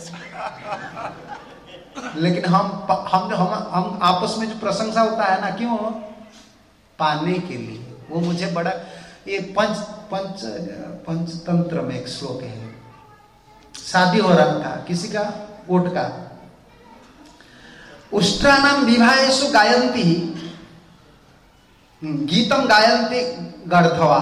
लेकिन हम हम जो हम हम आपस में जो प्रशंसा होता है ना, क्यों? पाने के लिए। वो मुझे बड़ा, ये पंच पंच पंचतंत्र में एक श्लोक है, शादी हो रहा था किसी का, ओट का, उष्ट्राणाम विवाहेषु गायन्ति गीतम गायन्ति गर्धवा।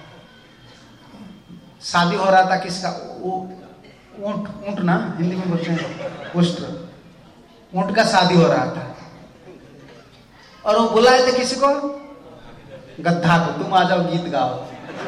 शादी हो रहा था किसका, वो ऊंट, ऊंट ना हिंदी में बोलते हैं उष्ट्र, ऊंट का शादी हो रहा था। और वो बुलाए थे किसी को, गद्धा को, तुम आ जाओ गीत गाओ।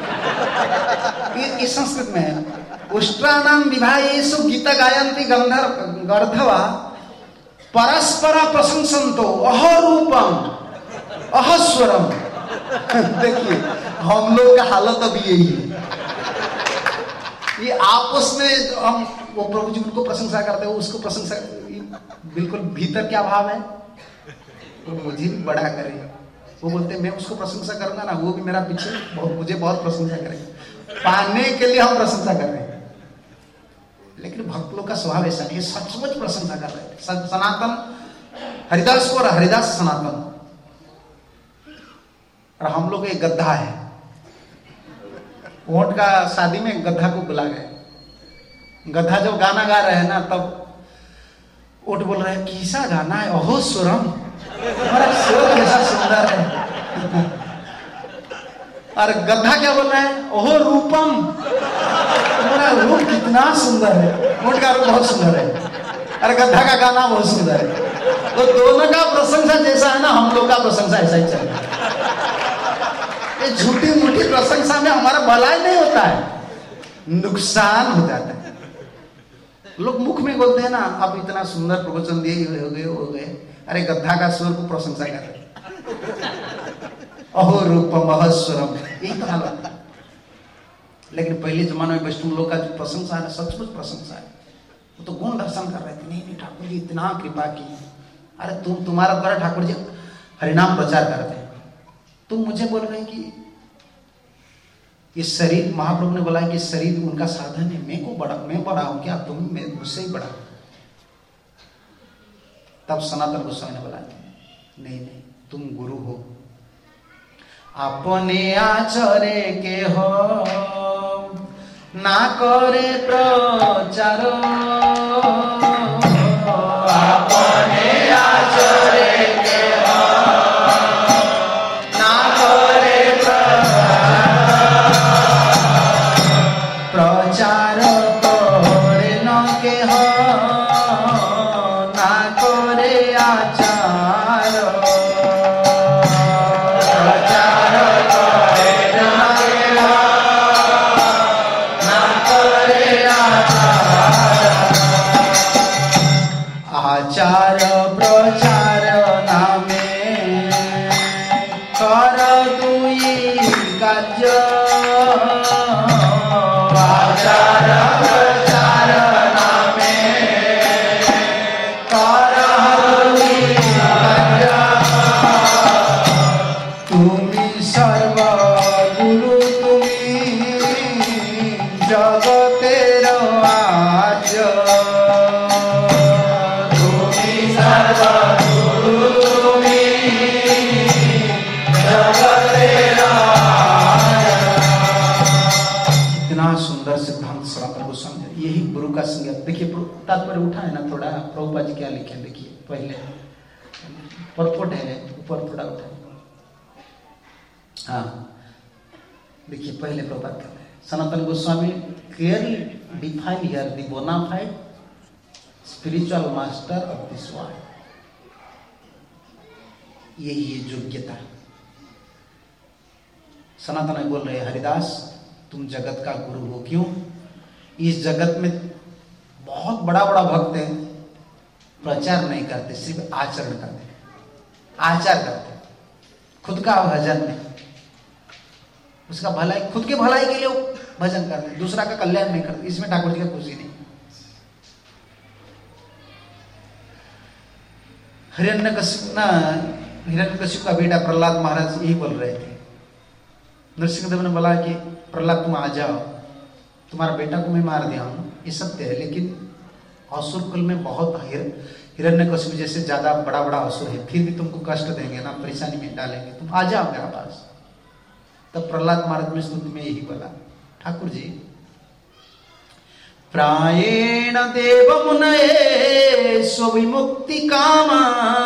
इस संस्कृत में है, उष्ट्राणाम विवाहेषु गीत गायन्ति गंधर्व गर्धवा परस्पर प्रशंसंतो अहरूपम अहस्वरम। देखिए हम लोग का हालत अभी यही है, ये आपस में हम वो प्रभु जी उनको प्रशंसा करते हो, उसको प्रशंसा, बिल्कुल भीतर क्या भाव है, वो तो मुझे भी बड़ा करे। वो बोलते मैं उसको प्रशंसा करूंगा ना, वो भी मेरा पीछे बहुत मुझे बहुत प्रशंसा करेगा, पाने के लिए हम प्रशंसा कर रहे हैं। लेकिन भक्त लोग का स्वभाव ऐसा नहीं, सचमुच प्रशंसा कर रहे हैं। सनातन हरिदास को और हरिदास सनातन, और हम लोग एक गद्दा है। वोट का शादी में गद्दा को बुला गए, गद्दा जब गाना गा रहे हैं ना, तब ओट बोल रहे हैं कैसा गाना है, अहो सुरम, हमारा सुर कैसा सुंदर है। और गद्दा क्या बोल रहा है, ओहो रूपम, तुम्हारा रूप कितना सुंदर है। ओट का रूप बहुत सुंदर है और गद्दा का गाना बहुत सुंदर है। तो दोनों का प्रशंसा जैसा है ना, हम लोग का प्रशंसा ऐसा ही चल रहा है। ये झूठी मूठी प्रशंसा में हमारा भलाई नहीं होता है, नुकसान हो जाता है। लोग मुख में बोलते हैं ना, आप इतना सुंदर प्रवचन दिए, हो गए हो गए, अरे गद्दा का स्वर को प्रशंसा कर रहे, अहो रूपम अहस्वरम, यही तो हालत। लेकिन पहले जमाने में वैष्णव लोग का जो प्रशंसा है, सचमुच प्रशंसा है, वो तो गुण दर्शन कर रहे थे। नहीं नहीं ठाकुर जी इतना कृपा की, अरे तुम तुम्हारा द्वारा ठाकुर जी हरिनाम प्रचार करते हैं, तुम मुझे बोल रहे हैं कि ये शरीर, महाप्रभु ने बोला कि शरीर उनका साधन है, मैं को बड़ा, मैं बड़ा हूं क्या, तुम मैं मुझसे ही बड़ा। तब सनातन गोस्वामी ने बोला नहीं नहीं तुम गुरु हो, अपने आचरे के हो ना करे प्रचार, अपने आचरे के हो ना करे प्रचार, करे न के हो ना करे आचार, प्रचार करे न के हो ना करे आचार, आचार प्रचार नामे कर दुई कार्य, आचार प्रचार नामे कर दुई कार्य, तुमी सर्व गुरु तुमी जगतेर आर्य, तुमी सर्व गुरु तुमी जगतेर आर्य। इतना सुंदर सिद्धांत सनातन गोस्वामी, यही गुरु का संज्ञा। देखिए तात्पर्य उठा है ना थोड़ा, प्रभुपाद जी क्या लिखे देखिए, पहले परपोट है ऊपर थोड़ा उठा, हाँ देखिए पहले प्रभुपाद कर रहे हैं, Sanatana Goswami clearly define here the bonafide spiritual master of this world. यही है योग्यता। सनातन बोल रहे हैं हरिदास तुम जगत का गुरु हो, क्यों, इस जगत में बहुत बड़ा बड़ा भक्त है, प्रचार नहीं करते, सिर्फ आचरण करते, आचार करते, खुद का भजन नहीं, उसका भलाई, खुद के भलाई के लिए वो भजन करते, दूसरा का कल्याण नहीं करते। इसमें ठाकुर जी का खुशी नहीं। हिरण्यकशिपु ना हिरण्यकशिपु का बेटा प्रहलाद महाराज यही बोल रहे थे, नरसिंहदेव ने बोला कि प्रहलाद तुम आ जाओ, तुम्हारा बेटा को मैं मार दिया हूं, ये सत्य है, लेकिन असुर कुल में बहुत हिरण्यकशिपु जैसे ज्यादा बड़ा बड़ा असुर है, फिर भी तुमको कष्ट देंगे ना, परेशानी में डालेंगे, तुम आ जाओ मेरे पास। तब प्रहलाद महाराज में स्तुति में यही बोला, ठाकुर जी प्रायेण देव मुनये स्वविमुक्ति कामा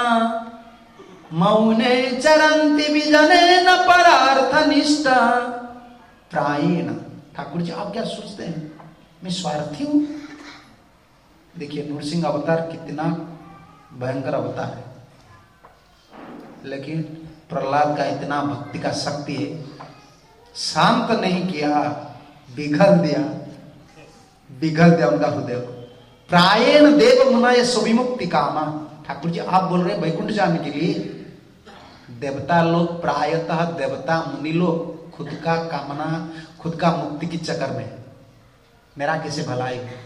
मौने चरंती विजने न परार्थ निष्ठा। प्रायेण, ठाकुर जी आप क्या सोचते हैं मैं स्वार्थी हूं? देखिए नृसिंह अवतार कितना भयंकर अवतार है, लेकिन प्रहलाद का इतना भक्ति का शक्ति है, शांत नहीं किया, बिगल दिया, बिगल दिया उनका हृदय को। प्रायेण देव मुनये स्वविमुक्ति कामा, ठाकुर जी आप बोल रहे हैं वैकुंठ जाने के लिए। देवता लोग प्रायतः देवता मुनि लोग खुद का कामना, खुद का मुक्ति की चक्कर में, मेरा कैसे भलाई हो।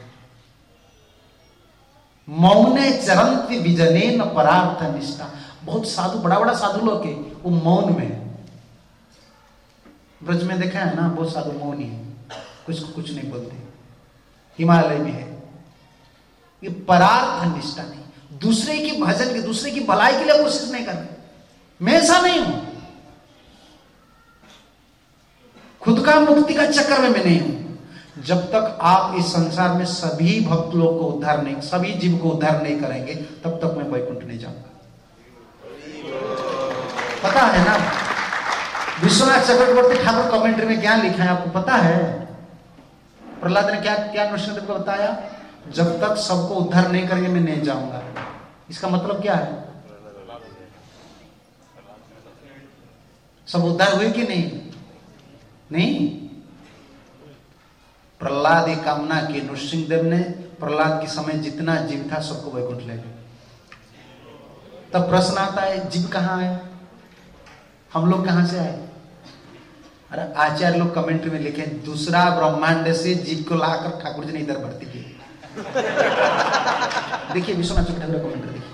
मौने चरंति विजने न परार्थ निष्ठा। बहुत साधु, बड़ा बड़ा साधु लोग के वो मौन में है। ब्रज में देखा है ना, बहुत साधु मौन ही है, कुछ कुछ नहीं बोलते। हिमालय में है ये परार्थ निष्ठा नहीं, दूसरे की भजन की, दूसरे की भलाई के लिए कोशिश नहीं करते। मैं ऐसा नहीं हूं, खुद का मुक्ति का चक्कर में मैं नहीं हूं। जब तक आप इस संसार में सभी भक्त लोग को उद्धार नहीं, सभी जीव को उद्धार नहीं करेंगे, तब तक मैं वैकुंठ नहीं जाऊंगा। पता है ना, विश्वनाथ चक्रवर्ती ठाकुर कमेंट्री में क्या लिखा है आपको पता है? प्रहलाद ने क्या क्या नृसिंहदेव को बताया, जब तक सबको उद्धार नहीं करेंगे मैं नहीं जाऊंगा। इसका मतलब क्या है? सब उद्धार हुए कि नहीं? नहीं। प्रहलाद एक कामना की, नृसिंहदेव ने प्रहलाद के समय जितना जीव था सबको वैकुंठ ले गए। तब प्रश्न आता है जीव कहां है, हम लोग कहां से आए? अरे आचार्य लोग कमेंट्री में लिखे दूसरा ब्रह्मांड से जीव को लाकर ठाकुर जी ने इधर भर्ती की। देखिए विश्वनाथ चक्रवर्ती कमेंट्री देखिए।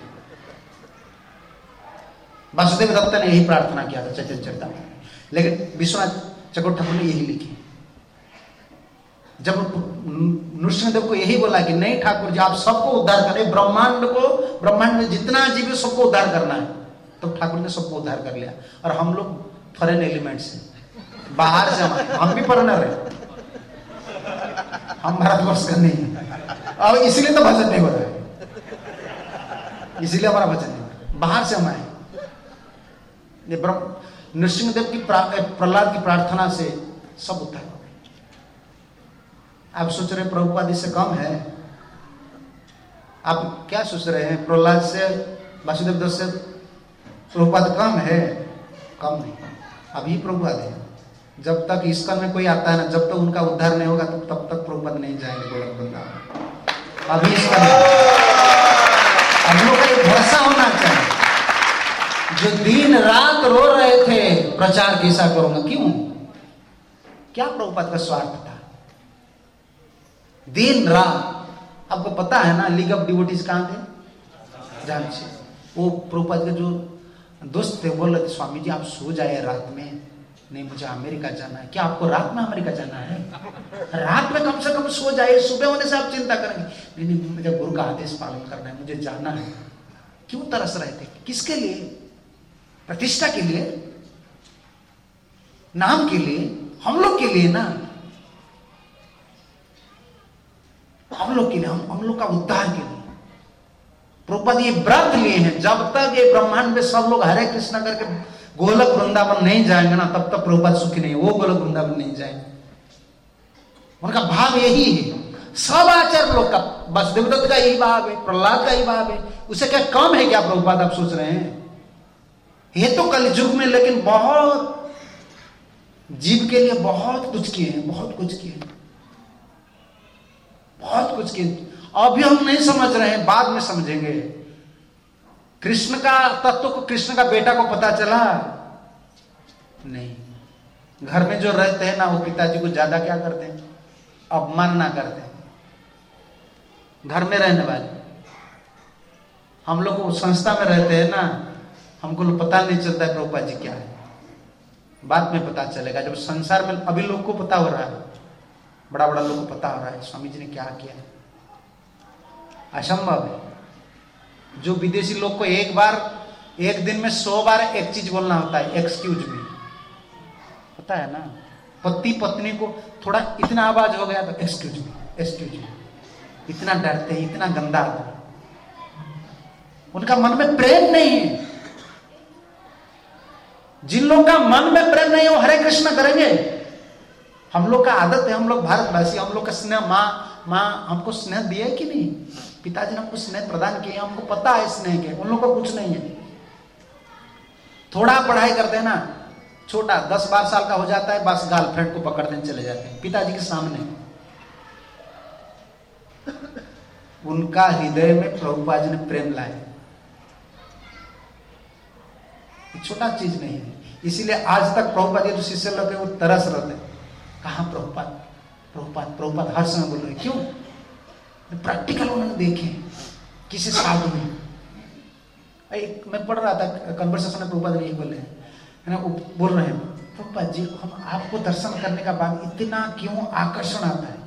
वासुदेव दत्त ने यही प्रार्थना किया था चैतन्य चरितामृत, लेकिन विश्वनाथ चक्रवर्ती ठाकुर ने यही लिखी। जब नृसिंहदेव को यही बोला कि नहीं ठाकुर जी आप सबको उद्धार करें, ब्रह्मांड को, ब्रह्मांड में जितना जीव है सबको उद्धार करना है, तो ठाकुर ने सबको उद्धार कर लिया। और हम लोग फॉरेन एलिमेंट से, बाहर से, हम, हम भी फॉरेनर है, हम भारतवर्ष का नहीं है। अब इसीलिए तो भजन नहीं हो रहा है, इसीलिए हमारा भजन नहीं हो रहा है, बाहर से हम आए। ये ब्रह्म नृसिंहदेव की प्रहलाद की प्रार्थना से सब उद्धार हो गए। आप सोच रहे प्रभुपाद इससे कम है? आप क्या सोच रहे हैं? प्रहलाद से, वासुदेव दत्त से प्रभुपाद कम है? कम नहीं, अभी प्रभुपाद है। जब तक इसका में कोई आता है ना, जब तक उनका उद्धार नहीं होगा तब तब तक प्रभुपाद नहीं जाएंगे गोलक वृंदावन। अभी इसका हम लोग का भरोसा होना चाहिए। जो दिन रात रो रहे थे प्रचार कैसा करूंगा, क्यों? क्या प्रभुपाद का स्वार्थ था? दिन रात, आपको पता है ना लीग ऑफ डिवोटीज कहां थे? झांसी। वो प्रभुपाद के जो दोस्त थे बोल रहे थे स्वामी जी आप सो जाए रात में। नहीं मुझे अमेरिका जाना है। क्या आपको रात में अमेरिका जाना है? रात में कम से कम सो जाए, सुबह होने से आप चिंता करेंगे। नहीं नहीं मुझे गुरु का आदेश पालन करना है, मुझे जाना है। क्यों तरस रहे थे? किसके लिए? प्रतिष्ठा के लिए, नाम के लिए, हम लोग के लिए ना, हम लोग के लिए, हम हम लोग का उद्धार के लिए। प्रभुपाद ये व्रत लिए हैं, जब तक ये ब्रह्मांड में सब लोग हरे कृष्णा करके गोलक वृंदावन नहीं जाएंगे ना, तब तक प्रभुपाद सुखी नहीं, वो गोलक वृंदावन नहीं जाएंगे। उनका भाव यही है। सब आचार्य लोग का, वासुदेव दत्त का यही भाव है, प्रहलाद का यही भाव है। उसे क्या कम है क्या प्रभुपाद आप सोच रहे हैं? ये तो कलयुग में, लेकिन बहुत जीव के लिए बहुत कुछ किए हैं, बहुत कुछ किए, बहुत कुछ किए। अभी हम नहीं समझ रहे हैं, बाद में समझेंगे। कृष्ण का तत्व को, कृष्ण का बेटा को पता चला नहीं। घर में जो रहते हैं ना, वो पिताजी को ज्यादा क्या करते हैं? अपमान ना करते हैं। घर में रहने वाले, हम लोग संस्था में रहते हैं ना, हमको पता नहीं चलता है प्रभुपाद जी क्या है, बाद में पता चलेगा। जब संसार में अभी लोग को पता हो रहा है, बड़ा बड़ा लोग को पता हो रहा है स्वामी जी ने क्या किया है। असंभव है। जो विदेशी लोग को एक बार, एक दिन में सौ बार एक चीज बोलना होता है, एक्सक्यूज मी, पता है ना। पति पत्नी को थोड़ा इतना आवाज हो गया तो एक्सक्यूज मी, एक्सक्यूज मी, इतना डरते हैं, इतना गंदा आता है। उनका मन में प्रेम नहीं है। जिन लोगों का मन में प्रेम नहीं है वो हरे कृष्ण करेंगे। हम लोग का आदत है, हम लोग भारतवासी, हम लोग का स्नेह, माँ माँ हमको स्नेह दिया है कि नहीं? पिताजी ने हमको स्नेह प्रदान किया, हमको पता है स्नेह के। उन लोगों को कुछ नहीं है। थोड़ा पढ़ाई करते हैं ना, छोटा दस बारह साल का हो जाता है, बस गर्लफ्रेंड को पकड़ देने चले जाते हैं पिताजी के सामने। उनका हृदय में प्रभुपाद जी ने प्रेम लाए, छोटा चीज नहीं है। इसीलिए आज तक प्रभुपाद जो शिष्य लोग वो तरस रहते हैं, कहाँ प्रभुपाद प्रभुपाद प्रभुपाद हर समय बोल रहे। क्यों? प्रैक्टिकल उन्होंने देखे किसी साधु में। एक मैं पढ़ रहा था कन्वर्सेशन में, प्रभुपाद यही बोले है ना, वो बोल रहे हैं प्रभुपाद जी हम आपको दर्शन करने का बाद इतना क्यों आकर्षण आता है?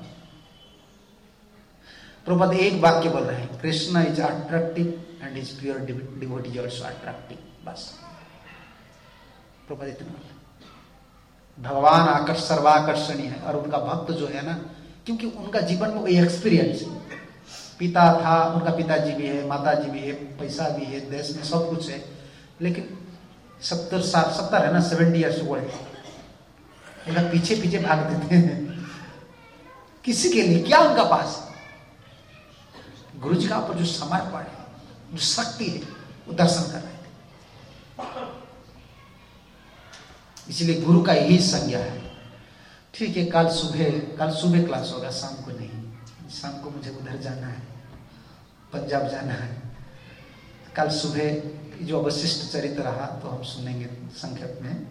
प्रभुपाद एक वाक्य बोल रहे हैं, Krishna is attractive and is pure devotee also attractive. बस प्रभुपाद इतना, भगवान आकर्ष सर्वाकर्षणीय है और उनका भक्त जो है ना, क्योंकि उनका जीवन में वही एक्सपीरियंस, पिता था, उनका पिताजी भी है, माता जी भी है, पैसा भी है, देश में सब कुछ है, लेकिन सत्तर साठ सत्तर है ना, सेवेंटी ईयर्स ओल्ड, उनका पीछे पीछे भाग देते हैं। किसी के लिए क्या उनका पास? गुरु जी का ऊपर जो समर्पण है, जो शक्ति है, वो दर्शन कर रहे थे। इसलिए गुरु का यही संज्ञा है। ठीक है, कल सुबह कल सुबह क्लास होगा, शाम को नहीं। शाम को मुझे उधर जाना है, पंजाब जाना है। कल सुबह जो अवशिष्ट चरित्र रहा तो हम सुनेंगे संक्षेप में।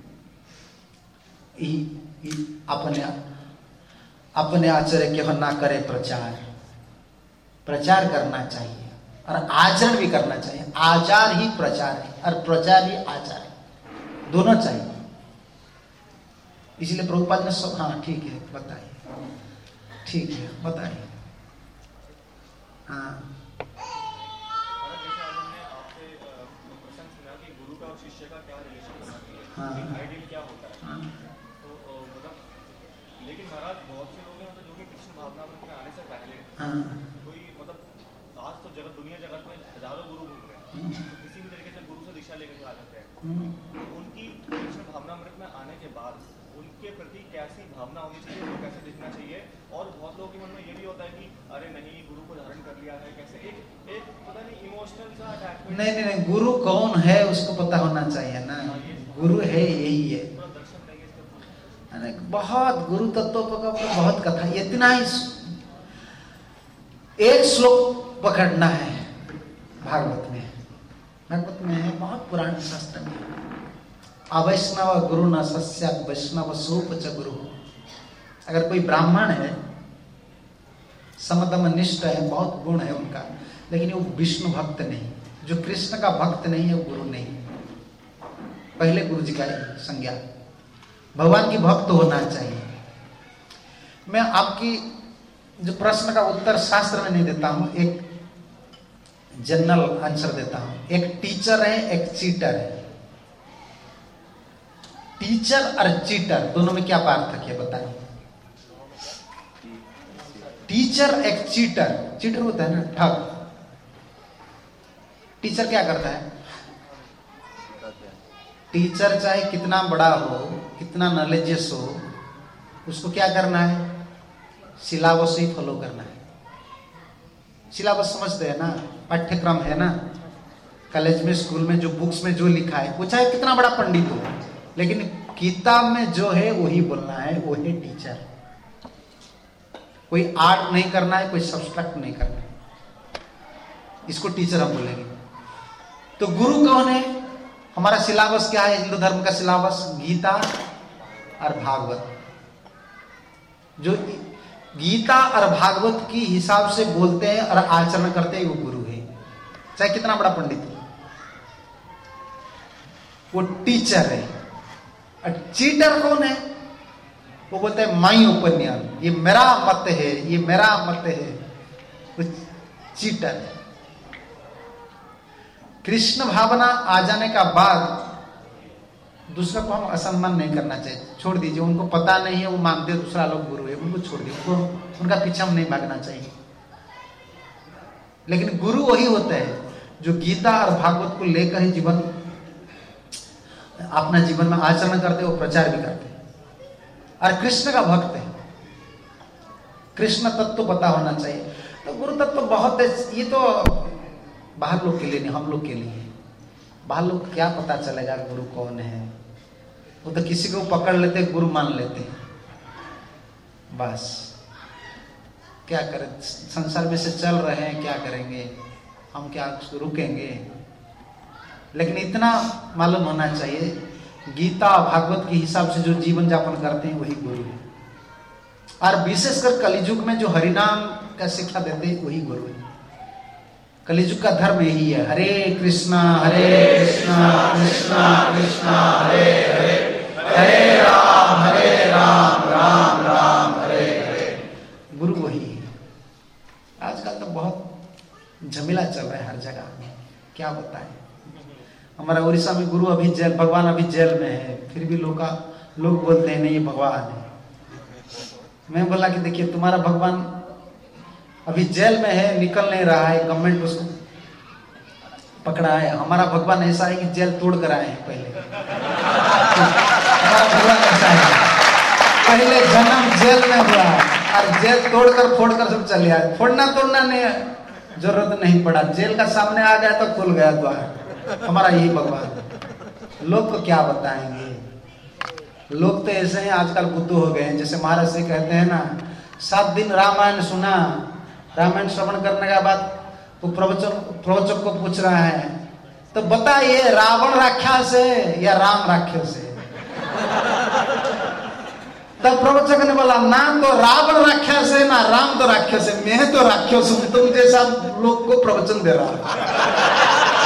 अपने अपने आचरण के ना करे प्रचार, प्रचार करना चाहिए और आचरण भी करना चाहिए। आचार ही प्रचार है और प्रचार ही आचार है, दोनों चाहिए। इसलिए प्रभुपाद ने सब, हाँ ठीक है बताइए, ठीक है बताइए। हाँ हाँ आइडियल क्या होता है? हाँ तो मतलब लेकिन महाराज बहुत से लोग हैं मतलब जो कि कृष्ण भावनामृत में आने से पहले हाँ कोई मतलब आज तो जगत दुनिया जगत में हजारों गुरु घूम रहे हैं, तो किसी भी तरीके से गुरु से दीक्षा लेकर आ जाते हैं। तो उनकी कृष्ण भावनामृत में आने के बाद उनके प्रति कैसी भावना होनी चाहिए, वो कैसे दिखना चाहिए? और बहुत लोगों के मन में ये भी होता है कि अरे नहीं गुरु को धारण कर लिया है, कैसे एक एक पता नहीं इमोशनल सा अटैचमेंट। नहीं नहीं नहीं, गुरु कौन है उसको पता होना चाहिए ना। गुरु है यही है। बहुत गुरु तत्व का बहुत कथा, इतना ही एक श्लोक पकड़ना है भागवत में। भागवत में है, बहुत पुराने शास्त्र में। अवैष्णव गुरु न सस्या वैष्णव सोप च गुरु। अगर कोई ब्राह्मण है, समदम निष्ठ है, बहुत गुण है उनका, लेकिन वो विष्णु भक्त नहीं, जो कृष्ण का भक्त नहीं है, वो गुरु नहीं। पहले गुरु जी का संज्ञा, भगवान की भक्त होना चाहिए। मैं आपकी जो प्रश्न का उत्तर शास्त्र में नहीं देता हूं, एक जनरल आंसर देता हूं। एक टीचर है, एक चीटर है। टीचर और चीटर दोनों में क्या पार्थक्य है बताइए? टीचर एक चीटर, चीटर होता है ना ठग। टीचर क्या करता है? टीचर चाहे कितना बड़ा हो, कितना नॉलेजियस हो, उसको क्या करना है? सिलेबस ही फॉलो करना है। सिलेबस समझते हैं ना, पाठ्यक्रम है ना, कॉलेज में स्कूल में जो बुक्स में जो लिखा है, वो चाहे कितना बड़ा पंडित हो, लेकिन किताब में जो है वही बोलना है, वो है टीचर। कोई आर्ट नहीं करना है, कोई सब्सट्रैक्ट नहीं करना है, इसको टीचर हम बोलेंगे। तो गुरु कौन है? हमारा सिलेबस क्या है? हिंदू धर्म का सिलेबस गीता और भागवत। जो गीता और भागवत की हिसाब से बोलते हैं और आचरण करते हैं, वो गुरु है, चाहे कितना बड़ा पंडित हो, वो टीचर है। और चीटर कौन है? वो बोलते हैं माई ओपिनियन, ये मेरा मत है, ये मेरा मत है, वो चीटर है। कृष्ण भावना आ जाने का बाद दूसरे को हम असम्मान नहीं करना चाहिए, छोड़ दीजिए। उनको पता नहीं है, वो मानते हैं दूसरा लोग गुरु है, उनको छोड़ दीजिए, उनको उनका पीछे हम नहीं भागना चाहिए। लेकिन गुरु वही होते हैं जो गीता और भागवत को लेकर ही जीवन अपना जीवन में आचरण करते हैं, वो प्रचार भी करते हैं और कृष्ण का भक्त है। कृष्ण तत्व तो पता होना चाहिए। तो गुरु तत्व तो बहुत है, ये तो बाहर लोग के लिए नहीं, हम लोग के लिए। बाहर लोग क्या पता चलेगा गुरु कौन है? वो तो किसी को पकड़ लेते, गुरु मान लेते, बस। क्या करें, संसार में से चल रहे हैं, क्या करेंगे हम? क्या रुकेंगे? लेकिन इतना मालूम होना चाहिए, गीता भागवत के हिसाब से जो जीवन यापन करते हैं वही गुरु है। और विशेषकर कलिजुग में जो हरिनाम का शिक्षा देते हैं वही गुरु है। कलिजुग का धर्म यही है, हरे कृष्णा हरे कृष्णा कृष्णा कृष्णा हरे हरे, हरे राम हरे राम राम राम हरे हरे। गुरु वही है। आजकल तो बहुत झमेला चल रहा है हर जगह, क्या बताएं। हमारा उड़ीसा में गुरु अभी जेल, भगवान अभी जेल में है, फिर भी लोग का लोग बोलते हैं नहीं ये भगवान है। मैं बोला कि देखिए तुम्हारा भगवान अभी जेल में है, निकल नहीं रहा है, गवर्नमेंट उसको पकड़ा है। हमारा भगवान ऐसा है कि जेल तोड़ कर आए हैं पहले। हमारा भगवान ऐसा है, पहले जन्म जेल में हुआ और जेल तोड़कर फोड़कर सब चले आए। फोड़ना तोड़ना नहीं जरूरत नहीं पड़ा, जेल का सामने आ गया तो खुल गया द्वार। हमारा यही भगवान। लोग को क्या बताएंगे, लोग तो ऐसे हैं आजकल बुद्धू हो गए हैं। जैसे महाराज से कहते हैं ना, सात दिन रामायण सुना, रामायण श्रवण करने के बाद वो प्रवचन प्रवचक को पूछ रहा है तो बताइए रावण राक्षस है या राम राक्षस है। तब प्रवचक ने बोला ना तो रावण राक्षस है ना राम तो राक्षस है, मैं तो राक्षस हूं, तुम जैसा लोग को प्रवचन दे रहा।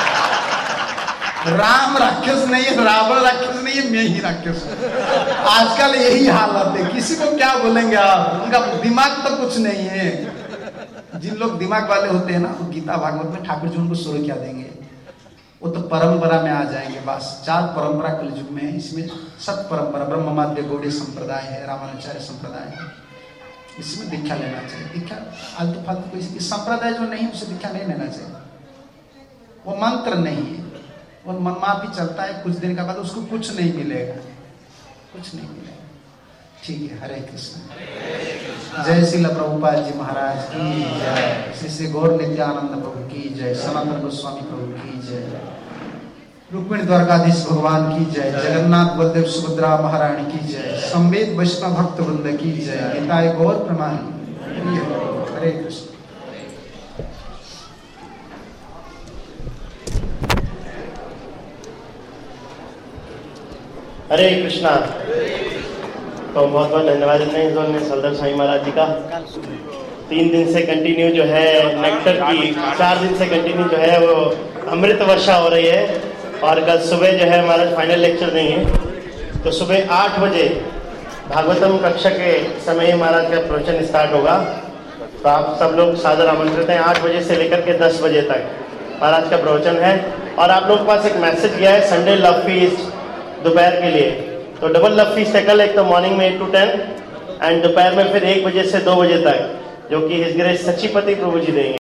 राम राक्षस नहीं है, रावण राक्षस नहीं है, मैं ही राक्षस हूं। आजकल यही हालत है, किसी को क्या बोलेंगे आप, उनका दिमाग तो कुछ नहीं है। जिन लोग दिमाग वाले होते हैं ना, वो गीता भागवत में ठाकुर जी उनको शुरू क्या देंगे, वो तो परंपरा में आ जाएंगे। बस चार परंपरा कलयुग में है, इसमें सत परंपरा ब्रह्ममाद्य गौड़ी संप्रदाय है, रामानुचार्य संप्रदाय है, इसमें दीक्षा लेना चाहिए। दीक्षा आलतू फालतू कोई संप्रदाय जो नहीं उसे दीक्षा नहीं लेना चाहिए। वो मंत्र नहीं है, वो मनमाफी चलता है, कुछ दिन के बाद उसको कुछ नहीं मिलेगा, कुछ नहीं मिलेगा। ठीक है, हरे कृष्ण। जय श्रील प्रभुपाद जी महाराज की जय, श्री श्री गौर नित्यानंद प्रभु की जय, सनातन गोस्वामी प्रभु की जय, रुक्मिणी द्वारकाधीश भगवान की जय, जगन्नाथ बलदेव सुभद्रा महारानी की जय, संवेद वैष्णव भक्त वृंद की जय, गीताय गौर प्रमाण। हरे कृष्ण। हरे कृष्णा। तो बहुत बहुत धन्यवाद इतने जोन में सलदर स्वामी महाराज जी का। तीन दिन से कंटिन्यू जो है नेक्टर की, चार दिन से कंटिन्यू जो है वो अमृत वर्षा हो रही है। और कल सुबह जो है हमारा फाइनल लेक्चर देंगे, तो सुबह आठ बजे भागवतम कक्षा के समय महाराज का प्रवचन स्टार्ट होगा। तो आप सब लोग सादर आमंत्रित हैं। आठ बजे से लेकर के दस बजे तक महाराज का प्रवचन है। और आप लोगों के पास एक मैसेज गया है संडे लव फीस्ट दोपहर के लिए, तो डबल लव फीस्ट है कल, एक तो मॉर्निंग में एट टू टेन एंड दोपहर में फिर एक बजे से दो बजे तक, जो कि हिज ग्रेस सचिपति प्रभु जी देंगे।